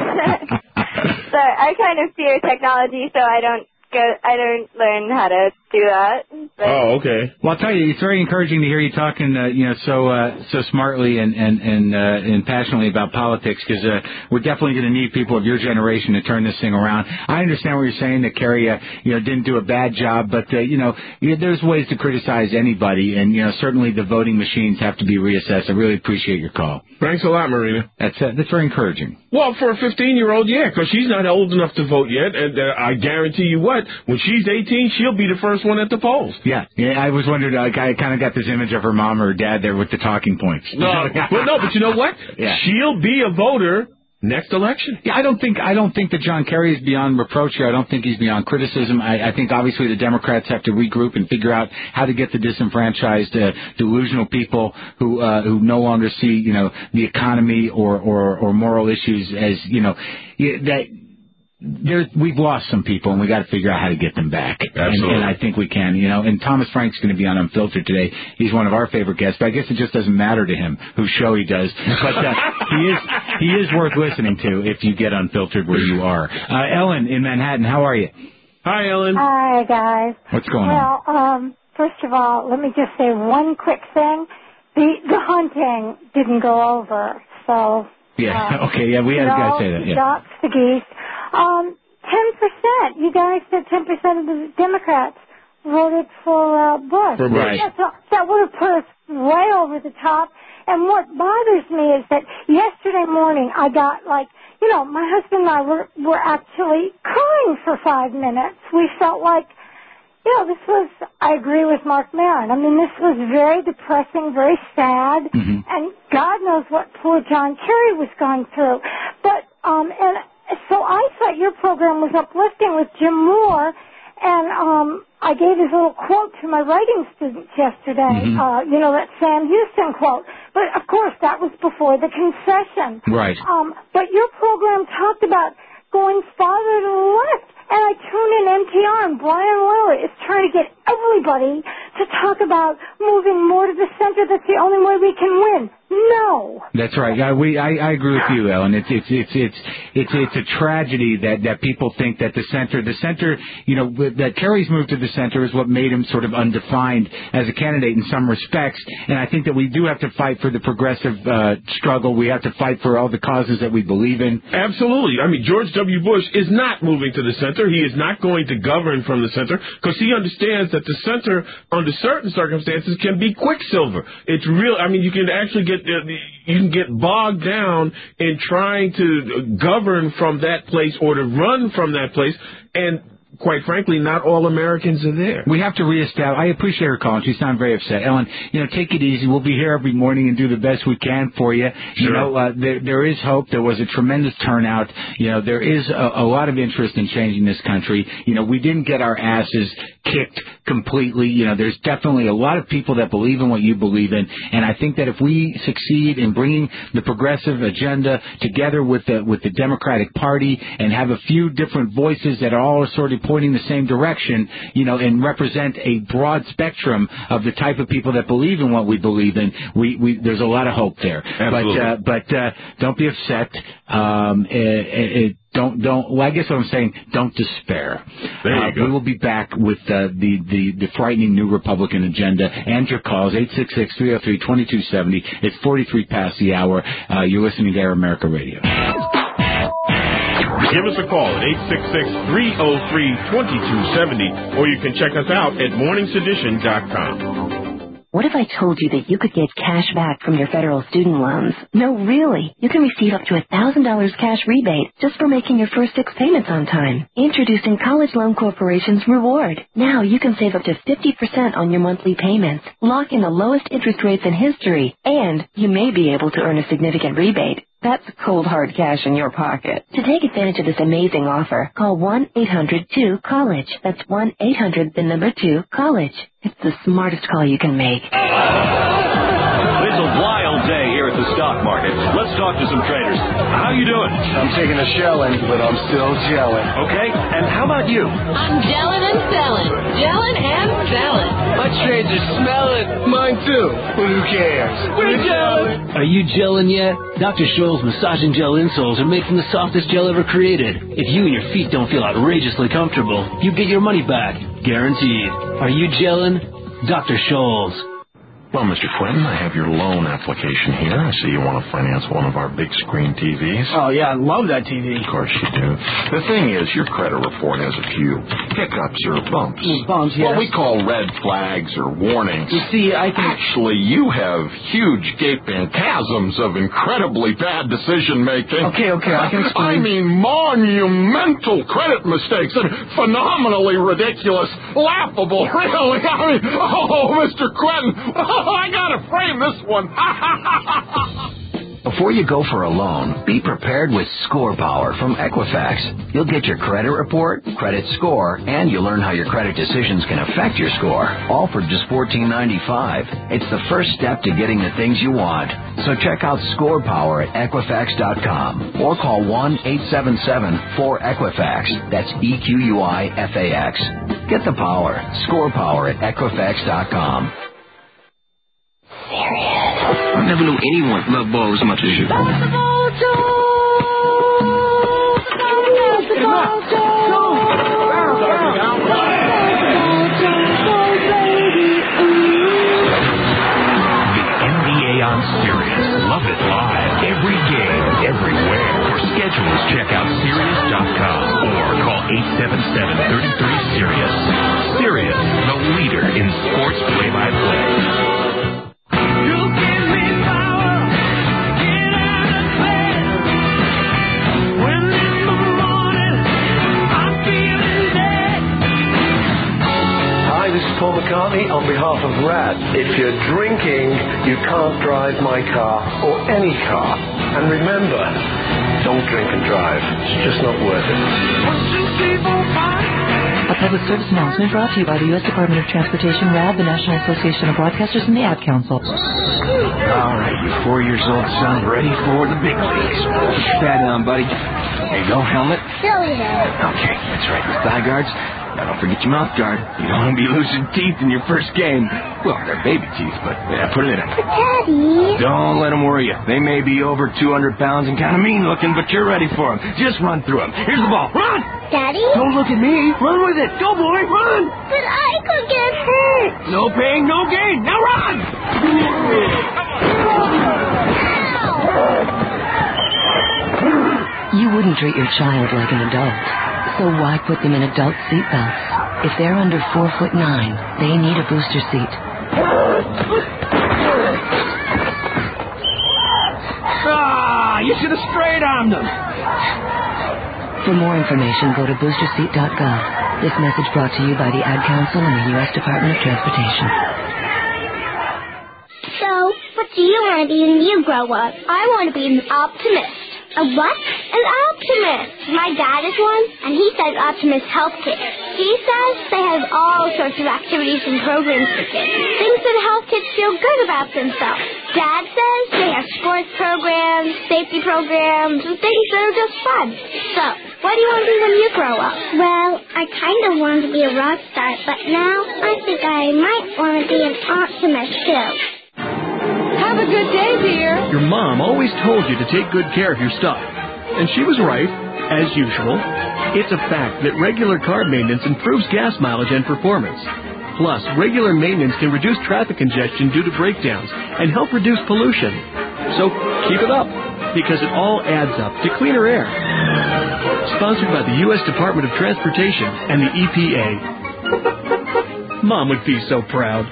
[SPEAKER 11] So I kind of fear technology, so I don't go. I don't learn how to do that. But
[SPEAKER 2] Oh, okay.
[SPEAKER 1] Well, I'll tell you, it's very encouraging to hear you talking, uh, you know, so uh, so smartly and and and, uh, and passionately about politics, because uh, we're definitely going to need people of your generation to turn this thing around. I understand what you're saying, that Kerry, uh, you know, didn't do a bad job, but uh, you know, you, there's ways to criticize anybody, and you know, certainly the voting machines have to be reassessed. I really appreciate your call.
[SPEAKER 2] Thanks a lot, Marina.
[SPEAKER 1] That's uh, that's very encouraging.
[SPEAKER 2] Well, for a fifteen-year-old, yeah, because she's not old enough to vote yet, and uh, I guarantee you what, when she's eighteen, she'll be the first one at the polls.
[SPEAKER 1] Yeah, yeah. I was wondering. Like, I kind of got this image of her mom or her dad there with the talking points.
[SPEAKER 2] No, well, no, but you know what?
[SPEAKER 1] Yeah.
[SPEAKER 2] She'll be a voter next election.
[SPEAKER 1] Yeah, I don't think I don't think that John Kerry is beyond reproach here. I don't think he's beyond criticism. I, I think obviously the Democrats have to regroup and figure out how to get the disenfranchised, uh, delusional people who uh, who no longer see, you know, the economy or or, or moral issues as, you know, that. There, we've lost some people, and we got to figure out how to get them back.
[SPEAKER 2] Absolutely.
[SPEAKER 1] And, and I think we can, you know. And Thomas Frank's going to be on Unfiltered today. He's one of our favorite guests, but I guess it just doesn't matter to him whose show he does. But uh, he is he is worth listening to if you get Unfiltered where you are. Uh, Ellen in Manhattan, how are you?
[SPEAKER 2] Hi, Ellen.
[SPEAKER 12] Hi, guys.
[SPEAKER 1] What's going
[SPEAKER 12] well,
[SPEAKER 1] on?
[SPEAKER 12] Well, um, first of all, let me just say one quick thing. The the hunting didn't go over, so.
[SPEAKER 1] Yeah.
[SPEAKER 12] Uh,
[SPEAKER 1] okay. Yeah, we had a guy say that. Yeah.
[SPEAKER 12] Ducks, the geese. Um, ten percent. You guys said ten percent of the Democrats voted for uh, Bush.
[SPEAKER 1] For Bush.
[SPEAKER 12] That's a, that would have put us way over the top. And what bothers me is that yesterday morning I got like, you know, my husband and I were were actually crying for five minutes. We felt like, you know, this was, I agree with Mark Maron. I mean, this was very depressing, very sad,
[SPEAKER 1] mm-hmm.
[SPEAKER 12] and God knows what poor John Kerry was going through. But, um, and so I thought your program was uplifting with Jim Moore, and, um, I gave his little quote to my writing students yesterday,
[SPEAKER 1] mm-hmm.
[SPEAKER 12] uh, you know, that Sam Houston quote. But, of course, that was before the concession.
[SPEAKER 1] Right.
[SPEAKER 12] Um, but your program talked about going farther to the left. And I tune in N P R, and Brian Lilley is trying to get everybody to talk about moving more to the center. That's the only way we can win. No.
[SPEAKER 1] That's right. Yeah, we I, I agree with you, Ellen. It's it's it's it's it's it's a tragedy that that people think that the center, the center, you know, that Kerry's move to the center is what made him sort of undefined as a candidate in some respects. And I think that we do have to fight for the progressive uh, struggle. We have to fight for all the causes that we believe in.
[SPEAKER 2] Absolutely. I mean, George W. Bush is not moving to the center. He is not going to govern from the center because he understands that the center, under certain circumstances, can be quicksilver. It's real. I mean, you can actually get you can get bogged down in trying to govern from that place or to run from that place, and quite frankly, not all Americans are there.
[SPEAKER 1] We have to reestablish. I appreciate her calling. She sounded very upset. Ellen, you know, take it easy. We'll be here every morning and do the best we can for you.
[SPEAKER 2] Sure.
[SPEAKER 1] You know, uh, there, there is hope. There was a tremendous turnout. You know, there is a, a lot of interest in changing this country. You know, we didn't get our asses kicked completely. You know, there's definitely a lot of people that believe in what you believe in, and I think that if we succeed in bringing the progressive agenda together with the with the Democratic Party and have a few different voices that are all sort of pointing the same direction, you know, and represent a broad spectrum of the type of people that believe in what we believe in, we, we there's a lot of hope there.
[SPEAKER 2] Absolutely.
[SPEAKER 1] But uh, but uh, don't be upset. Um, it, it, Don't, don't, well, I guess what I'm saying, don't despair.
[SPEAKER 2] There you
[SPEAKER 1] uh,
[SPEAKER 2] go.
[SPEAKER 1] We will be back with uh, the, the, the frightening new Republican agenda and your calls, eight six six, three oh three, two two seven oh. It's forty-three past the hour. Uh, you're listening to Air America Radio.
[SPEAKER 2] Give us a call at eight six six, three oh three, two two seven oh, or you can check us out at mornings edition dot com.
[SPEAKER 6] What if I told you that you could get cash back from your federal student loans? No, really. You can receive up to one thousand dollars cash rebate just for making your first six payments on time. Introducing College Loan Corporation's Reward. Now you can save up to fifty percent on your monthly payments, lock in the lowest interest rates in history, and you may be able to earn a significant rebate. That's cold, hard cash in your pocket. To take advantage of this amazing offer, call one eight hundred two college. That's one eight hundred, the number two, college. It's the smartest call you can make.
[SPEAKER 7] It's a wild day here at the stock market. Let's talk to some traders. How you doing?
[SPEAKER 28] I'm taking a shelling, but I'm still gelling.
[SPEAKER 7] Okay, and how about you?
[SPEAKER 13] I'm gelling and selling. Gelling and selling.
[SPEAKER 28] My trades are smelling. Mine too. But who cares?
[SPEAKER 13] We're gelling.
[SPEAKER 15] Are you gelling yet? Doctor Scholl's Massage and Gel insoles are made from the softest gel ever created. If you and your feet don't feel outrageously comfortable, you get your money back. Guaranteed. Are you gelling? Doctor Scholl's.
[SPEAKER 16] Well, Mister Quentin, I have your loan application here. I see you want to finance one of our big screen T Vs.
[SPEAKER 5] Oh, yeah, I love that T V.
[SPEAKER 16] Of course you do. The thing is, your credit report has a few hiccups or bumps.
[SPEAKER 5] Mm, bumps, yes.
[SPEAKER 16] What we call red flags or warnings.
[SPEAKER 5] You see, I can...
[SPEAKER 16] Actually, you have huge gaping chasms of incredibly bad decision-making.
[SPEAKER 5] Okay, okay, I can
[SPEAKER 16] I
[SPEAKER 5] explain.
[SPEAKER 16] mean, monumental credit mistakes and phenomenally ridiculous, laughable, really. I mean, oh, Mister Quentin... I gotta frame this one.
[SPEAKER 21] Before you go for a loan, be prepared with Score Power from Equifax. You'll get your credit report, credit score, and you'll learn how your credit decisions can affect your score, all for just fourteen ninety-five. It's the first step to getting the things you want. So check out Score Power at Equifax dot com or call one eight seven seven four Equifax. That's E Q U I F A X. Get the power. Score Power at Equifax dot com.
[SPEAKER 24] I never knew anyone loved ball as much as you.
[SPEAKER 8] On Sirius. Love it live. Every game, everywhere. For schedules, check out Sirius dot com or call eight seven seven, three three, Sirius. Sirius, the leader in sports play-by-play.
[SPEAKER 28] Paul McCartney on behalf of R A D. If you're drinking, you can't drive my car or any car. And remember, don't drink and drive. It's just not worth it.
[SPEAKER 6] A public service announcement brought to you by the U S Department of Transportation, R A D, the National Association of Broadcasters, and the Ad Council.
[SPEAKER 24] All right, your four years old son ready for the big leagues. Pat down, buddy. There you go, helmet.
[SPEAKER 3] Silly head.
[SPEAKER 24] Okay, that's right. Your thigh guards. Now, don't forget your mouth guard. You don't want to be losing teeth in your first game. Well, they're baby teeth, but yeah, put it in.
[SPEAKER 3] Daddy.
[SPEAKER 24] Don't let them worry you. They may be over two hundred pounds and kind of mean looking, but you're ready for them. Just run through them. Here's the ball. Run!
[SPEAKER 3] Daddy?
[SPEAKER 24] Don't look at me. Run with it. Go, boy. Run!
[SPEAKER 3] But I could get hurt.
[SPEAKER 24] No pain, no gain. Now run!
[SPEAKER 6] You wouldn't treat your child like an adult. So why put them in adult seatbelts? If they're under four foot nine, they need a booster seat.
[SPEAKER 24] Ah, you should have straight-armed them.
[SPEAKER 6] For more information, go to booster seat dot gov. This message brought to you by the Ad Council and the U S Department of Transportation.
[SPEAKER 3] So, what do you want to be when you grow up? I want to be an optimist. A what? An optimist. My dad is one, and he says Optimist Healthcare. He says they have all sorts of activities and programs for kids. Things that help kids feel good about themselves. Dad says they have sports programs, safety programs, and things that are just fun. So, what do you want to be when you grow up? Well, I kind of wanted to be a rock star, but now I think I might want to be an optimist too.
[SPEAKER 13] Have a good day, dear.
[SPEAKER 18] Your mom always told you to take good care of your stuff. And she was right, as usual. It's a fact that regular car maintenance improves gas mileage and performance. Plus, regular maintenance can reduce traffic congestion due to breakdowns and help reduce pollution. So, keep it up. because it all adds up to cleaner air. Sponsored by the U S Department of Transportation and the E P A. Mom would be so proud.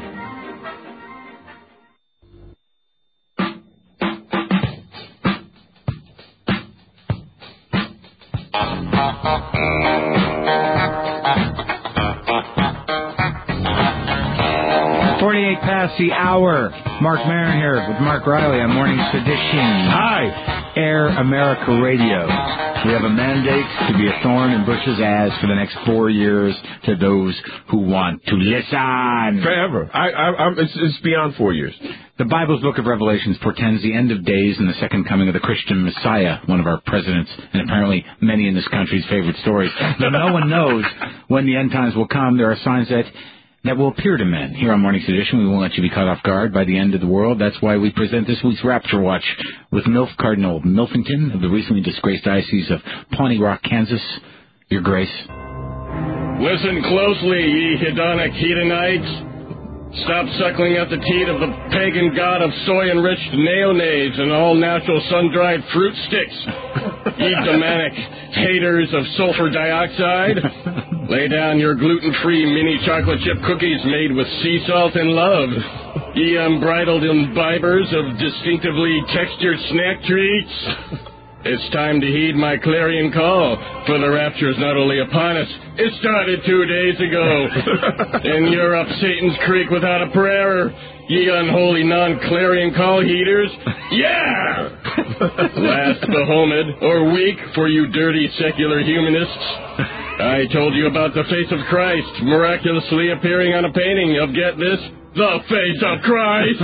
[SPEAKER 1] forty-eight past the hour. Mark Maron here with Mark Riley on Morning Sedition. Hi. Air America Radio. We have a mandate to be a thorn in Bush's ass for the next four years to those who want to listen.
[SPEAKER 2] Forever. I, I, I'm, it's, it's beyond four years.
[SPEAKER 1] The Bible's book of Revelations portends the end of days and the second coming of the Christian Messiah, one of our presidents, and apparently many in this country's favorite stories. Though no one knows when the end times will come, there are signs that that will appear to men. Here on Morning Sedition, we won't let you be caught off guard by the end of the world. That's why we present this week's Rapture Watch with MILF Cardinal Milfington of the recently disgraced Diocese of Pawnee Rock, Kansas. Your Grace.
[SPEAKER 4] Listen closely, ye hedonic hedonites. Stop suckling at the teat of the pagan god of soy-enriched mayonnaise and all-natural sun-dried fruit sticks. Ye demonic haters of sulfur dioxide. Lay down your gluten-free mini chocolate chip cookies made with sea salt and love. Ye unbridled imbibers of distinctively textured snack treats. It's time to heed my clarion call, for the rapture is not only upon us, it started two days ago. And you're up Satan's Creek without a prayer, ye unholy non-clarion call heeders. Yeah! Last Bahamut, or weak for you dirty secular humanists. I told you about the face of Christ miraculously appearing on a painting of, get this, the face of Christ.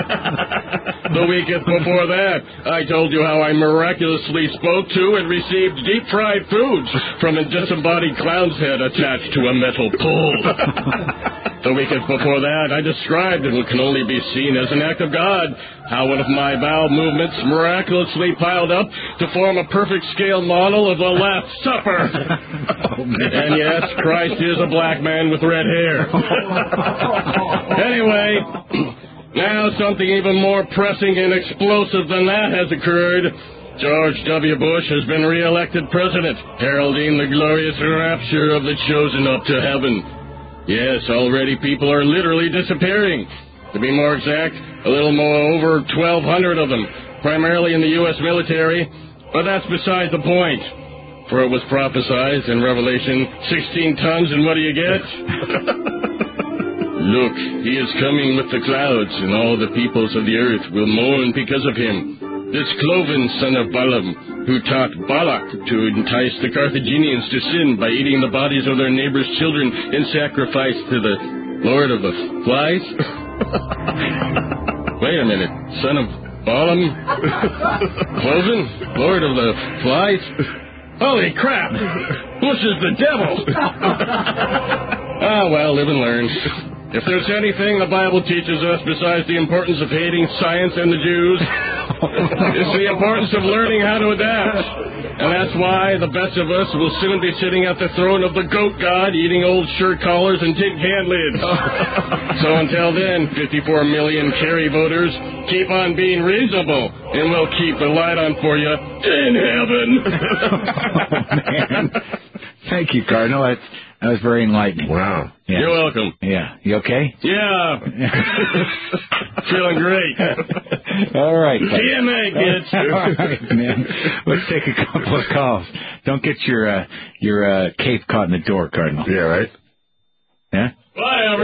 [SPEAKER 4] The weekend before that, I told you how I miraculously spoke to and received deep-fried foods from a disembodied clown's head attached to a metal pole. The weekend before that, I described in what can only be seen as an act of God how one of my bowel movements miraculously piled up to form a perfect scale model of the Last Supper. Oh, and yes, Christ is a black man with red hair. Anyway, now something even more pressing and explosive than that has occurred. George W. Bush has been re-elected president, heralding the glorious rapture of the chosen up to heaven. Yes, already people are literally disappearing. To be more exact, a little more over twelve hundred of them, primarily in the U S military, but that's beside the point. For it was prophesied in Revelation, sixteen tons, and what do you get? Look, he is coming with the clouds, and all the peoples of the earth will mourn because of him. This cloven son of Balaam, who taught Balak to entice the Carthaginians to sin by eating the bodies of their neighbors' children in sacrifice to the Lord of the Flies? Wait a minute, son of Balaam? Cloven? Lord of the Flies? Holy crap! Bush is the devil! Ah, well, live and learn. If there's anything the Bible teaches us besides the importance of hating science and the Jews, it's the importance of learning how to adapt. And that's why the best of us will soon be sitting at the throne of the goat god, eating old shirt collars and tin can lids. So until then, fifty-four million Kerry voters, keep on being reasonable, and we'll keep the light on for you in heaven.
[SPEAKER 1] Oh, man. Thank you, Cardinal. That's, that was very enlightening.
[SPEAKER 4] Wow.
[SPEAKER 1] Yeah.
[SPEAKER 4] You're welcome.
[SPEAKER 1] Yeah. You okay?
[SPEAKER 4] Yeah. Feeling great.
[SPEAKER 1] All right.
[SPEAKER 4] D M A, kids.
[SPEAKER 1] All right, man. Let's take a couple of calls. Don't get your uh, your uh, cape caught in the door, Cardinal.
[SPEAKER 4] Yeah, right?
[SPEAKER 1] Yeah?
[SPEAKER 4] Whatever.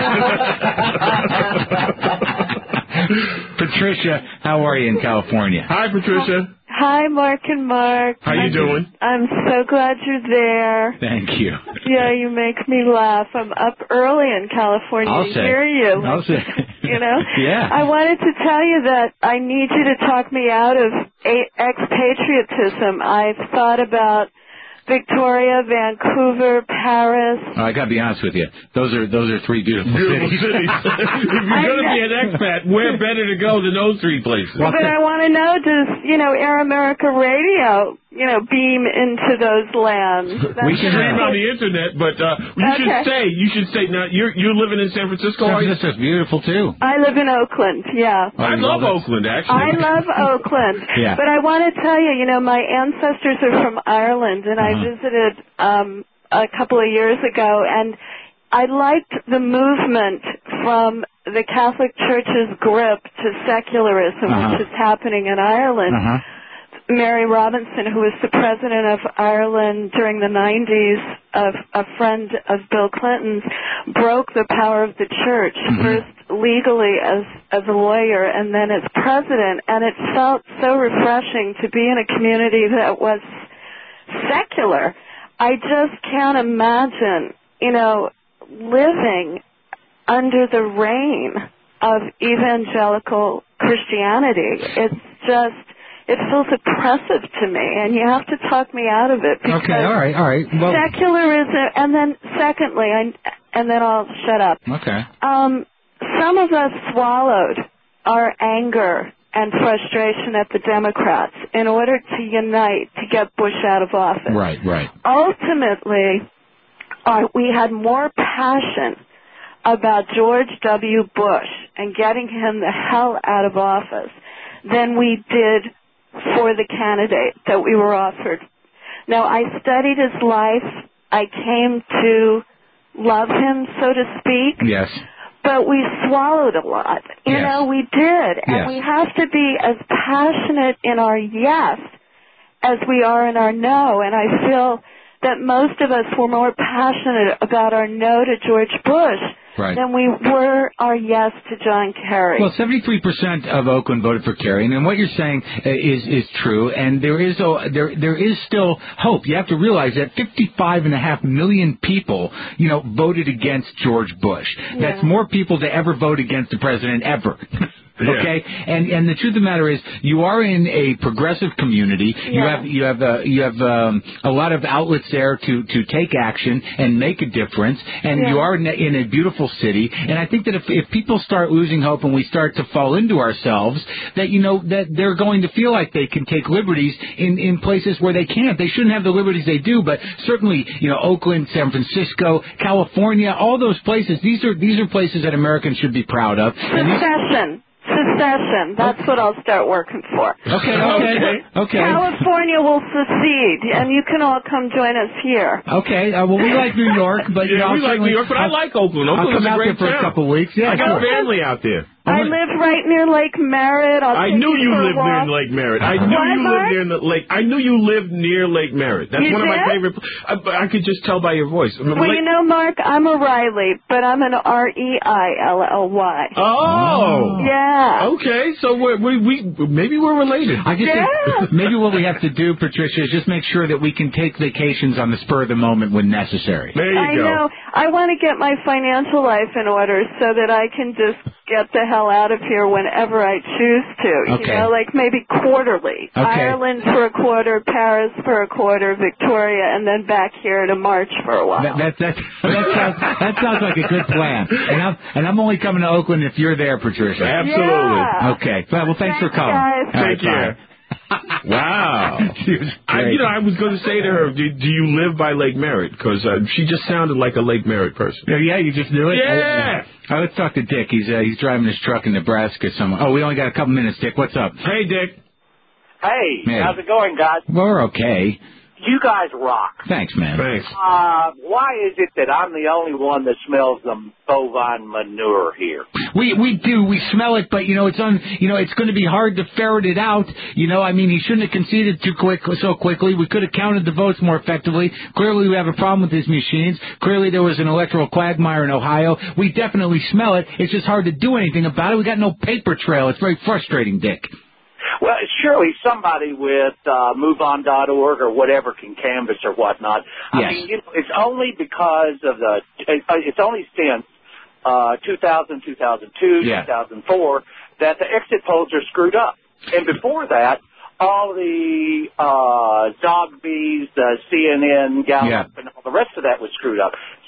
[SPEAKER 1] Patricia, how are you in California?
[SPEAKER 4] Hi, Patricia.
[SPEAKER 9] Hi, Mark and Mark.
[SPEAKER 4] How you doing?
[SPEAKER 9] I'm so glad you're there.
[SPEAKER 1] Thank you.
[SPEAKER 9] Yeah, you make me laugh. I'm up early in California
[SPEAKER 1] I'll
[SPEAKER 9] to
[SPEAKER 1] say.
[SPEAKER 9] hear you.
[SPEAKER 1] I'll say.
[SPEAKER 9] You know?
[SPEAKER 1] Yeah.
[SPEAKER 9] I wanted to tell you that I need you to talk me out of a- expatriatism. I've thought about Victoria, Vancouver, Paris.
[SPEAKER 1] Oh, I gotta be honest with you. Those are those are three beautiful,
[SPEAKER 2] Beautiful
[SPEAKER 1] cities.
[SPEAKER 2] cities. If you're going to be an expat, where better to go than those three places?
[SPEAKER 9] But I want to know, does, you know, Air America Radio you know, beam into those lands. That's
[SPEAKER 2] We can stream on the internet, but uh, you
[SPEAKER 9] Okay.
[SPEAKER 2] should stay. You should stay. Now, you're you're living in San Francisco.
[SPEAKER 1] San
[SPEAKER 2] are you?
[SPEAKER 1] Francisco's beautiful too.
[SPEAKER 9] I live in Oakland, yeah.
[SPEAKER 2] I love Oakland, actually.
[SPEAKER 9] I love Oakland.
[SPEAKER 1] Yeah.
[SPEAKER 9] But I want to tell you, you know, my ancestors are from Ireland, and I
[SPEAKER 1] Uh-huh.
[SPEAKER 9] visited um, a couple of years ago, and I liked the movement from the Catholic Church's grip to secularism,
[SPEAKER 1] Uh-huh.
[SPEAKER 9] which is happening in Ireland.
[SPEAKER 1] Uh-huh.
[SPEAKER 9] Mary Robinson, who was the president of Ireland during the nineties, of, a friend of Bill Clinton's, broke the power of the church,
[SPEAKER 1] Mm-hmm.
[SPEAKER 9] first legally as, as a lawyer and then as president, and it felt so refreshing to be in a community that was secular. I just can't imagine, you know, living under the reign of evangelical Christianity. It's just, it feels oppressive to me, and you have to talk me out of it. Because
[SPEAKER 1] Okay, all right, all right. Well,
[SPEAKER 9] secularism, and then secondly, I, and then I'll shut up.
[SPEAKER 1] okay.
[SPEAKER 9] Um, some of us swallowed our anger and frustration at the Democrats in order to unite to get Bush out of office.
[SPEAKER 1] Right, right.
[SPEAKER 9] Ultimately, uh, we had more passion about George W. Bush and getting him the hell out of office than we did for the candidate that we were offered. Now, I studied his life. I came to love him, so to speak.
[SPEAKER 1] Yes.
[SPEAKER 9] But we swallowed a lot. You
[SPEAKER 1] Yes.
[SPEAKER 9] know, we did. And
[SPEAKER 1] Yes.
[SPEAKER 9] we have to be as passionate in our yes as we are in our no. And I feel that most of us were more passionate about our no to George Bush
[SPEAKER 1] Right.
[SPEAKER 9] than we were our yes to John Kerry.
[SPEAKER 1] Well, seventy-three percent of Oakland voted for Kerry, and what you're saying uh, is is true. And there is a, there there is still hope. You have to realize that fifty-five and a half million people, you know, voted against George Bush.
[SPEAKER 9] Yeah.
[SPEAKER 1] That's more people to ever vote against the president ever.
[SPEAKER 2] Yeah.
[SPEAKER 1] Okay, and and the truth of the matter is, you are in a progressive community. You
[SPEAKER 9] Yeah.
[SPEAKER 1] have you have uh, you have um, a lot of outlets there to to take action and make a difference. And
[SPEAKER 9] Yeah.
[SPEAKER 1] you are in a, in a beautiful city. And I think that if if people start losing hope and we start to fall into ourselves, that you know that they're going to feel like they can take liberties in in places where they can't. They shouldn't have the liberties they do, but certainly you know Oakland, San Francisco, California, all those places. These are these are places that Americans should be proud of. And these,
[SPEAKER 9] Secession. Secession. That's what I'll start working for.
[SPEAKER 1] Okay, okay, okay.
[SPEAKER 9] California will secede, and you can all come join us here.
[SPEAKER 1] Okay, uh, well, we like New York, but you
[SPEAKER 2] Yeah,
[SPEAKER 1] know,
[SPEAKER 2] we
[SPEAKER 1] I'll
[SPEAKER 2] like
[SPEAKER 1] certainly-
[SPEAKER 2] New York, but I
[SPEAKER 1] I'll-
[SPEAKER 2] like Oakland.
[SPEAKER 1] I'll
[SPEAKER 2] Oakland's
[SPEAKER 1] come
[SPEAKER 2] a
[SPEAKER 1] out there
[SPEAKER 2] great
[SPEAKER 1] for
[SPEAKER 2] town.
[SPEAKER 1] a couple of weeks. Yeah,
[SPEAKER 2] I got
[SPEAKER 1] sure.
[SPEAKER 2] family out there.
[SPEAKER 9] I live right near Lake Merritt. I'll
[SPEAKER 2] I
[SPEAKER 9] take
[SPEAKER 2] knew you
[SPEAKER 9] for a
[SPEAKER 2] lived near
[SPEAKER 9] walk.
[SPEAKER 2] Lake Merritt. I knew
[SPEAKER 9] What,
[SPEAKER 2] you
[SPEAKER 9] Mark?
[SPEAKER 2] lived near the lake. I knew you lived near Lake Merritt. That's
[SPEAKER 9] You
[SPEAKER 2] one of my
[SPEAKER 9] did?
[SPEAKER 2] favorite. I, I could just tell by your voice. I mean,
[SPEAKER 9] Well,
[SPEAKER 2] Lake-
[SPEAKER 9] you know, Mark, I'm a Riley, but I'm an R E I L L Y.
[SPEAKER 2] Oh.
[SPEAKER 9] Yeah.
[SPEAKER 2] Okay, so we're, we we maybe we're related.
[SPEAKER 1] I just
[SPEAKER 9] Yeah.
[SPEAKER 1] think maybe what we have to do, Patricia, is just make sure that we can take vacations on the spur of the moment when necessary.
[SPEAKER 2] There you
[SPEAKER 9] I
[SPEAKER 2] go.
[SPEAKER 9] know. I want to get my financial life in order so that I can just get the hell out of here whenever I choose to.
[SPEAKER 1] Okay.
[SPEAKER 9] You know, like maybe quarterly.
[SPEAKER 1] Okay.
[SPEAKER 9] Ireland for a quarter, Paris for a quarter, Victoria, and then back here to March for a while.
[SPEAKER 1] That that that, that, sounds, that sounds like a good plan. And I'm and I'm only coming to Oakland if you're there, Patricia.
[SPEAKER 2] Absolutely.
[SPEAKER 9] Yeah.
[SPEAKER 1] Okay. Well, well thanks, for calling.
[SPEAKER 9] guys.
[SPEAKER 1] All right,
[SPEAKER 2] Take care.
[SPEAKER 1] bye.
[SPEAKER 2] Wow.
[SPEAKER 1] She was
[SPEAKER 2] I,
[SPEAKER 1] great.
[SPEAKER 2] you know, I was going to say to her, do, do you live by Lake Merritt? Because uh, she just sounded like a Lake Merritt person.
[SPEAKER 1] Yeah, yeah, you just knew it.
[SPEAKER 2] Yeah.
[SPEAKER 1] Oh, let's talk to Dick. He's uh, he's driving his truck in Nebraska somewhere. Oh, we only got a couple minutes, Dick. What's up?
[SPEAKER 2] Hey, Dick.
[SPEAKER 14] Hey,
[SPEAKER 1] Hey.
[SPEAKER 14] how's it going, guys?
[SPEAKER 1] We're okay.
[SPEAKER 14] You guys rock.
[SPEAKER 1] Thanks, man.
[SPEAKER 2] Thanks.
[SPEAKER 14] Uh, why is it that I'm the only one that smells the bovine manure here?
[SPEAKER 1] We we do we smell it, but you know it's on. You know it's going to be hard to ferret it out. You know, I mean, he shouldn't have conceded too quick so quickly. We could have counted the votes more effectively. Clearly, we have a problem with these machines. Clearly, there was an electoral quagmire in Ohio. We definitely smell it. It's just hard to do anything about it. We got no paper trail. It's very frustrating, Dick.
[SPEAKER 14] Well, surely somebody with uh, move on dot org or whatever can canvass or whatnot. I
[SPEAKER 1] Yes.
[SPEAKER 14] mean, you know, it's only because of the, it's only since uh, two thousand, two thousand two,
[SPEAKER 1] Yeah.
[SPEAKER 14] two thousand four that the exit polls are screwed up. And before that, all the uh, Zogby's, the C N N, Gallup,
[SPEAKER 1] Yeah.
[SPEAKER 14] and all the rest of that was screwed up.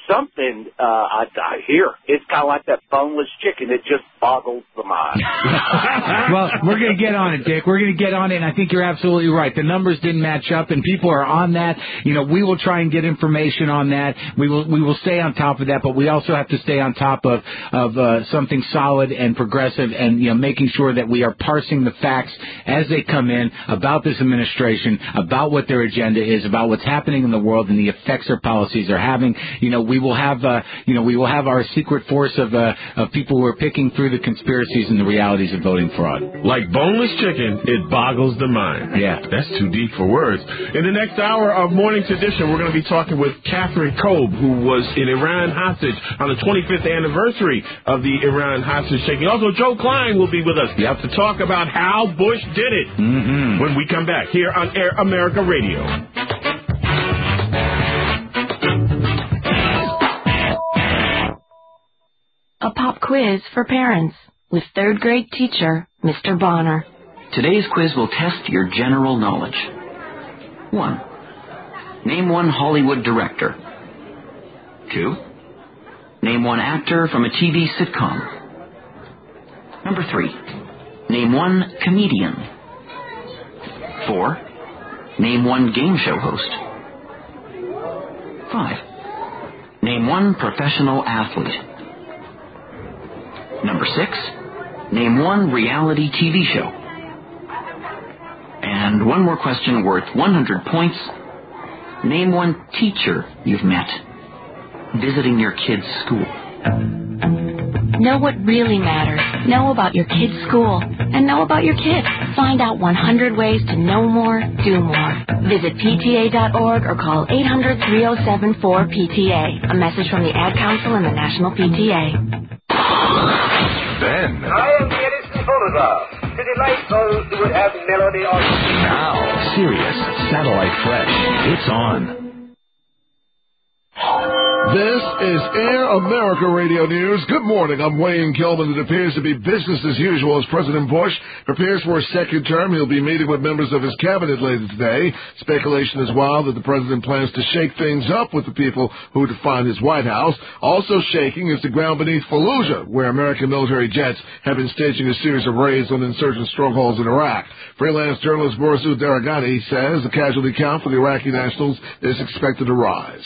[SPEAKER 14] something uh, I, I hear. It's kind of like that boneless chicken. It just boggles the mind.
[SPEAKER 1] Well, we're going to get on it, Dick. We're going to get on it, and I think you're absolutely right. The numbers didn't match up, and people are on that. You know, we will try and get information on that. We will we will stay on top of that, but we also have to stay on top of of uh, something solid and progressive, and you know, making sure that we are parsing the facts as they come in about this administration, about what their agenda is, about what's happening in the world, and the effects their policies are having. You know, we will have uh, you know we will have our secret force of uh, of people who are picking through the conspiracies and the realities of voting fraud.
[SPEAKER 2] Like boneless chicken, it boggles the mind.
[SPEAKER 1] Yeah.
[SPEAKER 2] That's too deep for words. In the next hour of Morning's Edition, we're going to be talking with Catherine Kobe, who was in Iran hostage on the twenty-fifth anniversary of the Iran hostage taking. Also, Joe Klein will be with us yep. to talk about how Bush did it
[SPEAKER 1] mm-hmm.
[SPEAKER 2] when we come back here on Air America Radio.
[SPEAKER 6] A pop quiz for parents with third grade teacher, Mister Bonner.
[SPEAKER 24] Today's quiz will test your general knowledge. One, name one Hollywood director. Two, name one actor from a T V sitcom. Number three, name one comedian. Four, name one game show host. Five, name one professional athlete. Number six, name one reality T V show. And one more question worth one hundred points. Name one teacher you've met visiting your kid's school.
[SPEAKER 6] Know what really matters. Know about your kid's school. And know about your kid. Find out one hundred ways to know more, do more. Visit P T A dot org or call eight hundred, three oh seven, four P T A. A message from the Ad Council and the National P T A.
[SPEAKER 8] Ben.
[SPEAKER 17] I am the Edison phonograph to delight those who would have melody on.
[SPEAKER 8] Now, Sirius Satellite Fresh. It's on.
[SPEAKER 19] This is Air America Radio News. Good morning. I'm Wayne Kilman. It appears to be business as usual as President Bush prepares for a second term. He'll be meeting with members of his cabinet later today. Speculation is wild that the president plans to shake things up with the people who define his White House. Also shaking is the ground beneath Fallujah, where American military jets have been staging a series of raids on insurgent strongholds in Iraq. Freelance journalist Borzou Daragani says the casualty count for the Iraqi nationals is expected to rise.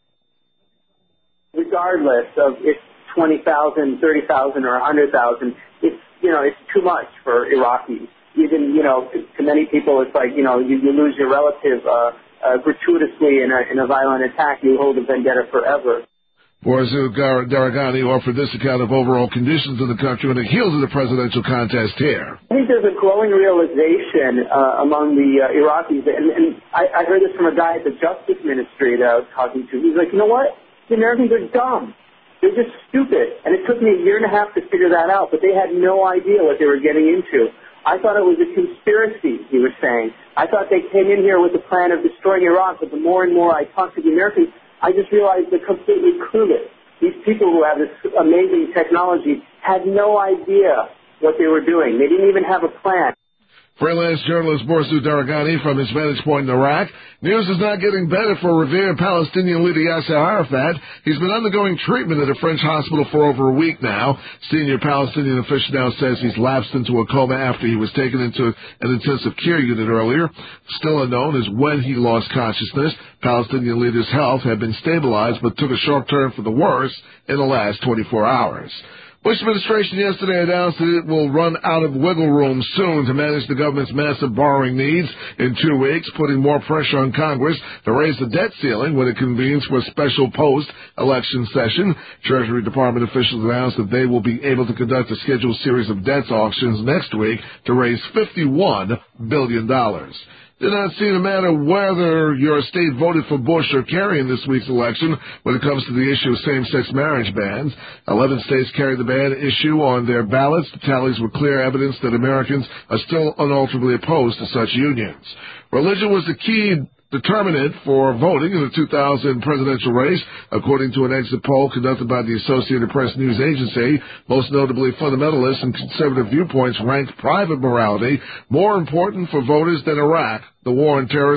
[SPEAKER 20] Regardless of it's twenty thousand, thirty thousand, or one hundred thousand, it's, you know, it's too much for Iraqis. Even, you know, to, to many people, it's like, you know, you, you lose your relative uh, uh, gratuitously in a, in a violent attack, you hold a vendetta forever.
[SPEAKER 19] Borzou Daragani offered this account of overall conditions in the country on the heels of the presidential contest here.
[SPEAKER 20] I think there's a growing realization uh, among the uh, Iraqis, and, and I, I heard this from a guy at the Justice Ministry that I was talking to. He's like, you know what? The Americans are dumb. They're just stupid. And it took me a year and a half to figure that out, but they had no idea what they were getting into. I thought it was a conspiracy, he was saying. I thought they came in here with the plan of destroying Iraq, but the more and more I talked to the Americans, I just realized they're completely clueless. These people who have this amazing technology had no idea what they were doing. They didn't even have a plan.
[SPEAKER 19] Freelance journalist Borzou Daragani from his vantage point in Iraq. News is not getting better for revered Palestinian leader Yasser Arafat. He's been undergoing treatment at a French hospital for over a week now. Senior Palestinian official now says he's lapsed into a coma after he was taken into an intensive care unit earlier. Still unknown is when he lost consciousness. Palestinian leader's health had been stabilized but took a sharp turn for the worse in the last twenty-four hours. Bush administration yesterday announced that it will run out of wiggle room soon to manage the government's massive borrowing needs in two weeks, putting more pressure on Congress to raise the debt ceiling when it convenes for a special post-election session. Treasury Department officials announced that they will be able to conduct a scheduled series of debt auctions next week to raise fifty-one billion dollars. Did not seem to matter whether your state voted for Bush or Kerry in this week's election when it comes to the issue of same-sex marriage bans. Eleven states carried the ban issue on their ballots. The tallies were clear evidence that Americans are still unalterably opposed to such unions. Religion was the key determinant for voting in the two thousand presidential race, according to an exit poll conducted by the Associated Press news agency. Most notably, fundamentalists and conservative viewpoints ranked private morality more important for voters than Iraq, the war on terrorism,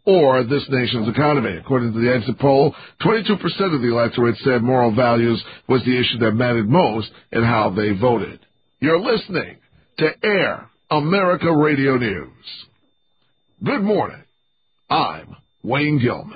[SPEAKER 19] or this nation's economy. According to the exit poll, twenty-two percent of the electorate said moral values was the issue that mattered most in how they voted. You're listening to Air America Radio News. Good morning. I'm Wayne Gilman.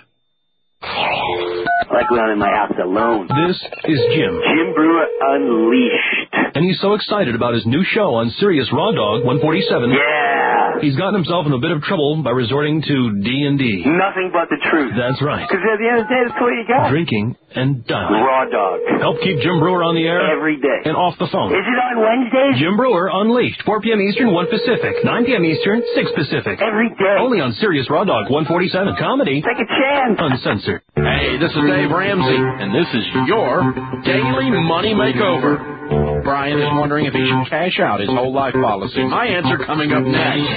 [SPEAKER 10] I like going in my house alone.
[SPEAKER 11] This is Jim.
[SPEAKER 10] Jim Brewer Unleashed.
[SPEAKER 11] And he's so excited about his new show on Sirius Raw Dog one forty-seven.
[SPEAKER 10] Yeah.
[SPEAKER 11] He's gotten himself in a bit of trouble by resorting to D and D.
[SPEAKER 10] Nothing but the truth.
[SPEAKER 11] That's right.
[SPEAKER 10] Because at the end of the day, that's what you got.
[SPEAKER 11] Drinking and dialing.
[SPEAKER 10] Raw Dog.
[SPEAKER 11] Help keep Jim Brewer on the air.
[SPEAKER 10] Every day.
[SPEAKER 11] And off the phone.
[SPEAKER 10] Is it on Wednesdays?
[SPEAKER 11] Jim Brewer Unleashed. four p.m. Eastern, one Pacific. nine p.m. Eastern, six Pacific.
[SPEAKER 10] Every day.
[SPEAKER 11] Only on Sirius Raw Dog one forty-seven. Comedy.
[SPEAKER 10] Take a chance.
[SPEAKER 11] Uncensored.
[SPEAKER 12] Hey, this is Dave Ramsey, and this is your Daily Money Makeover. Brian is wondering if he should cash out his whole life policy. My answer coming up next.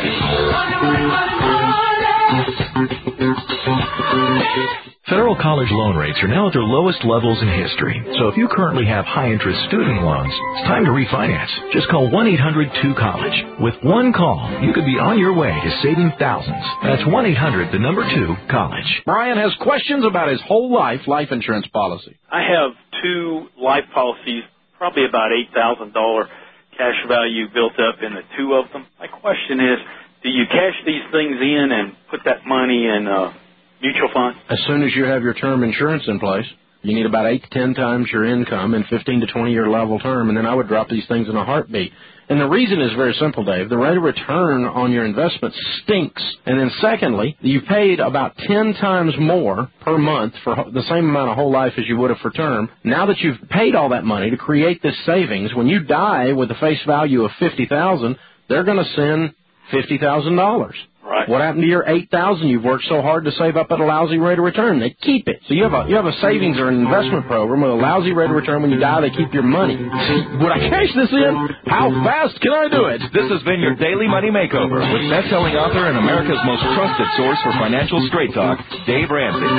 [SPEAKER 8] Federal college loan rates are now at their lowest levels in history. So if you currently have high-interest student loans, it's time to refinance. Just call one eight hundred two college. With one call, you could be on your way to saving thousands. That's one eight hundred, the number two, college.
[SPEAKER 12] Brian has questions about his whole life life insurance policy.
[SPEAKER 22] I have two life policies, probably about eight thousand dollars cash value built up in the two of them. My question is, do you cash these things in and put that money in uh, mutual funds?
[SPEAKER 12] As soon as you have your term insurance in place, you need about eight to ten times your income in fifteen to twenty year level term, and then I would drop these things in a heartbeat. And the reason is very simple, Dave. The rate of return on your investment stinks. And then secondly, you paid about ten times more per month for the same amount of whole life as you would have for term. Now that you've paid all that money to create this savings, when you die with a face value of fifty thousand dollars, they're going to send fifty thousand dollars.
[SPEAKER 22] Right.
[SPEAKER 12] What happened to your eight thousand dollars you've worked so hard to save up at a lousy rate of return? They keep it. So you have a you have a savings or an investment program with a lousy rate of return. When you die, they keep your money. Would I cash this in? How fast can I do it?
[SPEAKER 23] This has been your Daily Money Makeover with best-selling author and America's most trusted source for financial straight talk, Dave Ramsey.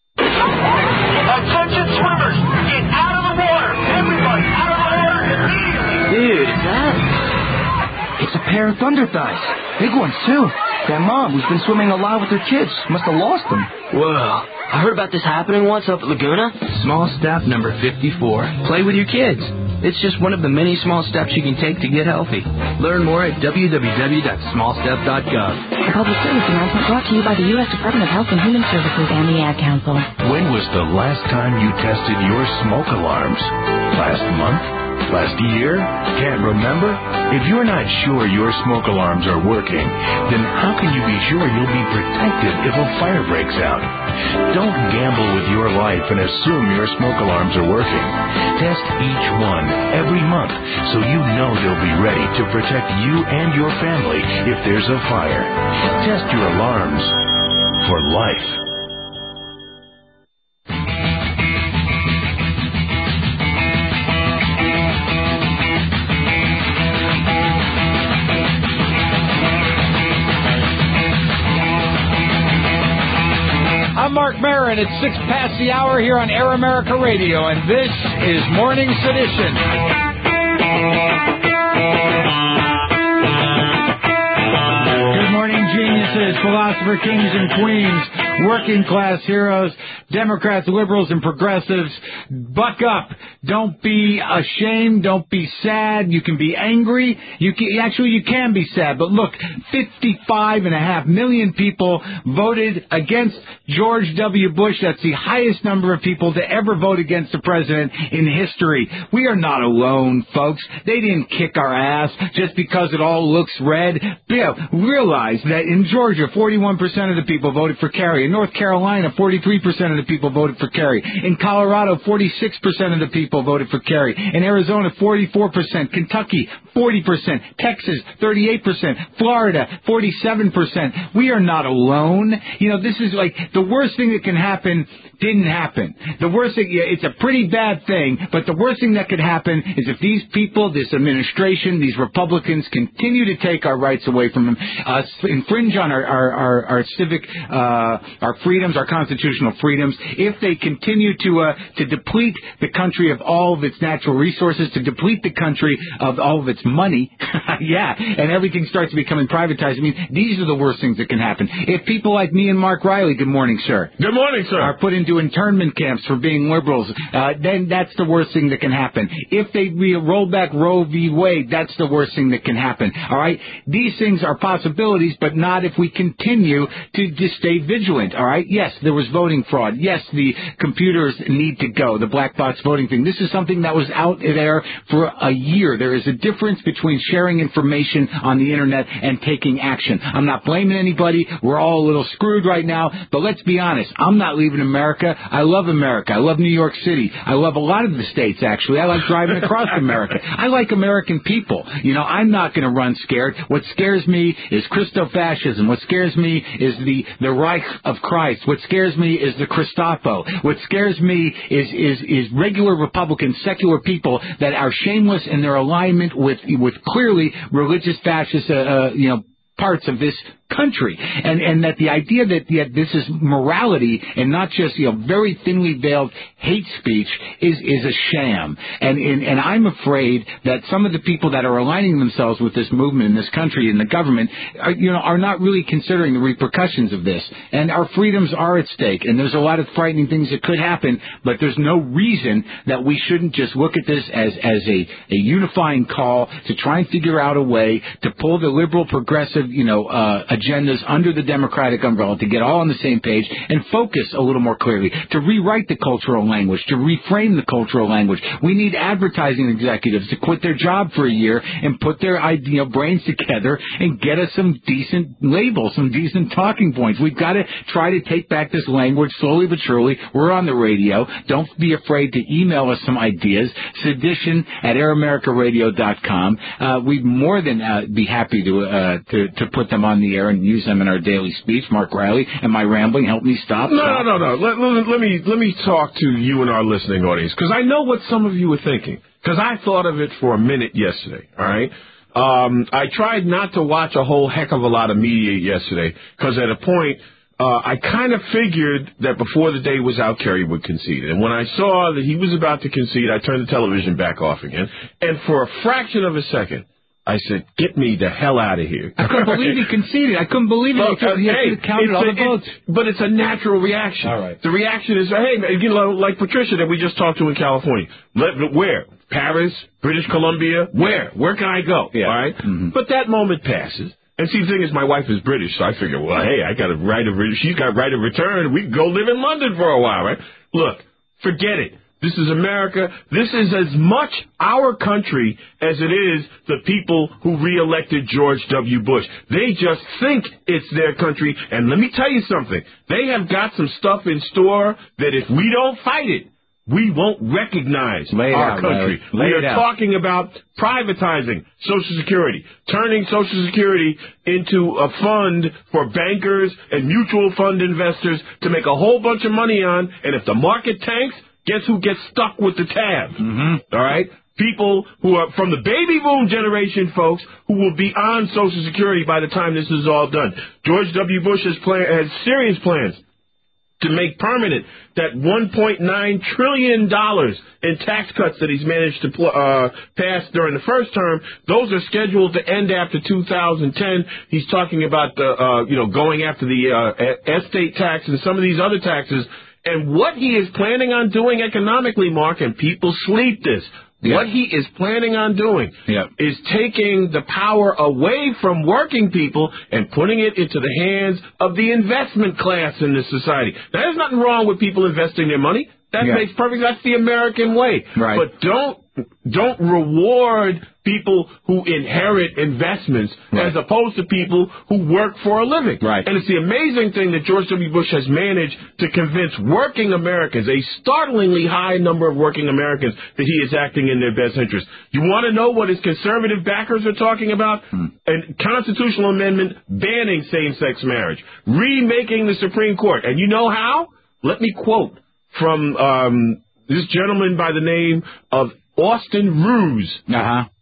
[SPEAKER 25] Attention swimmers, get out of the water. Everybody out of the water immediately.
[SPEAKER 26] Dude, it's that. It's a pair of thunder thighs. Big ones, too. Their mom, who's been swimming a lot with her kids, must have lost them. Whoa. I heard about this happening once up at Laguna. Small step number fifty-four. Play with your kids. It's just one of the many small steps you can take to get healthy. Learn more at w w w dot small step dot gov.
[SPEAKER 27] A public service announcement brought to you by the U S Department of Health and Human Services and the Ad Council.
[SPEAKER 8] When was the last time you tested your smoke alarms? Last month? Last year? Can't remember? If you're not sure your smoke alarms are working, then how can you be sure you'll be protected if a fire breaks out? Don't gamble with your life and assume your smoke alarms are working. Test each one every month so you know they'll be ready to protect you and your family if there's a fire. Test your alarms for life.
[SPEAKER 1] I'm Mark Maron. It's six past the hour here on Air America Radio, and this is Morning Sedition. Good morning, geniuses, philosopher kings and queens, working class heroes, Democrats, liberals, and progressives. Buck up. Don't be ashamed. Don't be sad. You can be angry. You can, actually, you can be sad. But look, fifty-five and a half million people voted against George W. Bush. That's the highest number of people to ever vote against a president in history. We are not alone, folks. They didn't kick our ass just because it all looks red. Yeah, realize that in Georgia, forty-one percent of the people voted for Kerry. In North Carolina, forty-three percent of the people voted for Kerry. In Colorado, forty-six percent of the people voted for Kerry. In Arizona, forty-four percent. Kentucky, forty percent. Texas, thirty-eight percent. Florida, forty-seven percent. We are not alone. You know, this is like the worst thing that can happen didn't happen. The worst thing, yeah, it's a pretty bad thing, but the worst thing that could happen is if these people, this administration, these Republicans continue to take our rights away from them, uh, infringe on our, our, our, our civic uh, our freedoms, our constitutional freedoms, if they continue to uh, to deplete the country of all of its natural resources, to deplete the country of all of its money, yeah, and everything starts becoming privatized. I mean, these are the worst things that can happen. If people like me and Mark Riley, good morning, sir.
[SPEAKER 2] Good morning, sir.
[SPEAKER 1] Are put into internment camps for being liberals, uh, then that's the worst thing that can happen. If they re- roll back Roe v. Wade, that's the worst thing that can happen. All right? These things are possibilities, but not if we continue to just stay vigilant. All right? Yes, there was voting fraud. Yes, the computers need to go, the black box voting thing. This is something that was out there for a year. There is a difference between sharing information on the internet and taking action. I'm not blaming anybody. We're all a little screwed right now, but let's be honest. I'm not leaving America. I love America. I love New York City. I love a lot of the states, actually. I like driving across America. I like American people. You know, I'm not going to run scared. What scares me is Christofascism. What scares me is the, the Reich of Christ. What scares me is the Gestapo. What scares me is, is, is regular Republican, secular people that are shameless in their alignment with, with clearly religious fascist, uh, uh, you know, parts of this country, and and that the idea that yeah, this is morality and not just, you know, very thinly veiled hate speech is is a sham, and, and and I'm afraid that some of the people that are aligning themselves with this movement in this country and the government are, you know, are not really considering the repercussions of this, and our freedoms are at stake, and there's a lot of frightening things that could happen, but there's no reason that we shouldn't just look at this as as a a unifying call to try and figure out a way to pull the liberal progressive, you know, uh, agendas under the Democratic umbrella, to get all on the same page and focus a little more clearly, to rewrite the cultural language, to reframe the cultural language. We need advertising executives to quit their job for a year and put their, you know, brains together and get us some decent labels, some decent talking points. We've got to try to take back this language slowly but surely. We're on the radio. Don't be afraid to email us some ideas. Sedition at air america radio dot com. Uh, we'd more than uh, be happy to, uh, to to put them on the air and use them in our daily speech. Mark Riley, am I rambling? Help me stop.
[SPEAKER 2] No,
[SPEAKER 1] stop.
[SPEAKER 2] no, no, no. Let, let, let me let me talk to you and our listening audience, because I know what some of you were thinking, because I thought of it for a minute yesterday, all right? Um, I tried not to watch a whole heck of a lot of media yesterday, because at a point, uh, I kind of figured that before the day was out, Kerry would concede. And when I saw that he was about to concede, I turned the television back off again. And for a fraction of a second, I said, get me the hell out of here.
[SPEAKER 1] I couldn't believe he conceded. I couldn't believe it.
[SPEAKER 2] Look, uh,
[SPEAKER 1] he
[SPEAKER 2] hey,
[SPEAKER 1] counted all
[SPEAKER 2] a,
[SPEAKER 1] the votes.
[SPEAKER 2] It, but it's a natural reaction.
[SPEAKER 1] All right.
[SPEAKER 2] The reaction is, hey, you know, like Patricia that we just talked to in California. Let, where? Paris? British Columbia? Where? Where can I go?
[SPEAKER 1] Yeah.
[SPEAKER 2] All right?
[SPEAKER 1] Mm-hmm.
[SPEAKER 2] But that moment passes. And see, the thing is, my wife is British, so I figure, well, hey, I got a right of, she's got right of return. We can go live in London for a while, right? Look, forget it. This is America. This is as much our country as it is the people who reelected George W. Bush. They just think it's their country. And let me tell you something. They have got some stuff in store that if we don't fight it, we won't recognize
[SPEAKER 1] Lay
[SPEAKER 2] our
[SPEAKER 1] out,
[SPEAKER 2] country.
[SPEAKER 1] Lay
[SPEAKER 2] we
[SPEAKER 1] it
[SPEAKER 2] are
[SPEAKER 1] out.
[SPEAKER 2] talking about privatizing Social Security, turning Social Security into a fund for bankers and mutual fund investors to make a whole bunch of money on. And if the market tanks, guess who gets stuck with the tab?
[SPEAKER 1] Mm-hmm.
[SPEAKER 2] All right? People who are from the baby boom generation, folks, who will be on Social Security by the time this is all done. George W. Bush has, plan- has serious plans to make permanent that one point nine trillion dollars in tax cuts that he's managed to pl- uh, pass during the first term. Those are scheduled to end after two thousand ten. He's talking about the, uh, you know, going after the uh, estate tax and some of these other taxes. And what he is planning on doing economically, Mark, and people sleep this, yeah. what he is planning on doing
[SPEAKER 1] yeah.
[SPEAKER 2] is taking the power away from working people and putting it into the hands of the investment class in this society. Now, there's nothing wrong with people investing their money. That
[SPEAKER 1] yeah.
[SPEAKER 2] makes perfect. That's the American way.
[SPEAKER 1] Right.
[SPEAKER 2] But don't don't reward people who inherit investments
[SPEAKER 1] right.
[SPEAKER 2] as opposed to people who work for a living.
[SPEAKER 1] Right.
[SPEAKER 2] And it's the amazing thing that George W. Bush has managed to convince working Americans, a startlingly high number of working Americans, that he is acting in their best interest. You want to know what his conservative backers are talking about?
[SPEAKER 1] Hmm.
[SPEAKER 2] A constitutional amendment banning same-sex marriage, remaking the Supreme Court. And you know how? Let me quote from um, this gentleman by the name of Austin Ruse.
[SPEAKER 1] Uh-huh.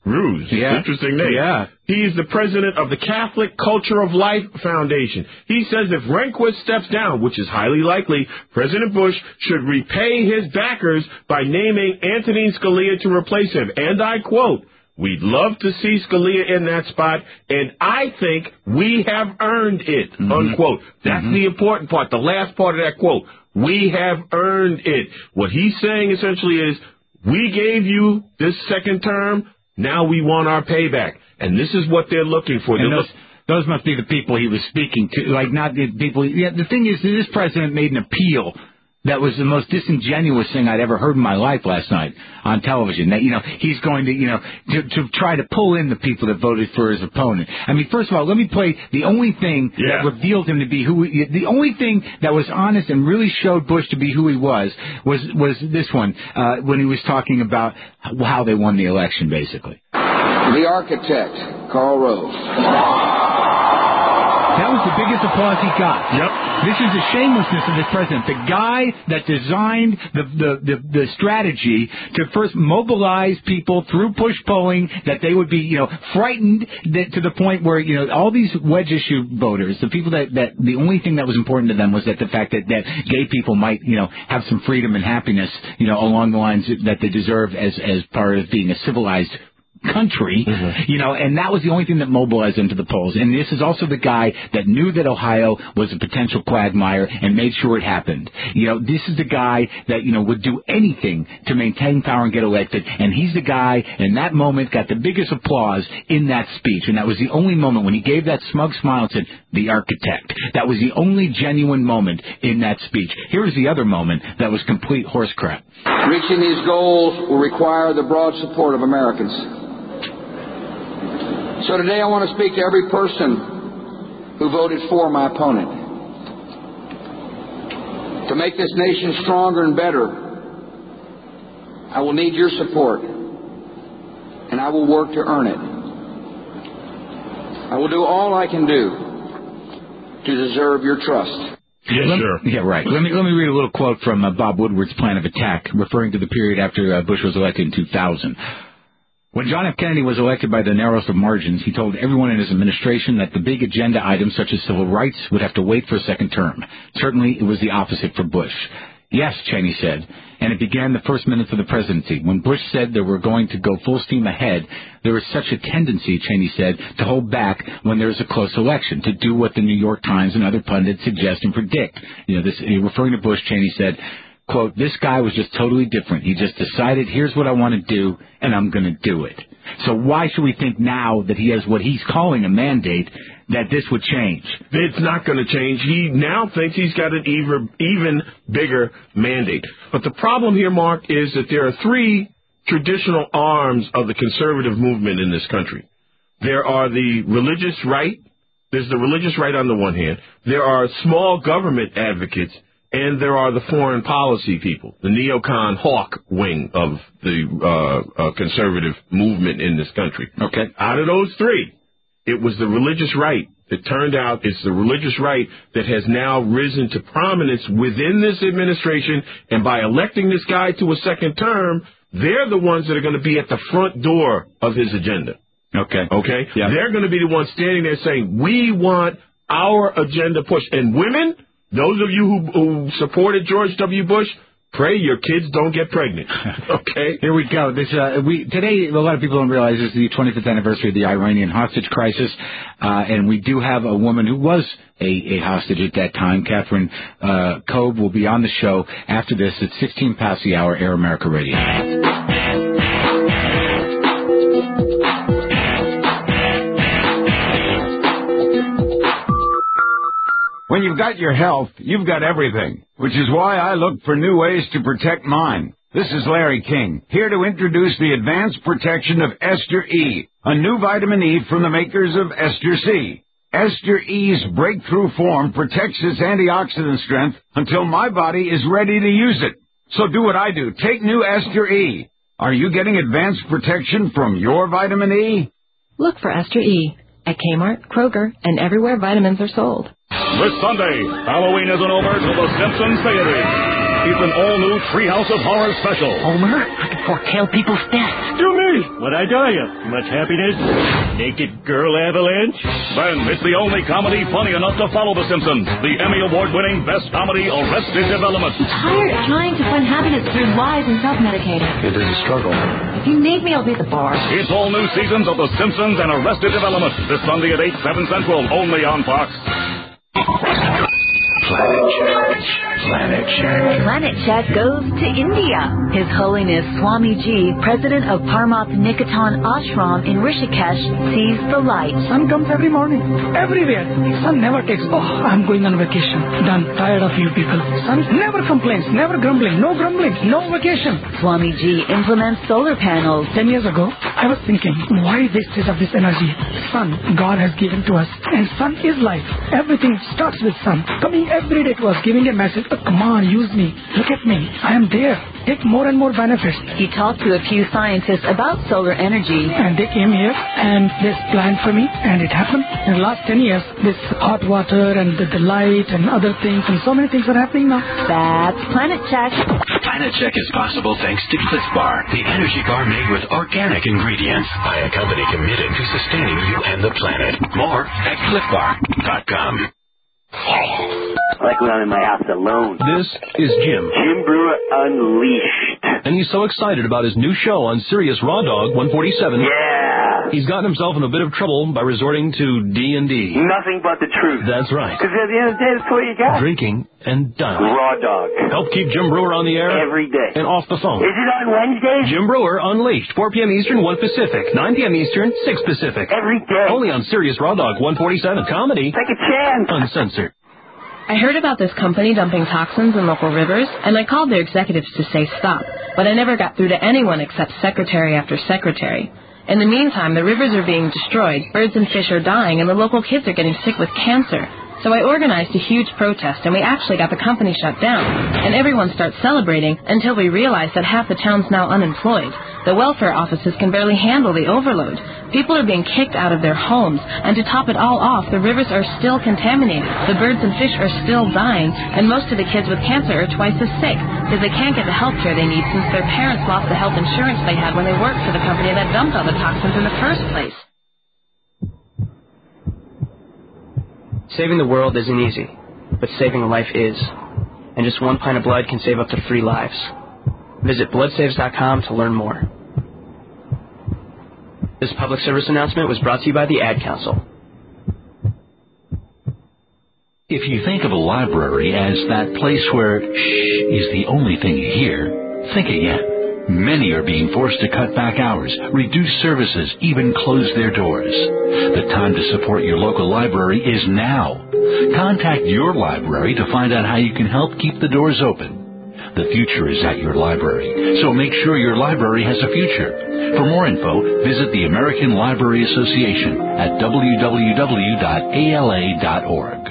[SPEAKER 2] Ruse.
[SPEAKER 1] Yeah.
[SPEAKER 2] Interesting name.
[SPEAKER 1] Yeah.
[SPEAKER 2] He is the president of the Catholic Culture of Life Foundation. He says if Rehnquist steps down, which is highly likely, President Bush should repay his backers by naming Antonin Scalia to replace him. And I quote, "We'd love to see Scalia in that spot, and I think we have earned it," mm-hmm. unquote. That's mm-hmm. the important part, the last part of that quote. We have earned it. What he's saying essentially is, we gave you this second term, now we want our payback. And this is what they're looking for.
[SPEAKER 1] And
[SPEAKER 2] they're
[SPEAKER 1] those, those must be the people he was speaking to, like not the people. Yeah, the thing is, this president made an appeal that was the most disingenuous thing I'd ever heard in my life last night on television. That, you know, he's going to, you know, to, to try to pull in the people that voted for his opponent. I mean, first of all, let me play the only thing yeah. that revealed him to be who he, the only thing that was honest and really showed Bush to be who he was, was, was this one, uh, when he was talking about how they won the election, basically.
[SPEAKER 3] The architect, Karl Rove.
[SPEAKER 1] That was the biggest applause he got.
[SPEAKER 2] Yep.
[SPEAKER 1] This is the shamelessness of this president. The guy that designed the, the, the, the strategy to first mobilize people through push polling, that they would be, you know, frightened that, to the point where, you know, all these wedge issue voters, the people that, that the only thing that was important to them was that the fact that, that gay people might, you know, have some freedom and happiness, you know, along the lines that they deserve as, as part of being a civilized country, mm-hmm. you know, and that was the only thing that mobilized him to the polls. And this is also the guy that knew that Ohio was a potential quagmire and made sure it happened. You know, this is the guy that, you know, would do anything to maintain power and get elected. And he's the guy, in that moment, got the biggest applause in that speech. And that was the only moment when he gave that smug smile and said, "The architect." That was the only genuine moment in that speech. Here's the other moment that was complete horse crap.
[SPEAKER 3] Reaching these goals will require the broad support of Americans. So today I want to speak to every person who voted for my opponent. To make this nation stronger and better, I will need your support, and I will work to earn it. I will do all I can do to deserve your trust.
[SPEAKER 2] Yes,
[SPEAKER 1] let,
[SPEAKER 2] sure.
[SPEAKER 1] Yeah, right. Let me let me read a little quote from uh, Bob Woodward's plan of attack, referring to the period after uh, Bush was elected in two thousand. When John F. Kennedy was elected by the narrowest of margins, he told everyone in his administration that the big agenda items such as civil rights would have to wait for a second term. Certainly, it was the opposite for Bush. Yes, Cheney said, and it began the first minutes of the presidency. When Bush said they were going to go full steam ahead, there was such a tendency, Cheney said, to hold back when there is a close election, to do what the New York Times and other pundits suggest and predict. You know, this, referring to Bush, Cheney said, quote, "This guy was just totally different. He just decided, here's what I want to do, and I'm going to do it." So why should we think now that he has what he's calling a mandate that this would change?
[SPEAKER 2] It's not going to change. He now thinks he's got an even, even bigger mandate. But the problem here, Mark, is that there are three traditional arms of the conservative movement in this country. There are the religious right. There's the religious right on the one hand. There are small government advocates. And there are the foreign policy people, the neocon hawk wing of the uh, uh, conservative movement in this country.
[SPEAKER 1] Okay.
[SPEAKER 2] Out of those three, it was the religious right. It turned out it's the religious right that has now risen to prominence within this administration. And by electing this guy to a second term, they're the ones that are going to be at the front door of his agenda.
[SPEAKER 1] Okay.
[SPEAKER 2] Okay?
[SPEAKER 1] Yeah.
[SPEAKER 2] They're going to be the ones standing there saying, we want our agenda pushed. And women... Those of you who, who supported George W. Bush, pray your kids don't get pregnant. Okay?
[SPEAKER 1] Here we go. This uh, we today, a lot of people don't realize this is the twenty-fifth anniversary of the Iranian hostage crisis, uh, and we do have a woman who was a, a hostage at that time. Catherine uh, Kobe will be on the show after this at sixteen past the hour, Air America Radio.
[SPEAKER 5] When you've got your health, you've got everything, which is why I look for new ways to protect mine. This is Larry King, here to introduce the advanced protection of Ester E, a new vitamin E from the makers of Ester C. Ester E's breakthrough form protects its antioxidant strength until my body is ready to use it. So do what I do. Take new Ester E. Are you getting advanced protection from your vitamin E?
[SPEAKER 27] Look for Ester E at Kmart, Kroger, and everywhere vitamins are sold.
[SPEAKER 7] This Sunday, Halloween isn't over till the Simpsons say it is.
[SPEAKER 4] It's an all-new Treehouse of Horror special.
[SPEAKER 26] Homer, I can foretell people's deaths.
[SPEAKER 4] Do me! What'd I tell you? Too much happiness? Naked girl avalanche? Then it's the only comedy funny enough to follow The Simpsons. The Emmy Award-winning Best Comedy, Arrested Development.
[SPEAKER 27] I'm tired of trying to find happiness through lies and self-medicating.
[SPEAKER 4] It is a struggle.
[SPEAKER 27] If you need me, I'll be at the bar.
[SPEAKER 4] It's all new seasons of The Simpsons and Arrested Development. This Sunday at eight, seven Central, only on Fox.
[SPEAKER 8] Planet Chat. Planet Chat.
[SPEAKER 7] Planet Chat goes to India. His Holiness Swamiji, President of Paramath Niketan Ashram in Rishikesh, sees the light.
[SPEAKER 13] Sun comes every morning, everywhere. Sun never takes, oh, I'm going on vacation. Done. Tired of you people. Sun never complains, never grumbling, no grumbling, no vacation.
[SPEAKER 7] Swamiji implements solar panels.
[SPEAKER 13] Ten years ago, I was thinking, why wastage of this energy? Sun, God has given to us, and sun is life. Everything starts with sun. Coming every day to us, giving a message, oh, come on, use me. Look at me. I am there. Take more and more benefits.
[SPEAKER 7] He talked to a few scientists about solar energy.
[SPEAKER 13] And they came here and they planned for me, and it happened. In the last ten years, this hot water and the, the light and other things, and so many things are happening now.
[SPEAKER 7] That's Planet Check.
[SPEAKER 8] Planet Check is possible thanks to Cliff Bar, the energy bar made with organic ingredients by a company committed to sustaining you and the planet. More at cliff bar dot com.
[SPEAKER 10] Like when I'm in my house alone.
[SPEAKER 11] This is Jim.
[SPEAKER 10] Jim Brewer Unleashed.
[SPEAKER 11] And he's so excited about his new show on Sirius Raw Dog one forty-seven.
[SPEAKER 10] Yeah.
[SPEAKER 11] He's gotten himself in a bit of trouble by resorting to D and D.
[SPEAKER 10] Nothing but the truth.
[SPEAKER 11] That's right.
[SPEAKER 10] Because at the end of the day, that's what you got.
[SPEAKER 11] Drinking and dining.
[SPEAKER 10] Raw Dog.
[SPEAKER 11] Help keep Jim Brewer on the air.
[SPEAKER 10] Every day.
[SPEAKER 11] And off the phone.
[SPEAKER 10] Is it on Wednesdays?
[SPEAKER 11] Jim Brewer Unleashed. four p.m. Eastern, one Pacific. nine p.m. Eastern, six Pacific.
[SPEAKER 10] Every day.
[SPEAKER 11] Only on Sirius Raw Dog one forty-seven. Comedy.
[SPEAKER 10] Take a chance.
[SPEAKER 11] Uncensored.
[SPEAKER 15] I heard about this company dumping toxins in local rivers, and I called their executives to say stop, but I never got through to anyone except secretary after secretary. In the meantime, the rivers are being destroyed, birds and fish are dying, and the local kids are getting sick with cancer. So I organized a huge protest, and we actually got the company shut down. And everyone starts celebrating until we realize that half the town's now unemployed. The welfare offices can barely handle the overload. People are being kicked out of their homes, and to top it all off, the rivers are still contaminated. The birds and fish are still dying, and most of the kids with cancer are twice as sick because they can't get the health care they need since their parents lost the health insurance they had when they worked for the company that dumped all the toxins in the first place.
[SPEAKER 26] Saving the world isn't easy, but saving a life is. And just one pint of blood can save up to three lives. Visit blood saves dot com to learn more. This public service announcement was brought to you by the Ad Council.
[SPEAKER 8] If you think of a library as that place where shh is the only thing you hear, think again. Many are being forced to cut back hours, reduce services, even close their doors. The time to support your local library is now. Contact your library to find out how you can help keep the doors open. The future is at your library, so make sure your library has a future. For more info, visit the American Library Association at w w w dot a l a dot org.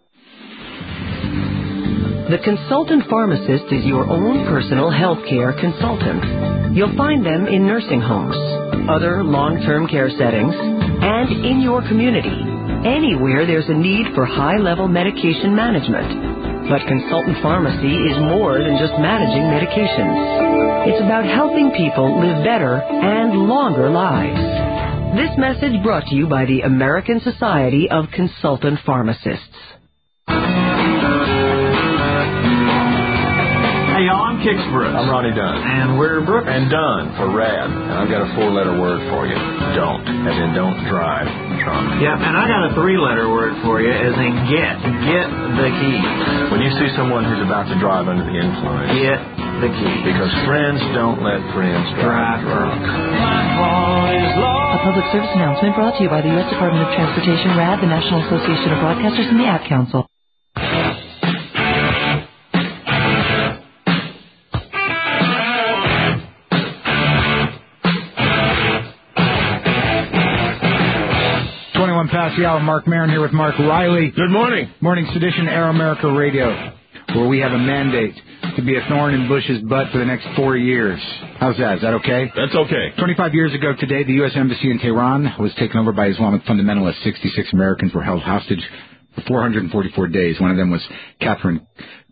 [SPEAKER 6] The Consultant Pharmacist is your own personal health care consultant. You'll find them in nursing homes, other long-term care settings, and in your community, anywhere there's a need for high-level medication management. But Consultant Pharmacy is more than just managing medications. It's about helping people live better and longer lives. This message brought to you by the American Society of Consultant Pharmacists.
[SPEAKER 16] Hey, y'all, I'm Kicksbrook.
[SPEAKER 18] I'm Ronnie Dunn.
[SPEAKER 16] And we're Brooks.
[SPEAKER 18] And Dunn for rad. And I've got a four-letter word for you. Don't. As in don't drive drunk.
[SPEAKER 16] Yeah, and I got a three-letter word for you, as in get. Get the key.
[SPEAKER 18] When you see someone who's about to drive under the influence,
[SPEAKER 16] get the key.
[SPEAKER 18] Because friends don't let friends drive, drive drunk.
[SPEAKER 27] A public service announcement brought to you by the U S Department of Transportation, R A D, the National Association of Broadcasters, and the Ad Council.
[SPEAKER 1] twenty-one past the hour. Mark Maron here with Mark Riley.
[SPEAKER 2] Good morning.
[SPEAKER 1] Morning Sedition, Air America Radio, where we have a mandate to be a thorn in Bush's butt for the next four years. How's that? Is that okay?
[SPEAKER 2] That's okay.
[SPEAKER 1] twenty-five years ago today, the U S Embassy in Tehran was taken over by Islamic fundamentalists. sixty-six Americans were held hostage for four hundred forty-four days. One of them was Catherine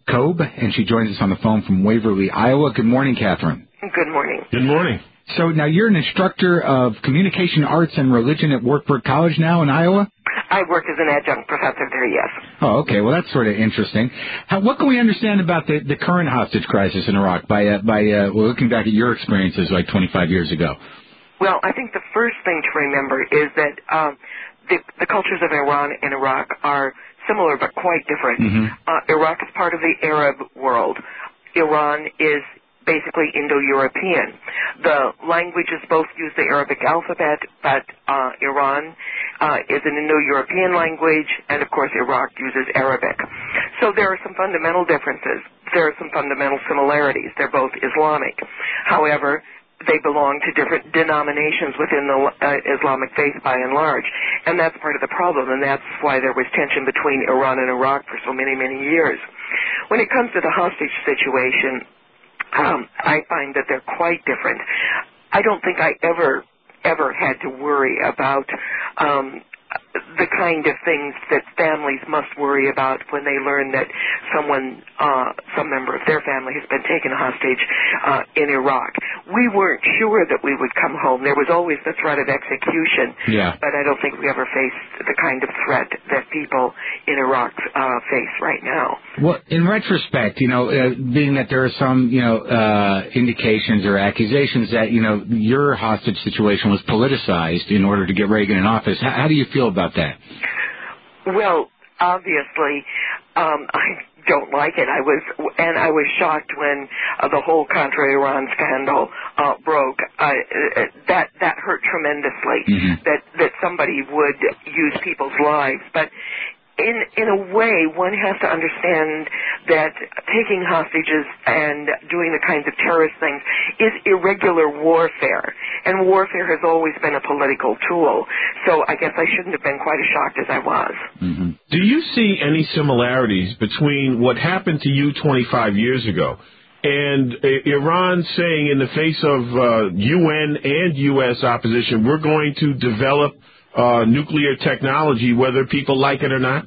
[SPEAKER 1] Kobe, and she joins us on the phone from Waverly, Iowa. Good morning, Catherine.
[SPEAKER 9] Good morning.
[SPEAKER 2] Good morning.
[SPEAKER 1] So now you're an instructor of communication arts and religion at Wartburg College now in Iowa?
[SPEAKER 9] I work as an adjunct professor there, yes.
[SPEAKER 1] Oh, okay. Well, that's sort of interesting. How, what can we understand about the, the current hostage crisis in Iraq by uh, by uh, well, looking back at your experiences like twenty-five years ago?
[SPEAKER 9] Well, I think the first thing to remember is that um, the, the cultures of Iran and Iraq are similar but quite different.
[SPEAKER 1] Mm-hmm.
[SPEAKER 9] Uh, Iraq is part of the Arab world. Iran is basically Indo-European. The languages both use the Arabic alphabet, but uh, Iran uh, is an Indo-European language, and of course Iraq uses Arabic. So there are some fundamental differences. There are some fundamental similarities. They're both Islamic. However, they belong to different denominations within the uh, Islamic faith by and large. And that's part of the problem, and that's why there was tension between Iran and Iraq for so many, many years. When it comes to the hostage situation, um, I find that they're quite different. I don't think I ever, ever had to worry about um, the kind of things that families must worry about when they learn that someone, uh, some member of their family has been taken hostage uh, in Iraq. We weren't sure that we would come home. There was always the threat of execution,
[SPEAKER 1] yeah.
[SPEAKER 9] but I don't think we ever faced the kind of threat that people in Iraq uh, face right now.
[SPEAKER 1] Well, in retrospect, you know, uh, being that there are some, you know, uh, indications or accusations that, you know, your hostage situation was politicized in order to get Reagan in office, how, how do you feel about that?
[SPEAKER 9] Well, obviously, um, I don't like it. I was, and I was shocked when uh, the whole Contra Iran scandal uh, broke. Uh, that that hurt tremendously.
[SPEAKER 1] Mm-hmm.
[SPEAKER 9] That that somebody would use people's lives, but. In in a way, one has to understand that taking hostages and doing the kinds of terrorist things is irregular warfare, and warfare has always been a political tool. So I guess I shouldn't have been quite as shocked as I was.
[SPEAKER 2] Mm-hmm. Do you see any similarities between what happened to you twenty-five years ago and uh, Iran saying in the face of uh, U N and U S opposition, we're going to develop Uh, nuclear technology, whether people like it or not?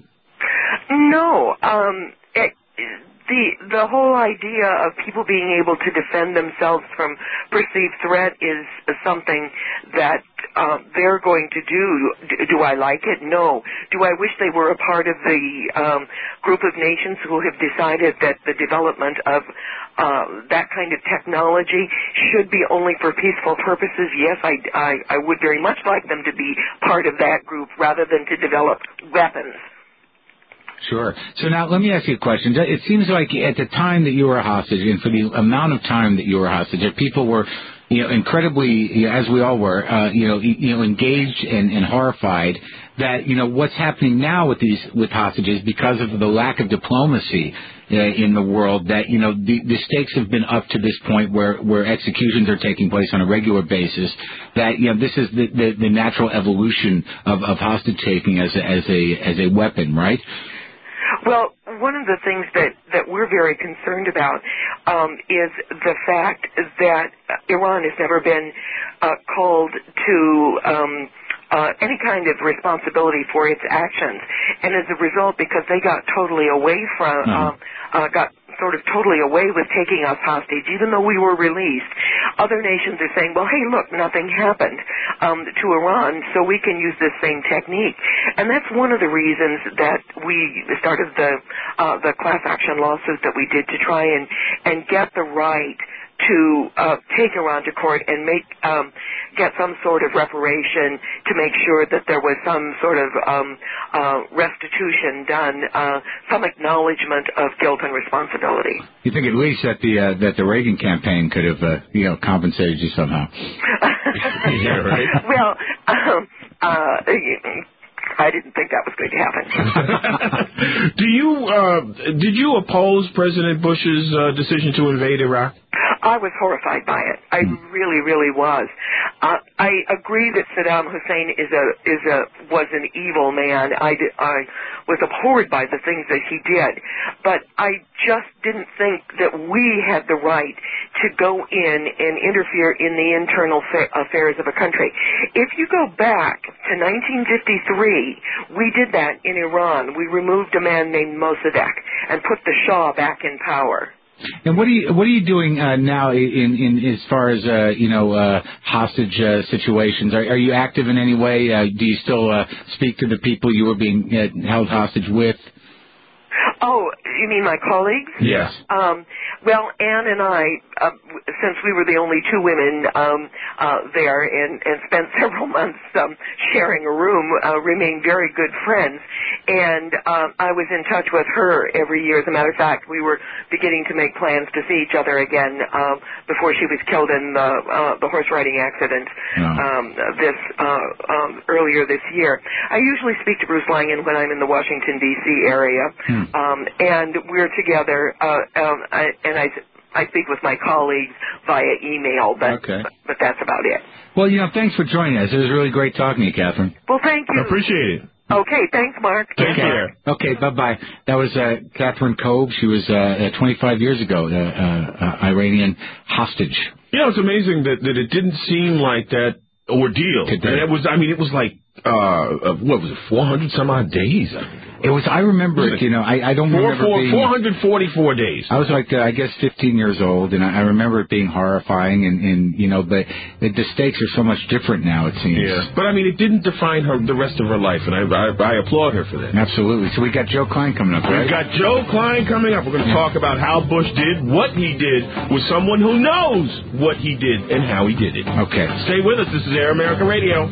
[SPEAKER 9] No. Um, it, the the whole idea of people being able to defend themselves from perceived threat is something that uh, they're going to do. do. Do I like it? No. Do I wish they were a part of the um, group of nations who have decided that the development of Uh, that kind of technology should be only for peaceful purposes? Yes, I, I, I would very much like them to be part of that group rather than to develop weapons.
[SPEAKER 1] Sure. So now let me ask you a question. It seems like at the time that you were a hostage, and for the amount of time that you were a hostage, that people were, you know, incredibly, you know, as we all were, uh, you know, you know, engaged and, and horrified that, you know, what's happening now with these with hostages because of the lack of diplomacy uh, in the world, that, you know, the, the stakes have been up to this point where, where executions are taking place on a regular basis, that, you know, this is the, the, the natural evolution of, of hostage taking as a, as a, as a weapon, right?
[SPEAKER 9] Well, one of the things that, that we're very concerned about um, is the fact that Iran has never been uh, called to um, uh, any kind of responsibility for its actions. And as a result, because they got totally away from,
[SPEAKER 1] Mm-hmm.
[SPEAKER 9] um, uh, got sort of totally away with taking us hostage, even though we were released, other nations are saying, well, hey, look, nothing happened um, to Iran, so we can use this same technique. And that's one of the reasons that we started the uh, the class action lawsuit that we did to try and, and get the right to uh, take Iran to court and make um, get some sort of reparation to make sure that there was some sort of um, uh, restitution done, uh, some acknowledgement of guilt and responsibility.
[SPEAKER 1] You think at least that the uh, that the Reagan campaign could have uh, you know compensated you somehow?
[SPEAKER 2] Yeah, right.
[SPEAKER 9] Well, um, uh, I didn't think that was going to happen.
[SPEAKER 2] Do you uh, did you oppose President Bush's uh, decision to invade Iraq?
[SPEAKER 9] I was horrified by it. I really, really was. Uh, I agree that Saddam Hussein is a is a was an evil man. I, did, I was abhorred by the things that he did, but I just didn't think that we had the right to go in and interfere in the internal fa- affairs of a country. If you go back to nineteen fifty-three, we did that in Iran. We removed a man named Mossadegh and put the Shah back in power.
[SPEAKER 1] And what are you what are you doing uh, now in, in as far as uh, you know uh, hostage uh, situations? Are, are you active in any way? Uh, do you still uh, speak to the people you were being uh, held hostage with?
[SPEAKER 9] Oh, you mean my colleagues?
[SPEAKER 1] Yes.
[SPEAKER 9] Um, well, Anne and I, uh, since we were the only two women um, uh, there and, and spent several months um, sharing a room, uh, remained very good friends. And uh, I was in touch with her every year. As a matter of fact, we were beginning to make plans to see each other again uh, before she was killed in the, uh, the horse riding accident
[SPEAKER 1] Oh.
[SPEAKER 9] um, this uh, um, earlier this year. I usually speak to Bruce Langan when I'm in the Washington, D C area.
[SPEAKER 1] Hmm.
[SPEAKER 9] Um, and we're together, uh, um, I, and I, I speak with my colleagues via email, but,
[SPEAKER 1] Okay.
[SPEAKER 9] but but that's about it.
[SPEAKER 1] Well, you know, thanks for joining us. It was really great talking to you, Catherine.
[SPEAKER 9] Well, thank you.
[SPEAKER 2] I appreciate it.
[SPEAKER 9] Okay, thanks, Mark.
[SPEAKER 2] Take care.
[SPEAKER 1] Okay, bye-bye. That was uh, Catherine Kove. She was uh, uh, twenty-five years ago, uh, uh, uh, Iranian hostage.
[SPEAKER 2] You know, it's amazing that, that it didn't seem like that ordeal.
[SPEAKER 1] Today.
[SPEAKER 2] And it was, I mean, it was like, uh, what was it, four hundred some odd days? I think.
[SPEAKER 1] It was, I remember it, you know, I, I don't
[SPEAKER 2] Four,
[SPEAKER 1] remember
[SPEAKER 2] four,
[SPEAKER 1] being...
[SPEAKER 2] four hundred forty-four days.
[SPEAKER 1] I was like, uh, I guess, fifteen years old, and I, I remember it being horrifying, and, and you know, but the, the stakes are so much different now, it seems.
[SPEAKER 2] Yeah. But, I mean, it didn't define her the rest of her life, and I, I, I applaud her for that.
[SPEAKER 1] Absolutely. So we got Joe Klein coming up, right?
[SPEAKER 2] We've got Joe Klein coming up. We're going to talk about how Bush did what he did with someone who knows what he did and how he did it.
[SPEAKER 1] Okay.
[SPEAKER 2] Stay with us. This is Air America Radio.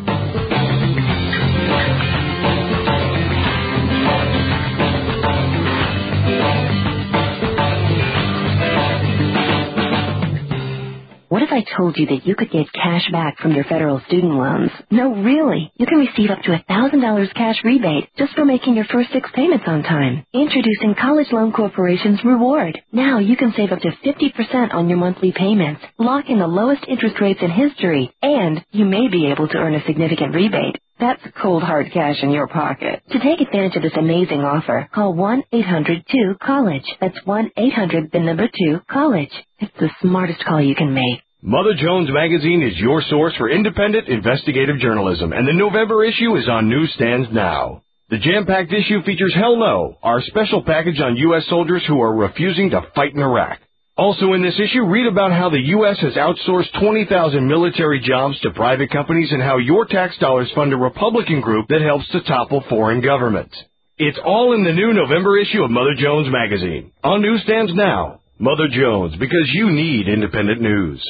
[SPEAKER 6] What if I told you that you could get cash back from your federal student loans? No, really. You can receive up to one thousand dollars cash rebate just for making your first six payments on time. Introducing College Loan Corporation's Reward. Now you can save up to fifty percent on your monthly payments, lock in the lowest interest rates in history, and you may be able to earn a significant rebate. That's cold hard cash in your pocket. To take advantage of this amazing offer, call one eight hundred two college. That's one eight hundred the number two college. It's the smartest call you can make.
[SPEAKER 14] Mother Jones Magazine is your source for independent investigative journalism, and the November issue is on newsstands now. The jam-packed issue features Hell No, our special package on U S soldiers who are refusing to fight in Iraq. Also in this issue, read about how the U S has outsourced twenty thousand military jobs to private companies and how your tax dollars fund a Republican group that helps to topple foreign governments. It's all in the new November issue of Mother Jones Magazine. On newsstands now. Mother Jones, because you need independent news.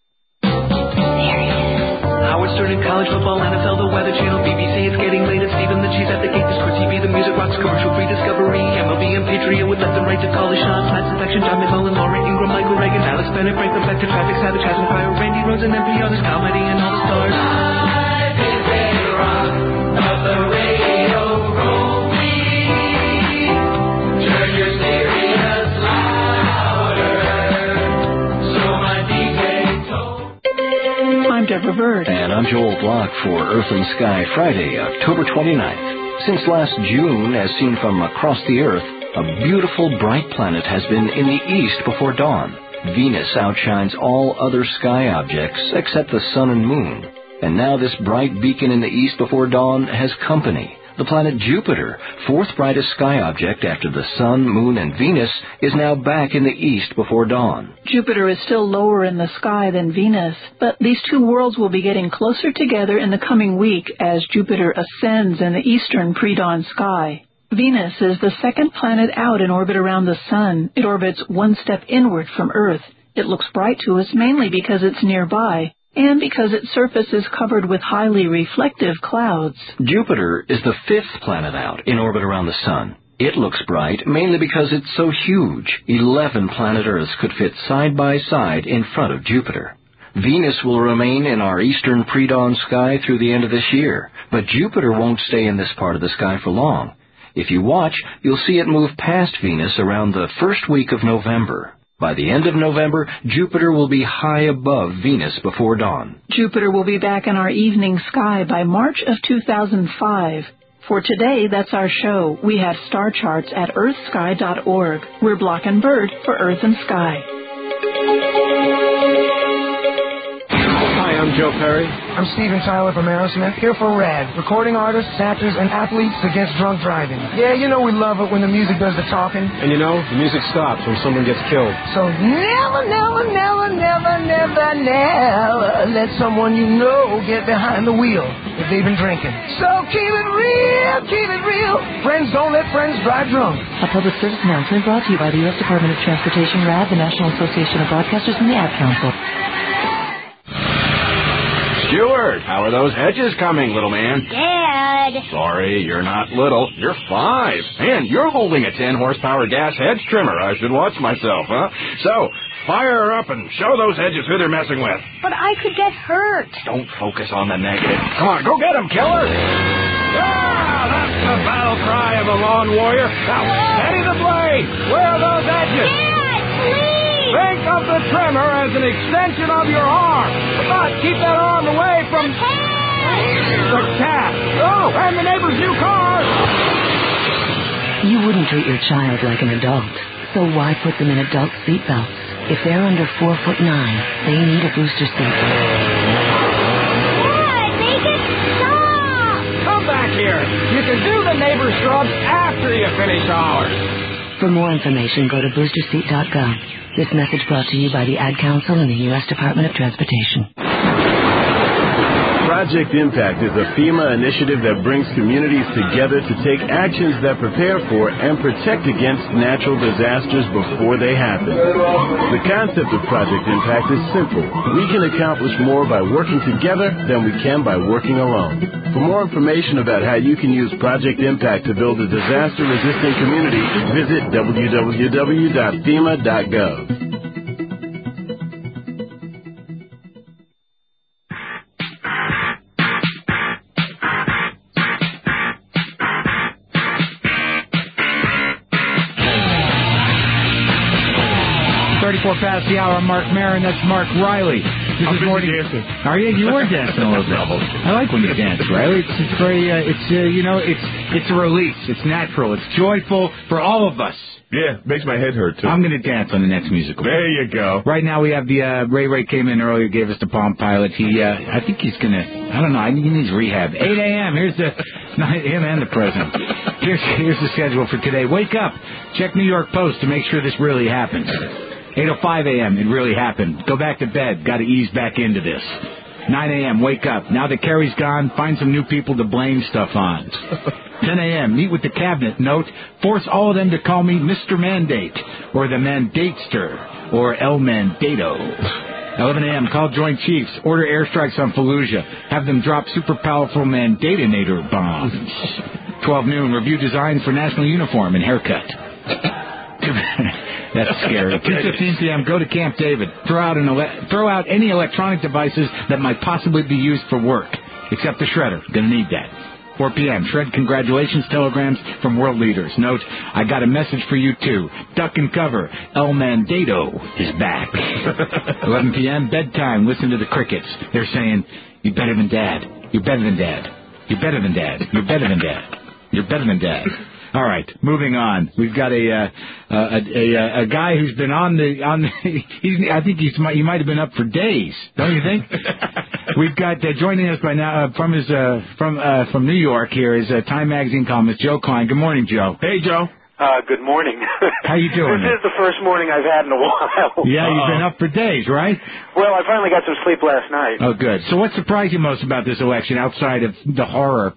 [SPEAKER 17] Howard Stern in college football, N F L, the Weather Channel, B B C, it's getting late, it's Stephen the Cheese at the gate, this Chris T V, the music rocks, commercial free Discovery, M L B and Patriot with left and right to call the shots, Matt's infection, John McMullen, Laura Ingram, Michael Reagan, Alex Bennett, Frank Rebecca, Traffic, Savage, Chasm Fire, Randy Rhodes, and N P R, there's comedy and all the stars. Live is a rock of the radio rolling. Turn your Sirius louder, so my D J told.
[SPEAKER 19] I'm Deborah Bird.
[SPEAKER 20] And I'm Joel Block for Earth and Sky, Friday, October twenty-ninth. Since last June, as seen from across the Earth, a beautiful bright planet has been in the east before dawn. Venus outshines all other sky objects except the sun and moon. And now this bright beacon in the east before dawn has company. The planet Jupiter, fourth brightest sky object after the sun, moon, and Venus, is now back in the east before dawn.
[SPEAKER 19] Jupiter is still lower in the sky than Venus, but these two worlds will be getting closer together in the coming week as Jupiter ascends in the eastern pre-dawn sky. Venus is the second planet out in orbit around the sun. It orbits one step inward from Earth. It looks bright to us mainly because it's nearby, and because its surface is covered with highly reflective clouds.
[SPEAKER 20] Jupiter is the fifth planet out in orbit around the sun. It looks bright mainly because it's so huge. Eleven planet Earths could fit side by side in front of Jupiter. Venus will remain in our eastern pre-dawn sky through the end of this year, but Jupiter won't stay in this part of the sky for long. If you watch, you'll see it move past Venus around the first week of November. By the end of November, Jupiter will be high above Venus before dawn.
[SPEAKER 19] Jupiter will be back in our evening sky by March of two thousand five. For today, that's our show. We have star charts at earth sky dot org. We're Block and Bird for Earth and Sky.
[SPEAKER 3] Hi, I'm Joe Perry. I'm Steven Tyler from Aerosmith, here for RAD, recording artists, actors, and athletes against drunk driving. Yeah, you know we love it when the music does the talking.
[SPEAKER 12] And you know, the music stops when someone gets killed.
[SPEAKER 3] So never, never, never, never, never, never let someone you know get behind the wheel if they've been drinking. So keep it real, keep it real. Friends don't let friends drive drunk.
[SPEAKER 27] A public service announcement brought to you by the U S Department of Transportation, RAD, the National Association of Broadcasters, and the Ad Council.
[SPEAKER 18] Stuart, how are those hedges coming, little man?
[SPEAKER 21] Dad!
[SPEAKER 18] Sorry, you're not little. You're five. And you're holding a ten horsepower gas hedge trimmer. I should watch myself, huh? So, fire her up and show those hedges who they're messing with.
[SPEAKER 21] But I could get hurt.
[SPEAKER 18] Don't focus on the negative. Come on, go get him, killer! Ah, that's the battle cry of a lawn warrior. Now, steady the blade. Where are those edges?
[SPEAKER 21] Dad, please!
[SPEAKER 18] Think of the trimmer as an extension of your arm. But keep that arm away from...
[SPEAKER 21] The cat!
[SPEAKER 18] The cat. Oh, and the neighbor's new car.
[SPEAKER 27] You wouldn't treat your child like an adult, so why put them in adult seatbelts? If they're under four foot nine, they need a booster seat.
[SPEAKER 21] Dad, make it stop!
[SPEAKER 18] Come back here. You can do the neighbor's shrubs after you finish ours.
[SPEAKER 27] For more information, go to booster seat dot gov. This message brought to you by the Ad Council and the U S Department of Transportation.
[SPEAKER 22] Project Impact is a FEMA initiative that brings communities together to take actions that prepare for and protect against natural disasters before they happen. The concept of Project Impact is simple. We can accomplish more by working together than we can by working alone. For more information about how you can use Project Impact to build a disaster-resistant community, visit w w w dot fema dot gov.
[SPEAKER 1] thirty-four past the hour. I'm Mark Maron. That's Mark Riley. This
[SPEAKER 2] I'm
[SPEAKER 1] is morning.
[SPEAKER 2] dancing.
[SPEAKER 1] Are you? You were dancing a little bit. I like when you dance, Riley. It's, it's very. Uh, it's uh, you know. It's it's a release. It's natural. It's joyful for all of us.
[SPEAKER 2] Yeah, makes my head hurt too.
[SPEAKER 1] I'm going to dance on the next musical.
[SPEAKER 2] There you go.
[SPEAKER 1] Right now we have the uh, Ray Ray came in earlier, gave us the Palm Pilot. He, uh, I think he's going to. I don't know. I think he needs rehab. eight a.m. Here's the not him and the president. Here's here's the schedule for today. Wake up. Check New York Post to make sure this really happens. eight oh five a.m. It really happened. Go back to bed. Got to ease back into this. nine a.m. Wake up. Now that Kerry's gone, find some new people to blame stuff on. ten a.m. Meet with the cabinet. Note, force all of them to call me Mister Mandate, or the Mandatester, or El Mandato. eleven a.m. Call Joint Chiefs. Order airstrikes on Fallujah. Have them drop super powerful Mandatinator bombs. twelve noon. Review designs for national uniform and haircut. That's scary. two fifteen p.m. Go to Camp David. Throw out an ele- throw out any electronic devices that might possibly be used for work, except the shredder. Gonna need that. four p.m. Shred congratulations telegrams from world leaders. Note, I got a message for you too. Duck and cover. El Mandato is back. eleven p.m. Bedtime. Listen to the crickets. They're saying, "You're better than Dad. You're better than Dad. You're better than Dad. You're better than Dad. You're better than Dad." All right, moving on. We've got a uh, a, a a guy who's been on the on. The, he's, I think he's he might have been up for days, don't you think? We've got uh, joining us by now uh, from his uh, from uh, from New York. Here is uh, Time Magazine columnist Joe Klein. Good morning, Joe.
[SPEAKER 2] Hey, Joe.
[SPEAKER 23] Uh, good morning.
[SPEAKER 1] How you doing?
[SPEAKER 23] This is the first morning I've had in a while.
[SPEAKER 1] Yeah, you've been up for days, right?
[SPEAKER 23] Well, I finally got some sleep last night.
[SPEAKER 1] Oh, good. So what surprised you most about this election outside of the horror?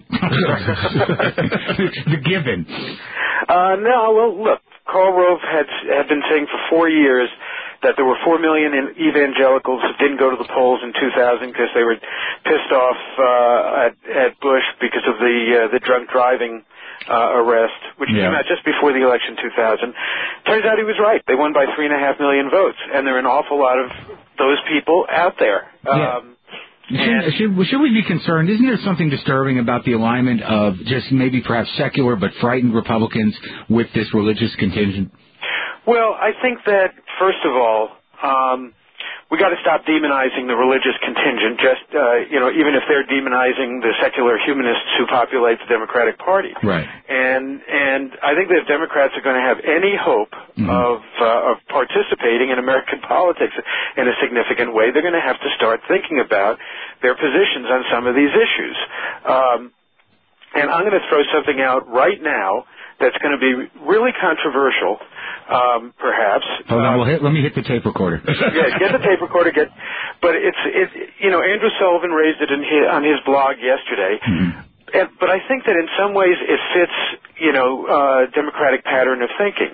[SPEAKER 1] The given.
[SPEAKER 23] Uh, no, well, look, Karl Rove had, had been saying for four years that there were four million evangelicals who didn't go to the polls in two thousand because they were pissed off uh, at, at Bush because of the uh, the drunk driving Uh, arrest, which yeah. came out just before the election two thousand. Turns out he was right. They won by three and a half million votes, and there are an awful lot of those people out there.
[SPEAKER 1] Yeah.
[SPEAKER 23] Um,
[SPEAKER 1] should, should, should we be concerned? Isn't there something disturbing about the alignment of just maybe perhaps secular but frightened Republicans with this religious contingent?
[SPEAKER 23] Well, I think that, first of all, um, we got to stop demonizing the religious contingent, just, uh, you know, even if they're demonizing the secular humanists who populate the Democratic Party.
[SPEAKER 1] Right.
[SPEAKER 23] And and I think that if Democrats are going to have any hope mm-hmm. of uh, of participating in American politics in a significant way, they're going to have to start thinking about their positions on some of these issues. Um, and I'm going to throw something out right now that's going to be really controversial. Um, perhaps.
[SPEAKER 1] Hold on,
[SPEAKER 23] um,
[SPEAKER 1] we'll hit, let me hit the tape recorder.
[SPEAKER 23] Yeah, get the tape recorder. Get, but it's it. You know, Andrew Sullivan raised it in his, on his blog yesterday. Mm-hmm. And, but I think that in some ways it fits, you know, uh, democratic pattern of thinking.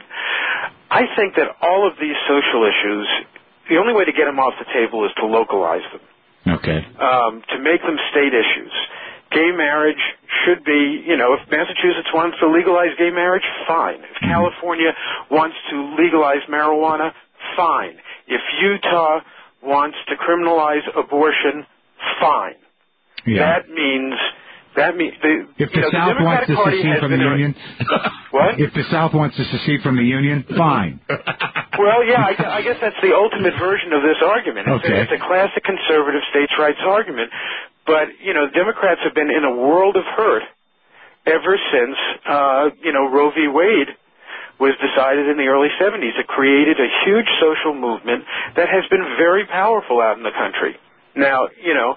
[SPEAKER 23] I think that all of these social issues, the only way to get them off the table is to localize them.
[SPEAKER 1] Okay.
[SPEAKER 23] Um, to make them state issues. Gay marriage should be, you know, if Massachusetts wants to legalize gay marriage, fine. If mm-hmm. California wants to legalize marijuana, fine. If Utah wants to criminalize abortion, fine.
[SPEAKER 1] Yeah.
[SPEAKER 23] That means, that means, the,
[SPEAKER 1] if the
[SPEAKER 23] know,
[SPEAKER 1] South
[SPEAKER 23] the
[SPEAKER 1] wants to
[SPEAKER 23] Party
[SPEAKER 1] secede from the
[SPEAKER 23] a,
[SPEAKER 1] Union,
[SPEAKER 23] what?
[SPEAKER 1] If the South wants to secede from the Union, fine.
[SPEAKER 23] Well, yeah, I, I guess that's the ultimate version of this argument. It's,
[SPEAKER 1] okay.
[SPEAKER 23] a, it's a classic conservative states' rights argument. But, you know, Democrats have been in a world of hurt ever since, uh, you know, Roe v. Wade was decided in the early seventies. It created a huge social movement that has been very powerful out in the country. Now, you know,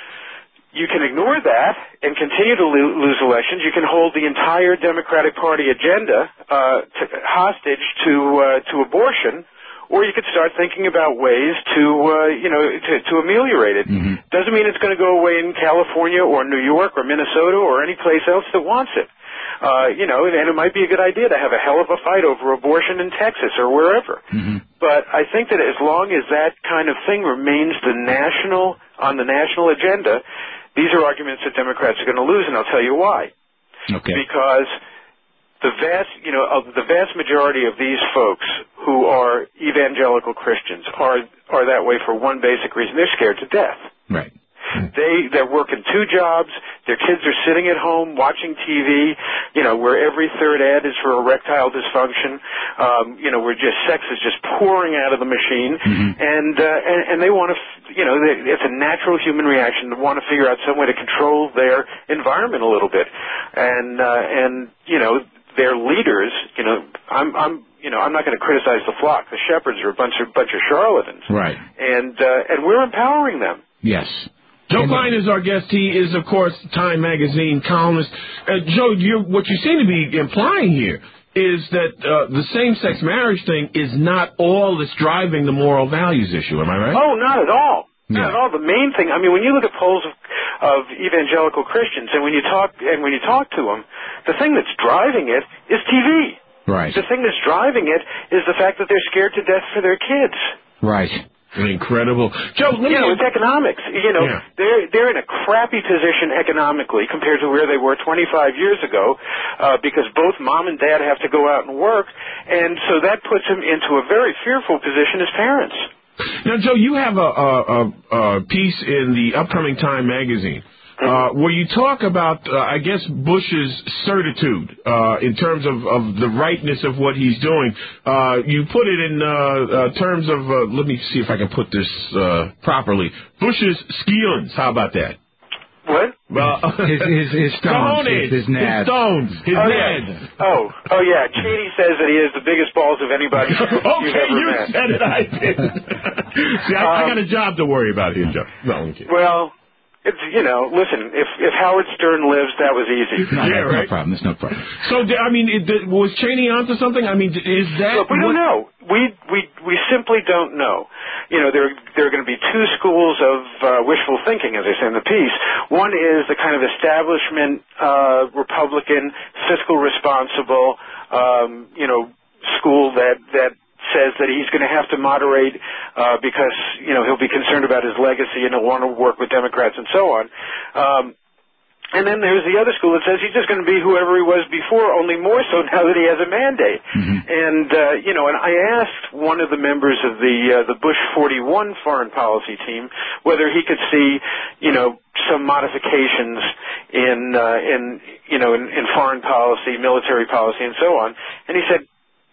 [SPEAKER 23] you can ignore that and continue to lo- lose elections. You can hold the entire Democratic Party agenda uh, to, hostage to uh, to abortion. Or you could start thinking about ways to, uh, you know, to, to ameliorate it. Mm-hmm. Doesn't mean it's going to go away in California or New York or Minnesota or any place else that wants it. Uh, you know, and it might be a good idea to have a hell of a fight over abortion in Texas or wherever.
[SPEAKER 1] Mm-hmm.
[SPEAKER 23] But I think that as long as that kind of thing remains the national, on the national agenda, these are arguments that Democrats are going to lose, and I'll tell you why.
[SPEAKER 1] Okay.
[SPEAKER 23] Because the vast, you know, of the vast majority of these folks who are evangelical Christians are are that way for one basic reason: they're scared to death.
[SPEAKER 1] Right.
[SPEAKER 23] They they're working two jobs. Their kids are sitting at home watching T V. You know, where every third ad is for erectile dysfunction. Um, you know, where just sex is just pouring out of the machine, mm-hmm. and, uh, and and they want to, you know, they, it's a natural human reaction to want to figure out some way to control their environment a little bit, and uh, and you know. Their leaders, you know, I'm, I'm, you know, I'm not going to criticize the flock. The shepherds are a bunch of bunch of charlatans,
[SPEAKER 1] right?
[SPEAKER 23] And uh, and we're empowering them.
[SPEAKER 1] Yes.
[SPEAKER 2] Joe Klein is our guest. He is, of course, Time Magazine columnist. Uh, Joe, you, what you seem to be implying here is that uh, the same-sex marriage thing is not all that's driving the moral values issue. Am I right?
[SPEAKER 23] Oh, not at all.
[SPEAKER 1] Yeah.
[SPEAKER 23] Not at all. The main thing, I mean, when you look at polls of, of evangelical Christians, and when you talk and when you talk to them, the thing that's driving it is T V.
[SPEAKER 1] Right.
[SPEAKER 23] The thing that's driving it is the fact that they're scared to death for their kids.
[SPEAKER 1] Right.
[SPEAKER 2] Incredible. Joe, let me...
[SPEAKER 23] You know, it's economics. You know, yeah. they're, they're in a crappy position economically compared to where they were twenty-five years ago uh, because both mom and dad have to go out and work, and so that puts them into a very fearful position as parents.
[SPEAKER 2] Now, Joe, you have a, a, a piece in the upcoming Time magazine uh, where you talk about, uh, I guess, Bush's certitude uh, in terms of, of the rightness of what he's doing. Uh, you put it in uh, uh, terms of, uh, let me see if I can put this uh, properly, Bush's skillings. How about that?
[SPEAKER 23] What?
[SPEAKER 2] Well,
[SPEAKER 1] his, his, his stones,
[SPEAKER 2] his,
[SPEAKER 1] his, his nads.
[SPEAKER 2] His stones, his
[SPEAKER 23] oh,
[SPEAKER 2] nads.
[SPEAKER 23] Yeah. Oh, oh yeah. Cheney says that he has the biggest balls of anybody you've
[SPEAKER 2] okay,
[SPEAKER 23] ever
[SPEAKER 2] you
[SPEAKER 23] met.
[SPEAKER 2] said it, I didn't. See, I, um, I got a job to worry about here, Joe. No, okay.
[SPEAKER 23] Well, it's, you know, listen, if if Howard Stern lives, that was easy.
[SPEAKER 1] No,
[SPEAKER 2] yeah,
[SPEAKER 1] that's
[SPEAKER 2] right?
[SPEAKER 1] no problem. There's no problem.
[SPEAKER 2] So, I mean, it, was Cheney onto something? I mean, is that...
[SPEAKER 23] Look, we don't know. We we we simply don't know. You know, there there are going to be two schools of uh, wishful thinking, as I say in the piece. One is the kind of establishment uh, Republican, fiscal responsible, um, you know, school that that says that he's going to have to moderate uh, because you know he'll be concerned about his legacy and he'll want to work with Democrats and so on. Um, And then there's the other school that says he's just going to be whoever he was before, only more so now that he has a mandate. Mm-hmm. And, uh, you know, and I asked one of the members of the uh, the Bush forty-one foreign policy team whether he could see, you know, some modifications in, uh, in you know, in, in foreign policy, military policy, and so on. And he said,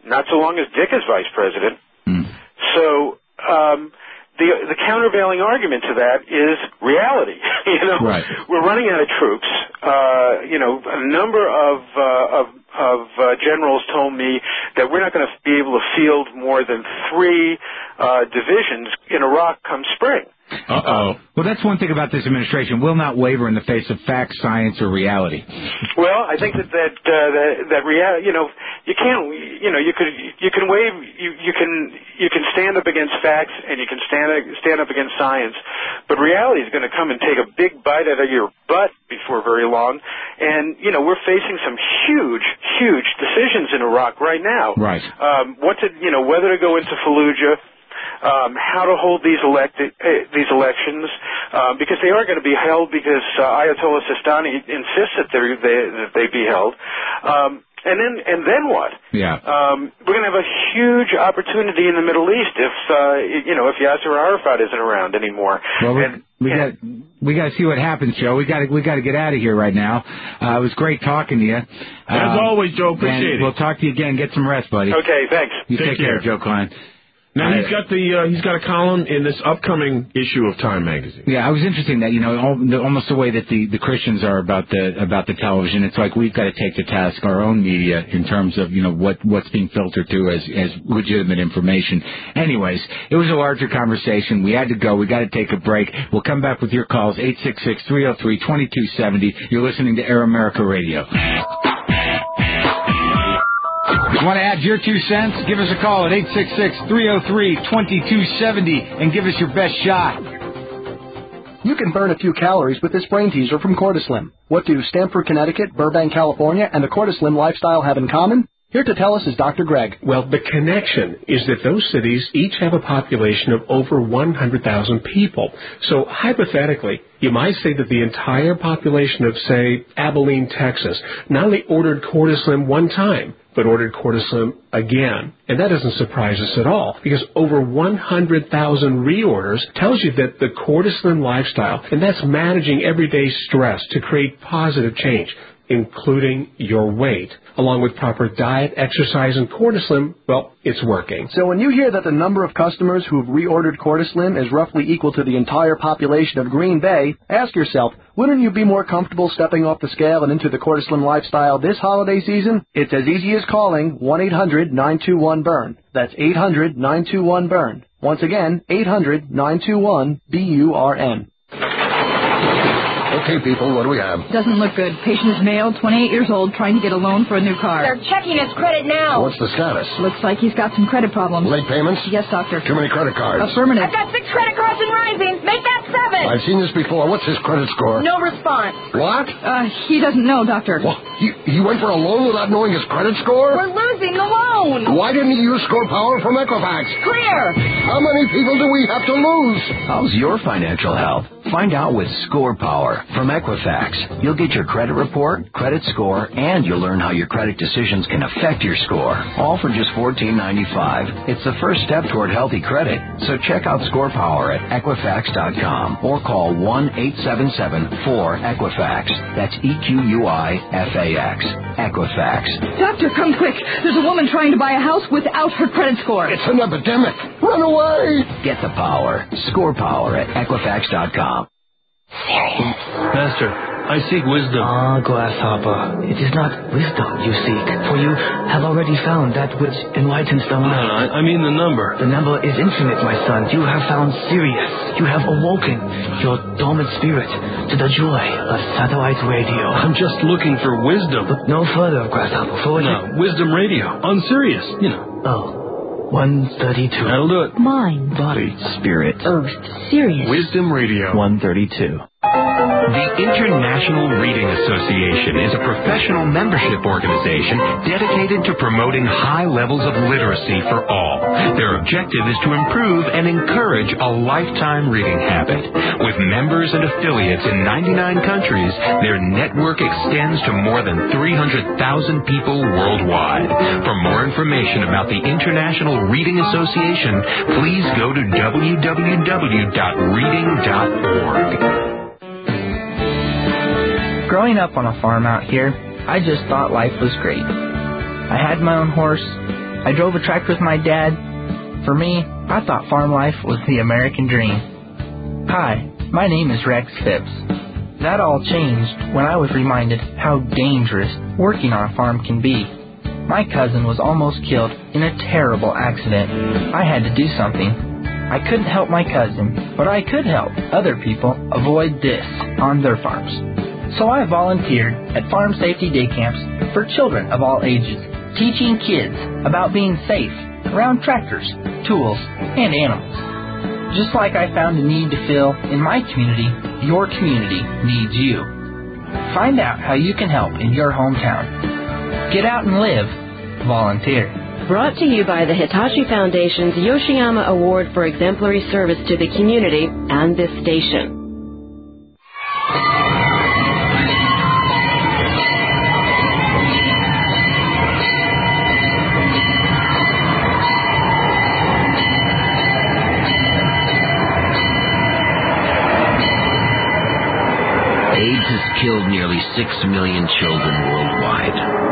[SPEAKER 23] not so long as Dick is vice president.
[SPEAKER 1] Mm.
[SPEAKER 23] So um, the the countervailing argument to that is reality. you know,
[SPEAKER 1] right.
[SPEAKER 23] We're running out of troops. Uh, you know, a number of uh, of of uh, generals told me that we're not going to be able to field more than three uh, divisions in Iraq come spring.
[SPEAKER 1] Uh-oh. Well, that's one thing about this administration. Will not waver in the face of fact, science, or reality.
[SPEAKER 23] Well, I think that that uh, that, that reality, you know, you can't, you know, you could you can wave, you you can you can stand up against facts and you can stand stand up against science, but reality is going to come and take a big bite out of your butt before very long. And you know, we're facing some huge, huge decisions in Iraq right now.
[SPEAKER 1] Right.
[SPEAKER 23] Um, what to, you know, whether to go into Fallujah. Um, how to hold these elected uh, these elections um, because they are going to be held because uh, Ayatollah Sistani insists that they that they be held, um, and then and then what?
[SPEAKER 1] Yeah,
[SPEAKER 23] um, we're going to have a huge opportunity in the Middle East if uh, you know if Yasser Arafat isn't around anymore.
[SPEAKER 1] Well, we,
[SPEAKER 23] and,
[SPEAKER 1] we got we got to see what happens, Joe. We got to we got to get out of here right now. Uh, it was great talking to you.
[SPEAKER 2] As
[SPEAKER 1] uh,
[SPEAKER 2] always, Joe. Appreciate it.
[SPEAKER 1] We'll talk to you again. Get some rest, buddy.
[SPEAKER 23] Okay, thanks.
[SPEAKER 1] You take,
[SPEAKER 2] take
[SPEAKER 1] care,
[SPEAKER 2] care,
[SPEAKER 1] Joe Klein.
[SPEAKER 2] Now he's got the uh, he's got a column in this upcoming issue of Time magazine.
[SPEAKER 1] Yeah, I was interesting that you know all, the, almost the way that the, the Christians are about the about the television. It's like we've got to take to task our own media in terms of you know what what's being filtered through as as legitimate information. Anyways, it was a larger conversation. We had to go. We got to take a break. We'll come back with your calls eight six six, three oh three, two two seven oh. You're listening to Air America Radio. Want to add your two cents? Give us a call at eight six six, three oh three, two two seven oh and give us your best shot.
[SPEAKER 4] You can burn a few calories with this brain teaser from Cortislim. What do Stamford, Connecticut, Burbank, California, and the Cortislim lifestyle have in common? Here to tell us is Doctor Greg.
[SPEAKER 5] Well, the connection is that those cities each have a population of over one hundred thousand people. So hypothetically, you might say that the entire population of, say, Abilene, Texas, not only ordered Cortislim one time, but ordered Cortislim again. And that doesn't surprise us at all, because over one hundred thousand reorders tells you that the Cortislim lifestyle, and that's managing everyday stress to create positive change, including your weight, along with proper diet, exercise, and Cortislim, well, it's working.
[SPEAKER 4] So when you hear that the number of customers who've reordered Cortislim is roughly equal to the entire population of Green Bay, ask yourself, wouldn't you be more comfortable stepping off the scale and into the Cortislim lifestyle this holiday season? It's as easy as calling one eight hundred, nine two one, burn. That's eight hundred, nine two one, burn. Once again, eight hundred, nine two one, B U R N.
[SPEAKER 7] Okay, people, what do we have?
[SPEAKER 10] Doesn't look good. Patient is male, twenty-eight years old, trying to get a loan for a new car.
[SPEAKER 21] They're checking his credit now.
[SPEAKER 7] What's the status?
[SPEAKER 10] Looks like he's got some credit problems.
[SPEAKER 7] Late payments?
[SPEAKER 10] Yes, doctor.
[SPEAKER 7] Too many credit cards?
[SPEAKER 10] Affirmative.
[SPEAKER 21] I've got six credit cards and rising. Make that seven.
[SPEAKER 7] I've seen this before. What's his credit score?
[SPEAKER 21] No response.
[SPEAKER 7] What?
[SPEAKER 10] Uh, he doesn't know, doctor.
[SPEAKER 7] Well, he, he went for a loan without knowing his credit score?
[SPEAKER 21] We're losing the loan.
[SPEAKER 7] Why didn't he use Score Power from Equifax?
[SPEAKER 21] Clear.
[SPEAKER 7] How many people do we have to lose?
[SPEAKER 20] How's your financial health? Find out with Score Power from Equifax. You'll get your credit report, credit score, and you'll learn how your credit decisions can affect your score. All for just fourteen ninety-five. It's the first step toward healthy credit. So check out Score Power at Equifax dot com or call one eight seven seven, four, Equifax. That's E Q U I F A X. Equifax.
[SPEAKER 10] Doctor, come quick. There's a woman trying to buy a house without her credit score.
[SPEAKER 7] It's an epidemic. Run away.
[SPEAKER 20] Get the power. Score Power at Equifax dot com.
[SPEAKER 21] Serious.
[SPEAKER 13] Master, I seek wisdom.
[SPEAKER 26] Ah, grasshopper, it is not wisdom you seek, for you have already found that which enlightens the mind.
[SPEAKER 13] No, I, I mean the number.
[SPEAKER 26] The number is infinite, my son. You have found Sirius. You have awoken your dormant spirit to the joy of satellite radio.
[SPEAKER 13] I'm just looking for wisdom.
[SPEAKER 26] Look no further, grasshopper, for it
[SPEAKER 13] No, wisdom radio. On Sirius, you know.
[SPEAKER 26] Oh. one thirty-two.
[SPEAKER 13] That'll do it.
[SPEAKER 6] Mind,
[SPEAKER 13] Body, spirit,
[SPEAKER 6] Earth, Sirius.
[SPEAKER 13] Wisdom Radio.
[SPEAKER 20] one thirty-two.
[SPEAKER 8] The International Reading Association is a professional membership organization dedicated to promoting high levels of literacy for all. Their objective is to improve and encourage a lifetime reading habit. With members and affiliates in ninety-nine countries, their network extends to more than three hundred thousand people worldwide. For more information about the International Reading Association, please go to w w w dot reading dot org.
[SPEAKER 26] Growing up on a farm out here, I just thought life was great. I had my own horse,
[SPEAKER 9] I drove a tractor with my dad. For me, I thought farm life was the American dream. Hi, my name is Rex Phipps. That all changed when I was reminded how dangerous working on a farm can be. My cousin was almost killed in a terrible accident. I had to do something. I couldn't help my cousin, but I could help other people avoid this on their farms. So I volunteered at farm safety day camps for children of all ages, teaching kids about being safe around tractors, tools, and animals. Just like I found a need to fill in my community, your community needs you. Find out how you can help in your hometown. Get out and live. Volunteer.
[SPEAKER 11] Brought to you by the Hitachi Foundation's Yoshiyama Award for Exemplary Service to the Community and this station.
[SPEAKER 20] AIDS has killed nearly six million children worldwide.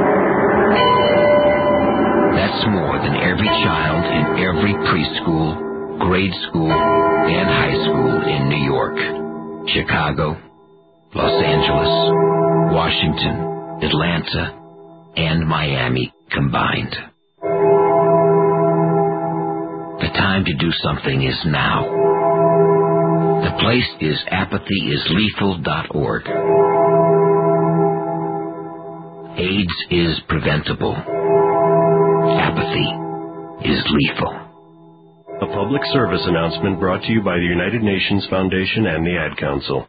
[SPEAKER 20] That's more than every child in every preschool, grade school, and high school in New York, Chicago, Los Angeles, Washington, Atlanta, and Miami combined. The time to do something is now. The place is apathy is lethal dot org. AIDS is preventable. Apathy is lethal.
[SPEAKER 14] A public service announcement brought to you by the United Nations Foundation and the Ad Council.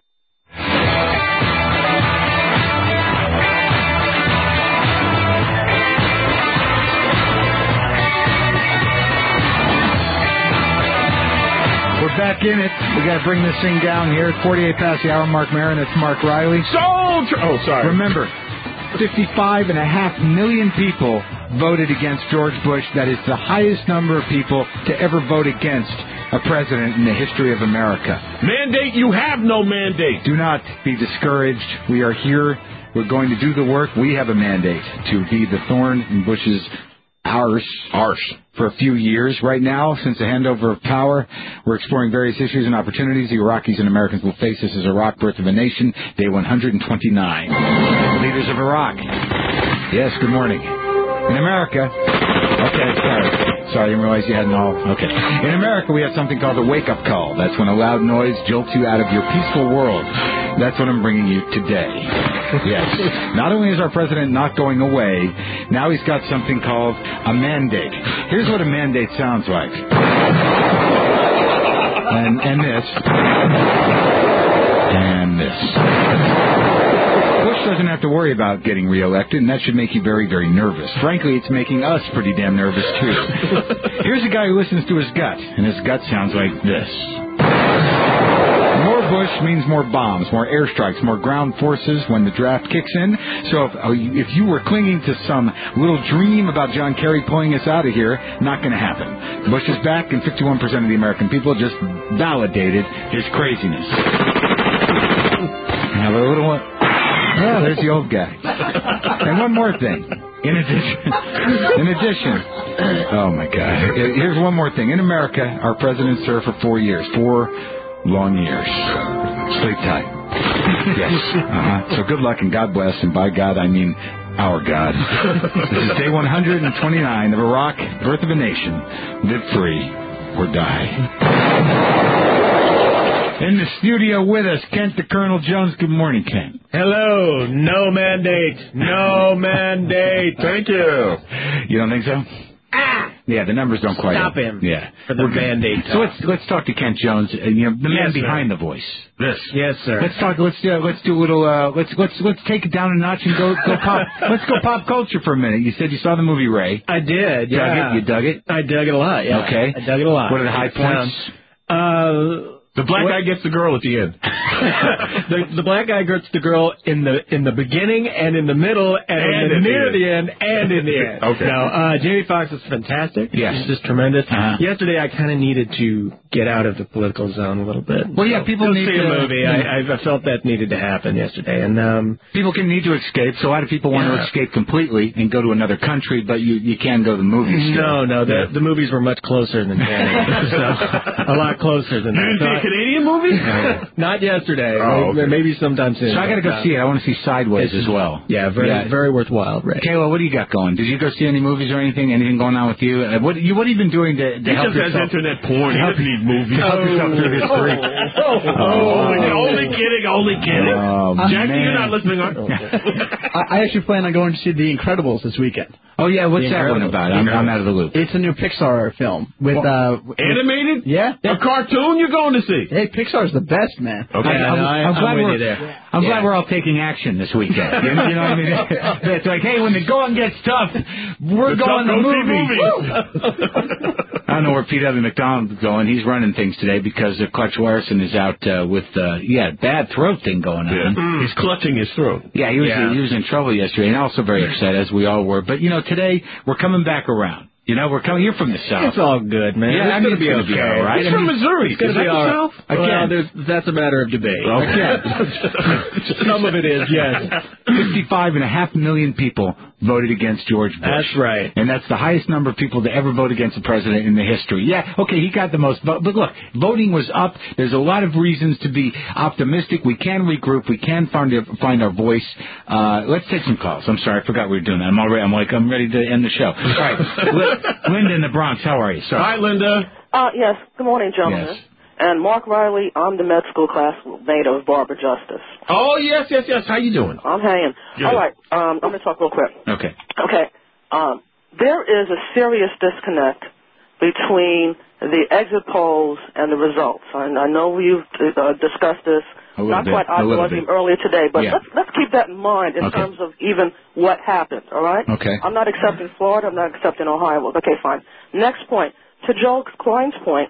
[SPEAKER 1] We're back in it. We got to bring this thing down here. forty-eight past the hour. Mark Maron. It's Mark Riley.
[SPEAKER 2] Soldier. Oh, sorry.
[SPEAKER 1] Remember, fifty-five and a half million people voted against George Bush. That is the highest number of people to ever vote against a president in the history of America.
[SPEAKER 2] Mandate, you have no mandate.
[SPEAKER 1] Do not be discouraged. We are here. We're going to do the work. We have a mandate to be the thorn in Bush's arse, arse for a few years. Right now, since the handover of power, we're exploring various issues and opportunities the Iraqis and Americans will face. This is Iraq, Birth of a Nation, day one hundred twenty-nine. Leaders of Iraq. Yes, good morning. In America, okay, sorry. Sorry, I didn't realize you hadn't all. Okay. In America, we have something called a wake-up call. That's when a loud noise jolts you out of your peaceful world. That's what I'm bringing you today. Yes. Not only is our president not going away, now he's got something called a mandate. Here's what a mandate sounds like. And, and this. And this. Bush doesn't have to worry about getting reelected, and that should make you very, very nervous. Frankly, it's making us pretty damn nervous, too. Here's a guy who listens to his gut, and his gut sounds like this. More Bush means more bombs, more airstrikes, more ground forces when the draft kicks in. So if, if you were clinging to some little dream about John Kerry pulling us out of here, not going to happen. Bush is back, and fifty-one percent of the American people just validated his craziness. Have a little one. Oh, there's the old guy. And one more thing. In addition, in addition, oh my God, here's one more thing. In America, our president served for four years, four long years. Sleep tight. Yes. Uh-huh. So good luck and God bless, and by God I mean our God. This is day one hundred twenty-nine of Iraq, Birth of a Nation. Live free or die. In the studio with us, Kent the Colonel Jones. Good morning, Kent.
[SPEAKER 15] Hello. No mandate. No mandate.
[SPEAKER 2] Thank you.
[SPEAKER 1] You don't think so?
[SPEAKER 15] Ah!
[SPEAKER 1] Yeah, the numbers don't quite.
[SPEAKER 15] Stop him.
[SPEAKER 1] Yeah.
[SPEAKER 15] For the mandate.
[SPEAKER 1] So let's let's talk to Kent Jones. Uh, you know, the man
[SPEAKER 15] yes,
[SPEAKER 1] behind
[SPEAKER 15] sir.
[SPEAKER 1] the voice.
[SPEAKER 15] This. Yes, sir.
[SPEAKER 1] Let's talk. Let's do. Let's do a little. Uh, let's let's let's take it down a notch and go go pop. Let's go pop culture for a minute. You said you saw the movie Ray.
[SPEAKER 15] I did. Yeah.
[SPEAKER 1] Dug it? You dug it?
[SPEAKER 15] I dug it a lot. Yeah.
[SPEAKER 1] Okay.
[SPEAKER 15] I dug it a lot.
[SPEAKER 1] What are the high points?
[SPEAKER 15] Um, uh.
[SPEAKER 2] The black
[SPEAKER 15] What?
[SPEAKER 2] guy gets the girl at the end.
[SPEAKER 15] the, the black guy gets the girl in the in the beginning and in the middle and,
[SPEAKER 2] And
[SPEAKER 15] in
[SPEAKER 2] at
[SPEAKER 15] the,
[SPEAKER 2] the
[SPEAKER 15] near
[SPEAKER 2] end.
[SPEAKER 15] the end and in the end.
[SPEAKER 2] Okay.
[SPEAKER 15] No, uh, Jamie Foxx is fantastic.
[SPEAKER 1] Yes.
[SPEAKER 15] She's just tremendous.
[SPEAKER 1] Uh-huh.
[SPEAKER 15] Yesterday, I kind of needed to get out of the political zone a little bit.
[SPEAKER 1] Well, yeah,
[SPEAKER 15] So,
[SPEAKER 1] people
[SPEAKER 15] go
[SPEAKER 1] need
[SPEAKER 15] see
[SPEAKER 1] to-
[SPEAKER 15] a movie. I, I felt that needed to happen yesterday, and um,
[SPEAKER 1] People can need to escape, so a lot of people want to
[SPEAKER 15] Yeah.
[SPEAKER 1] escape completely and go to another country, but you, you can go to the movies. still.
[SPEAKER 15] no, no, the the movies were much closer than Canada. So, a lot closer than
[SPEAKER 2] You
[SPEAKER 15] that.
[SPEAKER 2] didn't
[SPEAKER 15] So
[SPEAKER 2] see a
[SPEAKER 15] I-
[SPEAKER 2] Canadian movie?
[SPEAKER 15] Not yesterday.
[SPEAKER 2] Oh,
[SPEAKER 15] maybe,
[SPEAKER 2] okay.
[SPEAKER 15] maybe sometime soon.
[SPEAKER 1] So I got to go
[SPEAKER 15] But, uh,
[SPEAKER 1] see it. I want to see Sideways
[SPEAKER 15] it's-
[SPEAKER 1] as well.
[SPEAKER 15] Yeah, very
[SPEAKER 1] Yeah.
[SPEAKER 15] very worthwhile, Ray.
[SPEAKER 1] Kayla, what do you got going? Did you go see any movies or anything? Anything going on with you? Uh, What you what have you been doing to, to
[SPEAKER 2] He
[SPEAKER 1] help
[SPEAKER 2] just has
[SPEAKER 1] yourself?
[SPEAKER 2] internet porn. He
[SPEAKER 1] help-
[SPEAKER 2] doesn't need movies.
[SPEAKER 1] help yourself through this grief.
[SPEAKER 2] Oh, only, only kidding, only kidding.
[SPEAKER 1] Oh,
[SPEAKER 2] Jackie,
[SPEAKER 1] man.
[SPEAKER 2] you're not listening, are
[SPEAKER 3] I, I actually plan on going to see The Incredibles this weekend.
[SPEAKER 1] Oh yeah, what's
[SPEAKER 3] The
[SPEAKER 1] that one
[SPEAKER 3] Incredibles.
[SPEAKER 1] about? I'm, I'm out of the loop.
[SPEAKER 3] It's a new Pixar film with uh with-
[SPEAKER 2] Animated?
[SPEAKER 3] yeah.
[SPEAKER 2] A cartoon you're going to see?
[SPEAKER 3] Hey, Pixar's the best, man.
[SPEAKER 2] Okay.
[SPEAKER 1] I'm, I'm,
[SPEAKER 15] no, I-
[SPEAKER 1] I'm
[SPEAKER 15] I'm
[SPEAKER 1] glad
[SPEAKER 15] with
[SPEAKER 1] we're
[SPEAKER 15] you there.
[SPEAKER 1] I'm
[SPEAKER 15] Yeah.
[SPEAKER 1] glad we're all taking action this weekend. You know, you know what I mean? It's like, hey, when the going gets tough, we're
[SPEAKER 2] The
[SPEAKER 1] going to
[SPEAKER 2] tough go see
[SPEAKER 1] movies.
[SPEAKER 2] movies.
[SPEAKER 1] I don't know where Pete Evan McDonald's going. He's running things today because uh, Clutch Larson is out uh, with uh, yeah bad throat thing going on.
[SPEAKER 2] Yeah. He's clutching his throat.
[SPEAKER 1] Yeah, he was
[SPEAKER 15] Yeah.
[SPEAKER 1] he was in trouble yesterday, and also very upset, as we all were. But you know, today we're coming back around. You know, we're coming. You're from the south.
[SPEAKER 15] It's all good, man.
[SPEAKER 1] Yeah,
[SPEAKER 15] it's
[SPEAKER 1] I mean,
[SPEAKER 15] gonna be
[SPEAKER 1] it's gonna
[SPEAKER 15] okay.
[SPEAKER 1] be all right.
[SPEAKER 15] It's
[SPEAKER 1] I
[SPEAKER 15] from
[SPEAKER 1] mean,
[SPEAKER 15] Missouri. It's gonna
[SPEAKER 1] is that
[SPEAKER 15] be
[SPEAKER 1] the
[SPEAKER 15] all right.
[SPEAKER 1] South?
[SPEAKER 15] Well,
[SPEAKER 1] Again.
[SPEAKER 15] there's, that's a matter of debate.
[SPEAKER 1] Okay.
[SPEAKER 15] Some of it is, yes.
[SPEAKER 1] Fifty-five and a half million people voted against George Bush.
[SPEAKER 15] That's right.
[SPEAKER 1] And that's the highest number of people to ever vote against a president in the history. Yeah, okay, he got the most vote. But look, voting was up. There's a lot of reasons to be optimistic. We can regroup. We can find our, find our voice. Uh, let's take some calls. I'm sorry, I forgot we were doing that. I'm already, I'm like, I'm ready to end the show. All right. Li- Linda in the Bronx, how are you? Sorry.
[SPEAKER 2] Hi, Linda.
[SPEAKER 12] Uh, yes. Good morning, gentlemen.
[SPEAKER 1] Yes.
[SPEAKER 12] And Mark Riley, I'm the med school classmate of Barbara Justice.
[SPEAKER 2] Oh, yes, yes, yes. How you doing?
[SPEAKER 12] I'm hanging.
[SPEAKER 2] Good.
[SPEAKER 12] All right. Um, I'm going to talk real quick.
[SPEAKER 1] Okay.
[SPEAKER 12] Okay. Um, there is a serious disconnect between the exit polls and the results. I, I know you've uh, discussed this
[SPEAKER 1] A little
[SPEAKER 12] not
[SPEAKER 1] bit,
[SPEAKER 12] quite
[SPEAKER 1] a little
[SPEAKER 12] obviously
[SPEAKER 1] bit.
[SPEAKER 12] earlier today, but
[SPEAKER 1] Yeah.
[SPEAKER 12] let's let's keep that in mind in
[SPEAKER 1] Okay.
[SPEAKER 12] terms of even what happened. All right.
[SPEAKER 1] Okay.
[SPEAKER 12] I'm not accepting Florida. I'm not accepting Ohio. Okay, fine. Next point. To Joe Klein's point,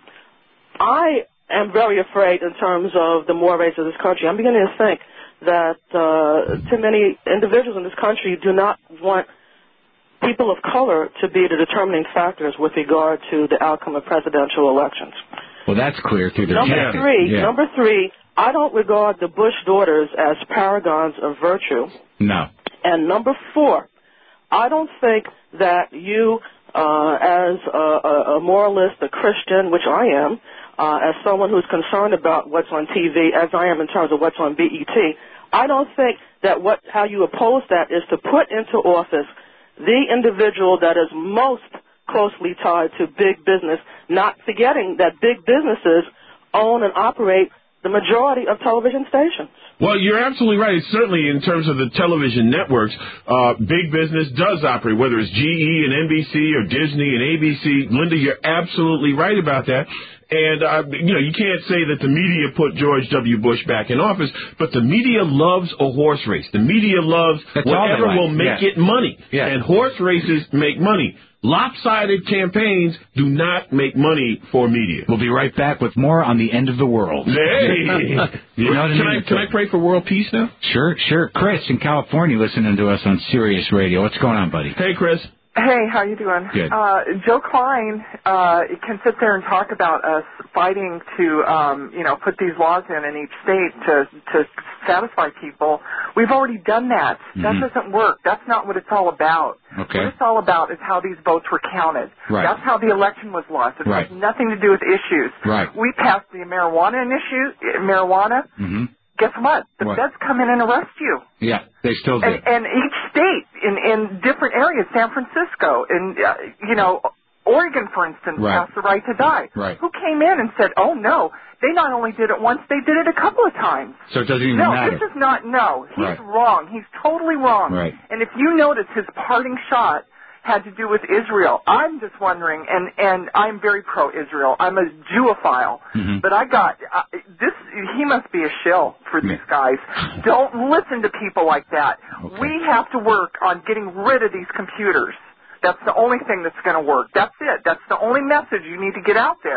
[SPEAKER 12] I am very afraid in terms of the mores of this country. I'm beginning to think that uh, too many individuals in this country do not want people of color to be the determining factors with regard to the outcome of presidential elections.
[SPEAKER 1] Well, that's clear through their
[SPEAKER 12] Number
[SPEAKER 1] tactics.
[SPEAKER 12] three,
[SPEAKER 1] Yeah.
[SPEAKER 12] number three, I don't regard the Bush daughters as paragons of virtue.
[SPEAKER 1] No.
[SPEAKER 12] And number four, I don't think that you, uh, as a, a, a moralist, a Christian, which I am, uh, as someone who's concerned about what's on T V, as I am in terms of what's on B E T, I don't think that what how you oppose that is to put into office the individual that is most closely tied to big business, not forgetting that big businesses own and operate the majority of television stations.
[SPEAKER 2] Well, you're absolutely right. Certainly, in terms of the television networks, uh, big business does operate, whether it's G E and N B C or Disney and A B C. Linda, you're absolutely right about that. And, uh, you know, you can't say that the media put George W. Bush back in office, but the media loves a horse race. The media loves
[SPEAKER 1] That's all they
[SPEAKER 2] whatever
[SPEAKER 1] like.
[SPEAKER 2] will make
[SPEAKER 1] Yeah.
[SPEAKER 2] it money.
[SPEAKER 1] Yeah.
[SPEAKER 2] And horse races make money. Lopsided campaigns do not make money for media.
[SPEAKER 1] We'll be right back with more on the end of the world.
[SPEAKER 2] Hey!
[SPEAKER 1] You know what I
[SPEAKER 2] can,
[SPEAKER 1] mean?
[SPEAKER 2] I, can I pray for world peace now?
[SPEAKER 1] Sure, sure. Chris in California listening to us on Sirius Radio. What's going on, buddy?
[SPEAKER 2] Hey, Chris.
[SPEAKER 16] Hey, how you doing?
[SPEAKER 1] Good.
[SPEAKER 16] Uh, Joe Klein uh, can sit there and talk about us fighting to, um, you know, put these laws in in each state to to satisfy people. We've already done that. That
[SPEAKER 1] Mhm.
[SPEAKER 16] doesn't work. That's not what it's all about.
[SPEAKER 1] Okay.
[SPEAKER 16] What it's all about is how these votes were counted.
[SPEAKER 1] Right.
[SPEAKER 16] That's how the election was lost. It
[SPEAKER 1] Right.
[SPEAKER 16] has nothing to do with issues.
[SPEAKER 1] Right.
[SPEAKER 16] We passed the marijuana issue, marijuana.
[SPEAKER 1] Mm-hmm.
[SPEAKER 16] Guess what? The
[SPEAKER 1] What?
[SPEAKER 16] feds come in and arrest you.
[SPEAKER 1] Yeah, they still do.
[SPEAKER 16] And, and each state in, in different areas, San Francisco, and, uh, you know, Oregon, for instance,
[SPEAKER 1] Right.
[SPEAKER 16] passed the right to die.
[SPEAKER 1] Right.
[SPEAKER 16] Who came in and said, oh, no, they not only did it once, they did it a couple of times.
[SPEAKER 1] So it doesn't even
[SPEAKER 16] no,
[SPEAKER 1] matter.
[SPEAKER 16] this is not, no, he's
[SPEAKER 1] Right.
[SPEAKER 16] wrong. He's totally wrong.
[SPEAKER 1] Right.
[SPEAKER 16] And if you notice, his parting shot had to do with Israel. I'm just wondering, and, and I'm very pro-Israel. I'm a Jewophile.
[SPEAKER 1] Mhm.
[SPEAKER 16] But I got, uh, this, he must be a shill for these guys. Don't listen to people like that. We have to work on getting rid of these computers. That's the only thing that's going to work. That's it. That's the only message you need to get out there.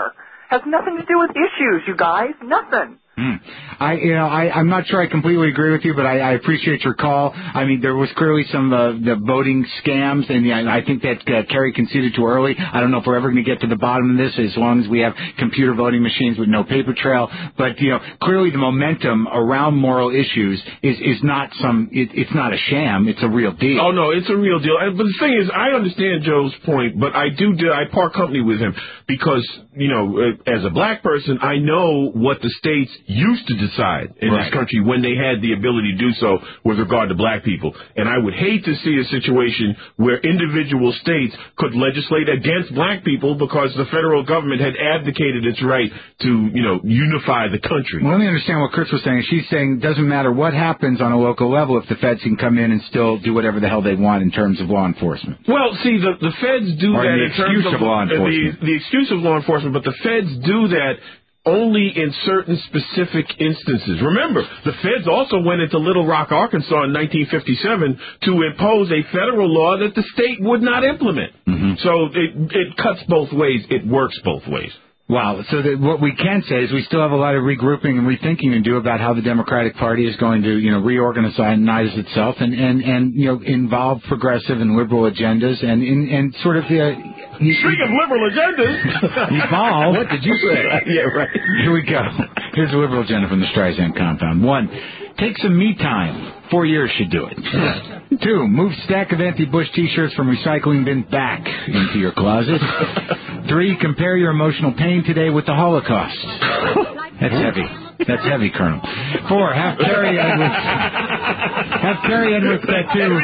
[SPEAKER 16] Has nothing to do with issues, you guys. Nothing.
[SPEAKER 1] Hmm. I, you know, I, I'm not sure I completely agree with you, but I, I appreciate your call. I mean, there was clearly some uh, the voting scams, and yeah, I think that uh, Kerry conceded too early. I don't know if we're ever going to get to the bottom of this, as long as we have computer voting machines with no paper trail. But you know, clearly the momentum around moral issues is is not some. It, it's not a sham. It's a real deal.
[SPEAKER 2] Oh no, it's a real deal. But the thing is, I understand Joe's point, but I do. I part company with him because you know, as a black person, I know what the states used to decide in
[SPEAKER 1] right.
[SPEAKER 2] this country when they had the ability to do so with regard to black people. And I would hate to see a situation where individual states could legislate against black people because the federal government had abdicated its right to, you know, unify the country.
[SPEAKER 1] Well, let me understand what Chris was saying. She's saying it doesn't matter what happens on a local level if the feds can come in and still do whatever the hell they want in terms of law enforcement.
[SPEAKER 2] Well, see, the, the feds do
[SPEAKER 1] or
[SPEAKER 2] that
[SPEAKER 1] the
[SPEAKER 2] in terms
[SPEAKER 1] excuse
[SPEAKER 2] of,
[SPEAKER 1] of law enforcement.
[SPEAKER 2] The, the excuse of law enforcement, but the feds do that only in certain specific instances. Remember, the feds also went into Little Rock, Arkansas in nineteen fifty-seven to impose a federal law that the state would not implement.
[SPEAKER 1] Mm-hmm.
[SPEAKER 2] So it, it cuts both ways. It works both ways.
[SPEAKER 1] Wow. So that what we can say is we still have a lot of regrouping and rethinking to do about how the Democratic Party is going to, you know, reorganize itself and, and, and you know, involve progressive and liberal agendas and, and, and sort of... Uh,
[SPEAKER 2] Speaking of liberal agendas...
[SPEAKER 1] Evolve.
[SPEAKER 2] What did you say?
[SPEAKER 1] Yeah, right. Here we go. Here's a liberal agenda from the Streisand compound. One, take some me time. Four years should do it. Two, move stack of anti-Bush T-shirts from recycling bin back into your closet. Three, compare your emotional pain today with the Holocaust. That's heavy. That's heavy, Colonel. Four, have Carrie Edwards. Have Carrie Edwards tattoo.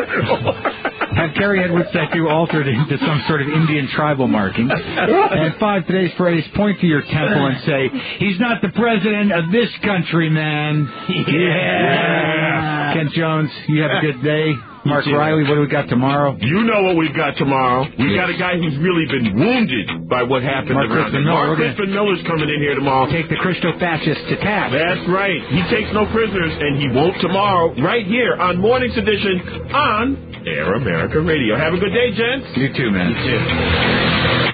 [SPEAKER 1] Have Carrie Edwards tattoo altered into some sort of Indian tribal marking. And five, today's phrase, point to your temple and say, he's not the president of this country, man. Yeah. Kent Jones, you have a good day. Mark Riley, what do we got tomorrow?
[SPEAKER 2] You know what we've got tomorrow. We've got a guy who's really been wounded by what happened
[SPEAKER 1] Mark
[SPEAKER 2] around
[SPEAKER 1] Crispin
[SPEAKER 2] him.
[SPEAKER 1] Miller.
[SPEAKER 2] Mark Crispin Miller's coming in here tomorrow.
[SPEAKER 1] Take the Christo-fascists to task.
[SPEAKER 2] That's right. He takes no prisoners, and he won't tomorrow, right here on Morning's Edition on Air America Radio. Have a good day, gents.
[SPEAKER 1] You too, man.
[SPEAKER 2] You too.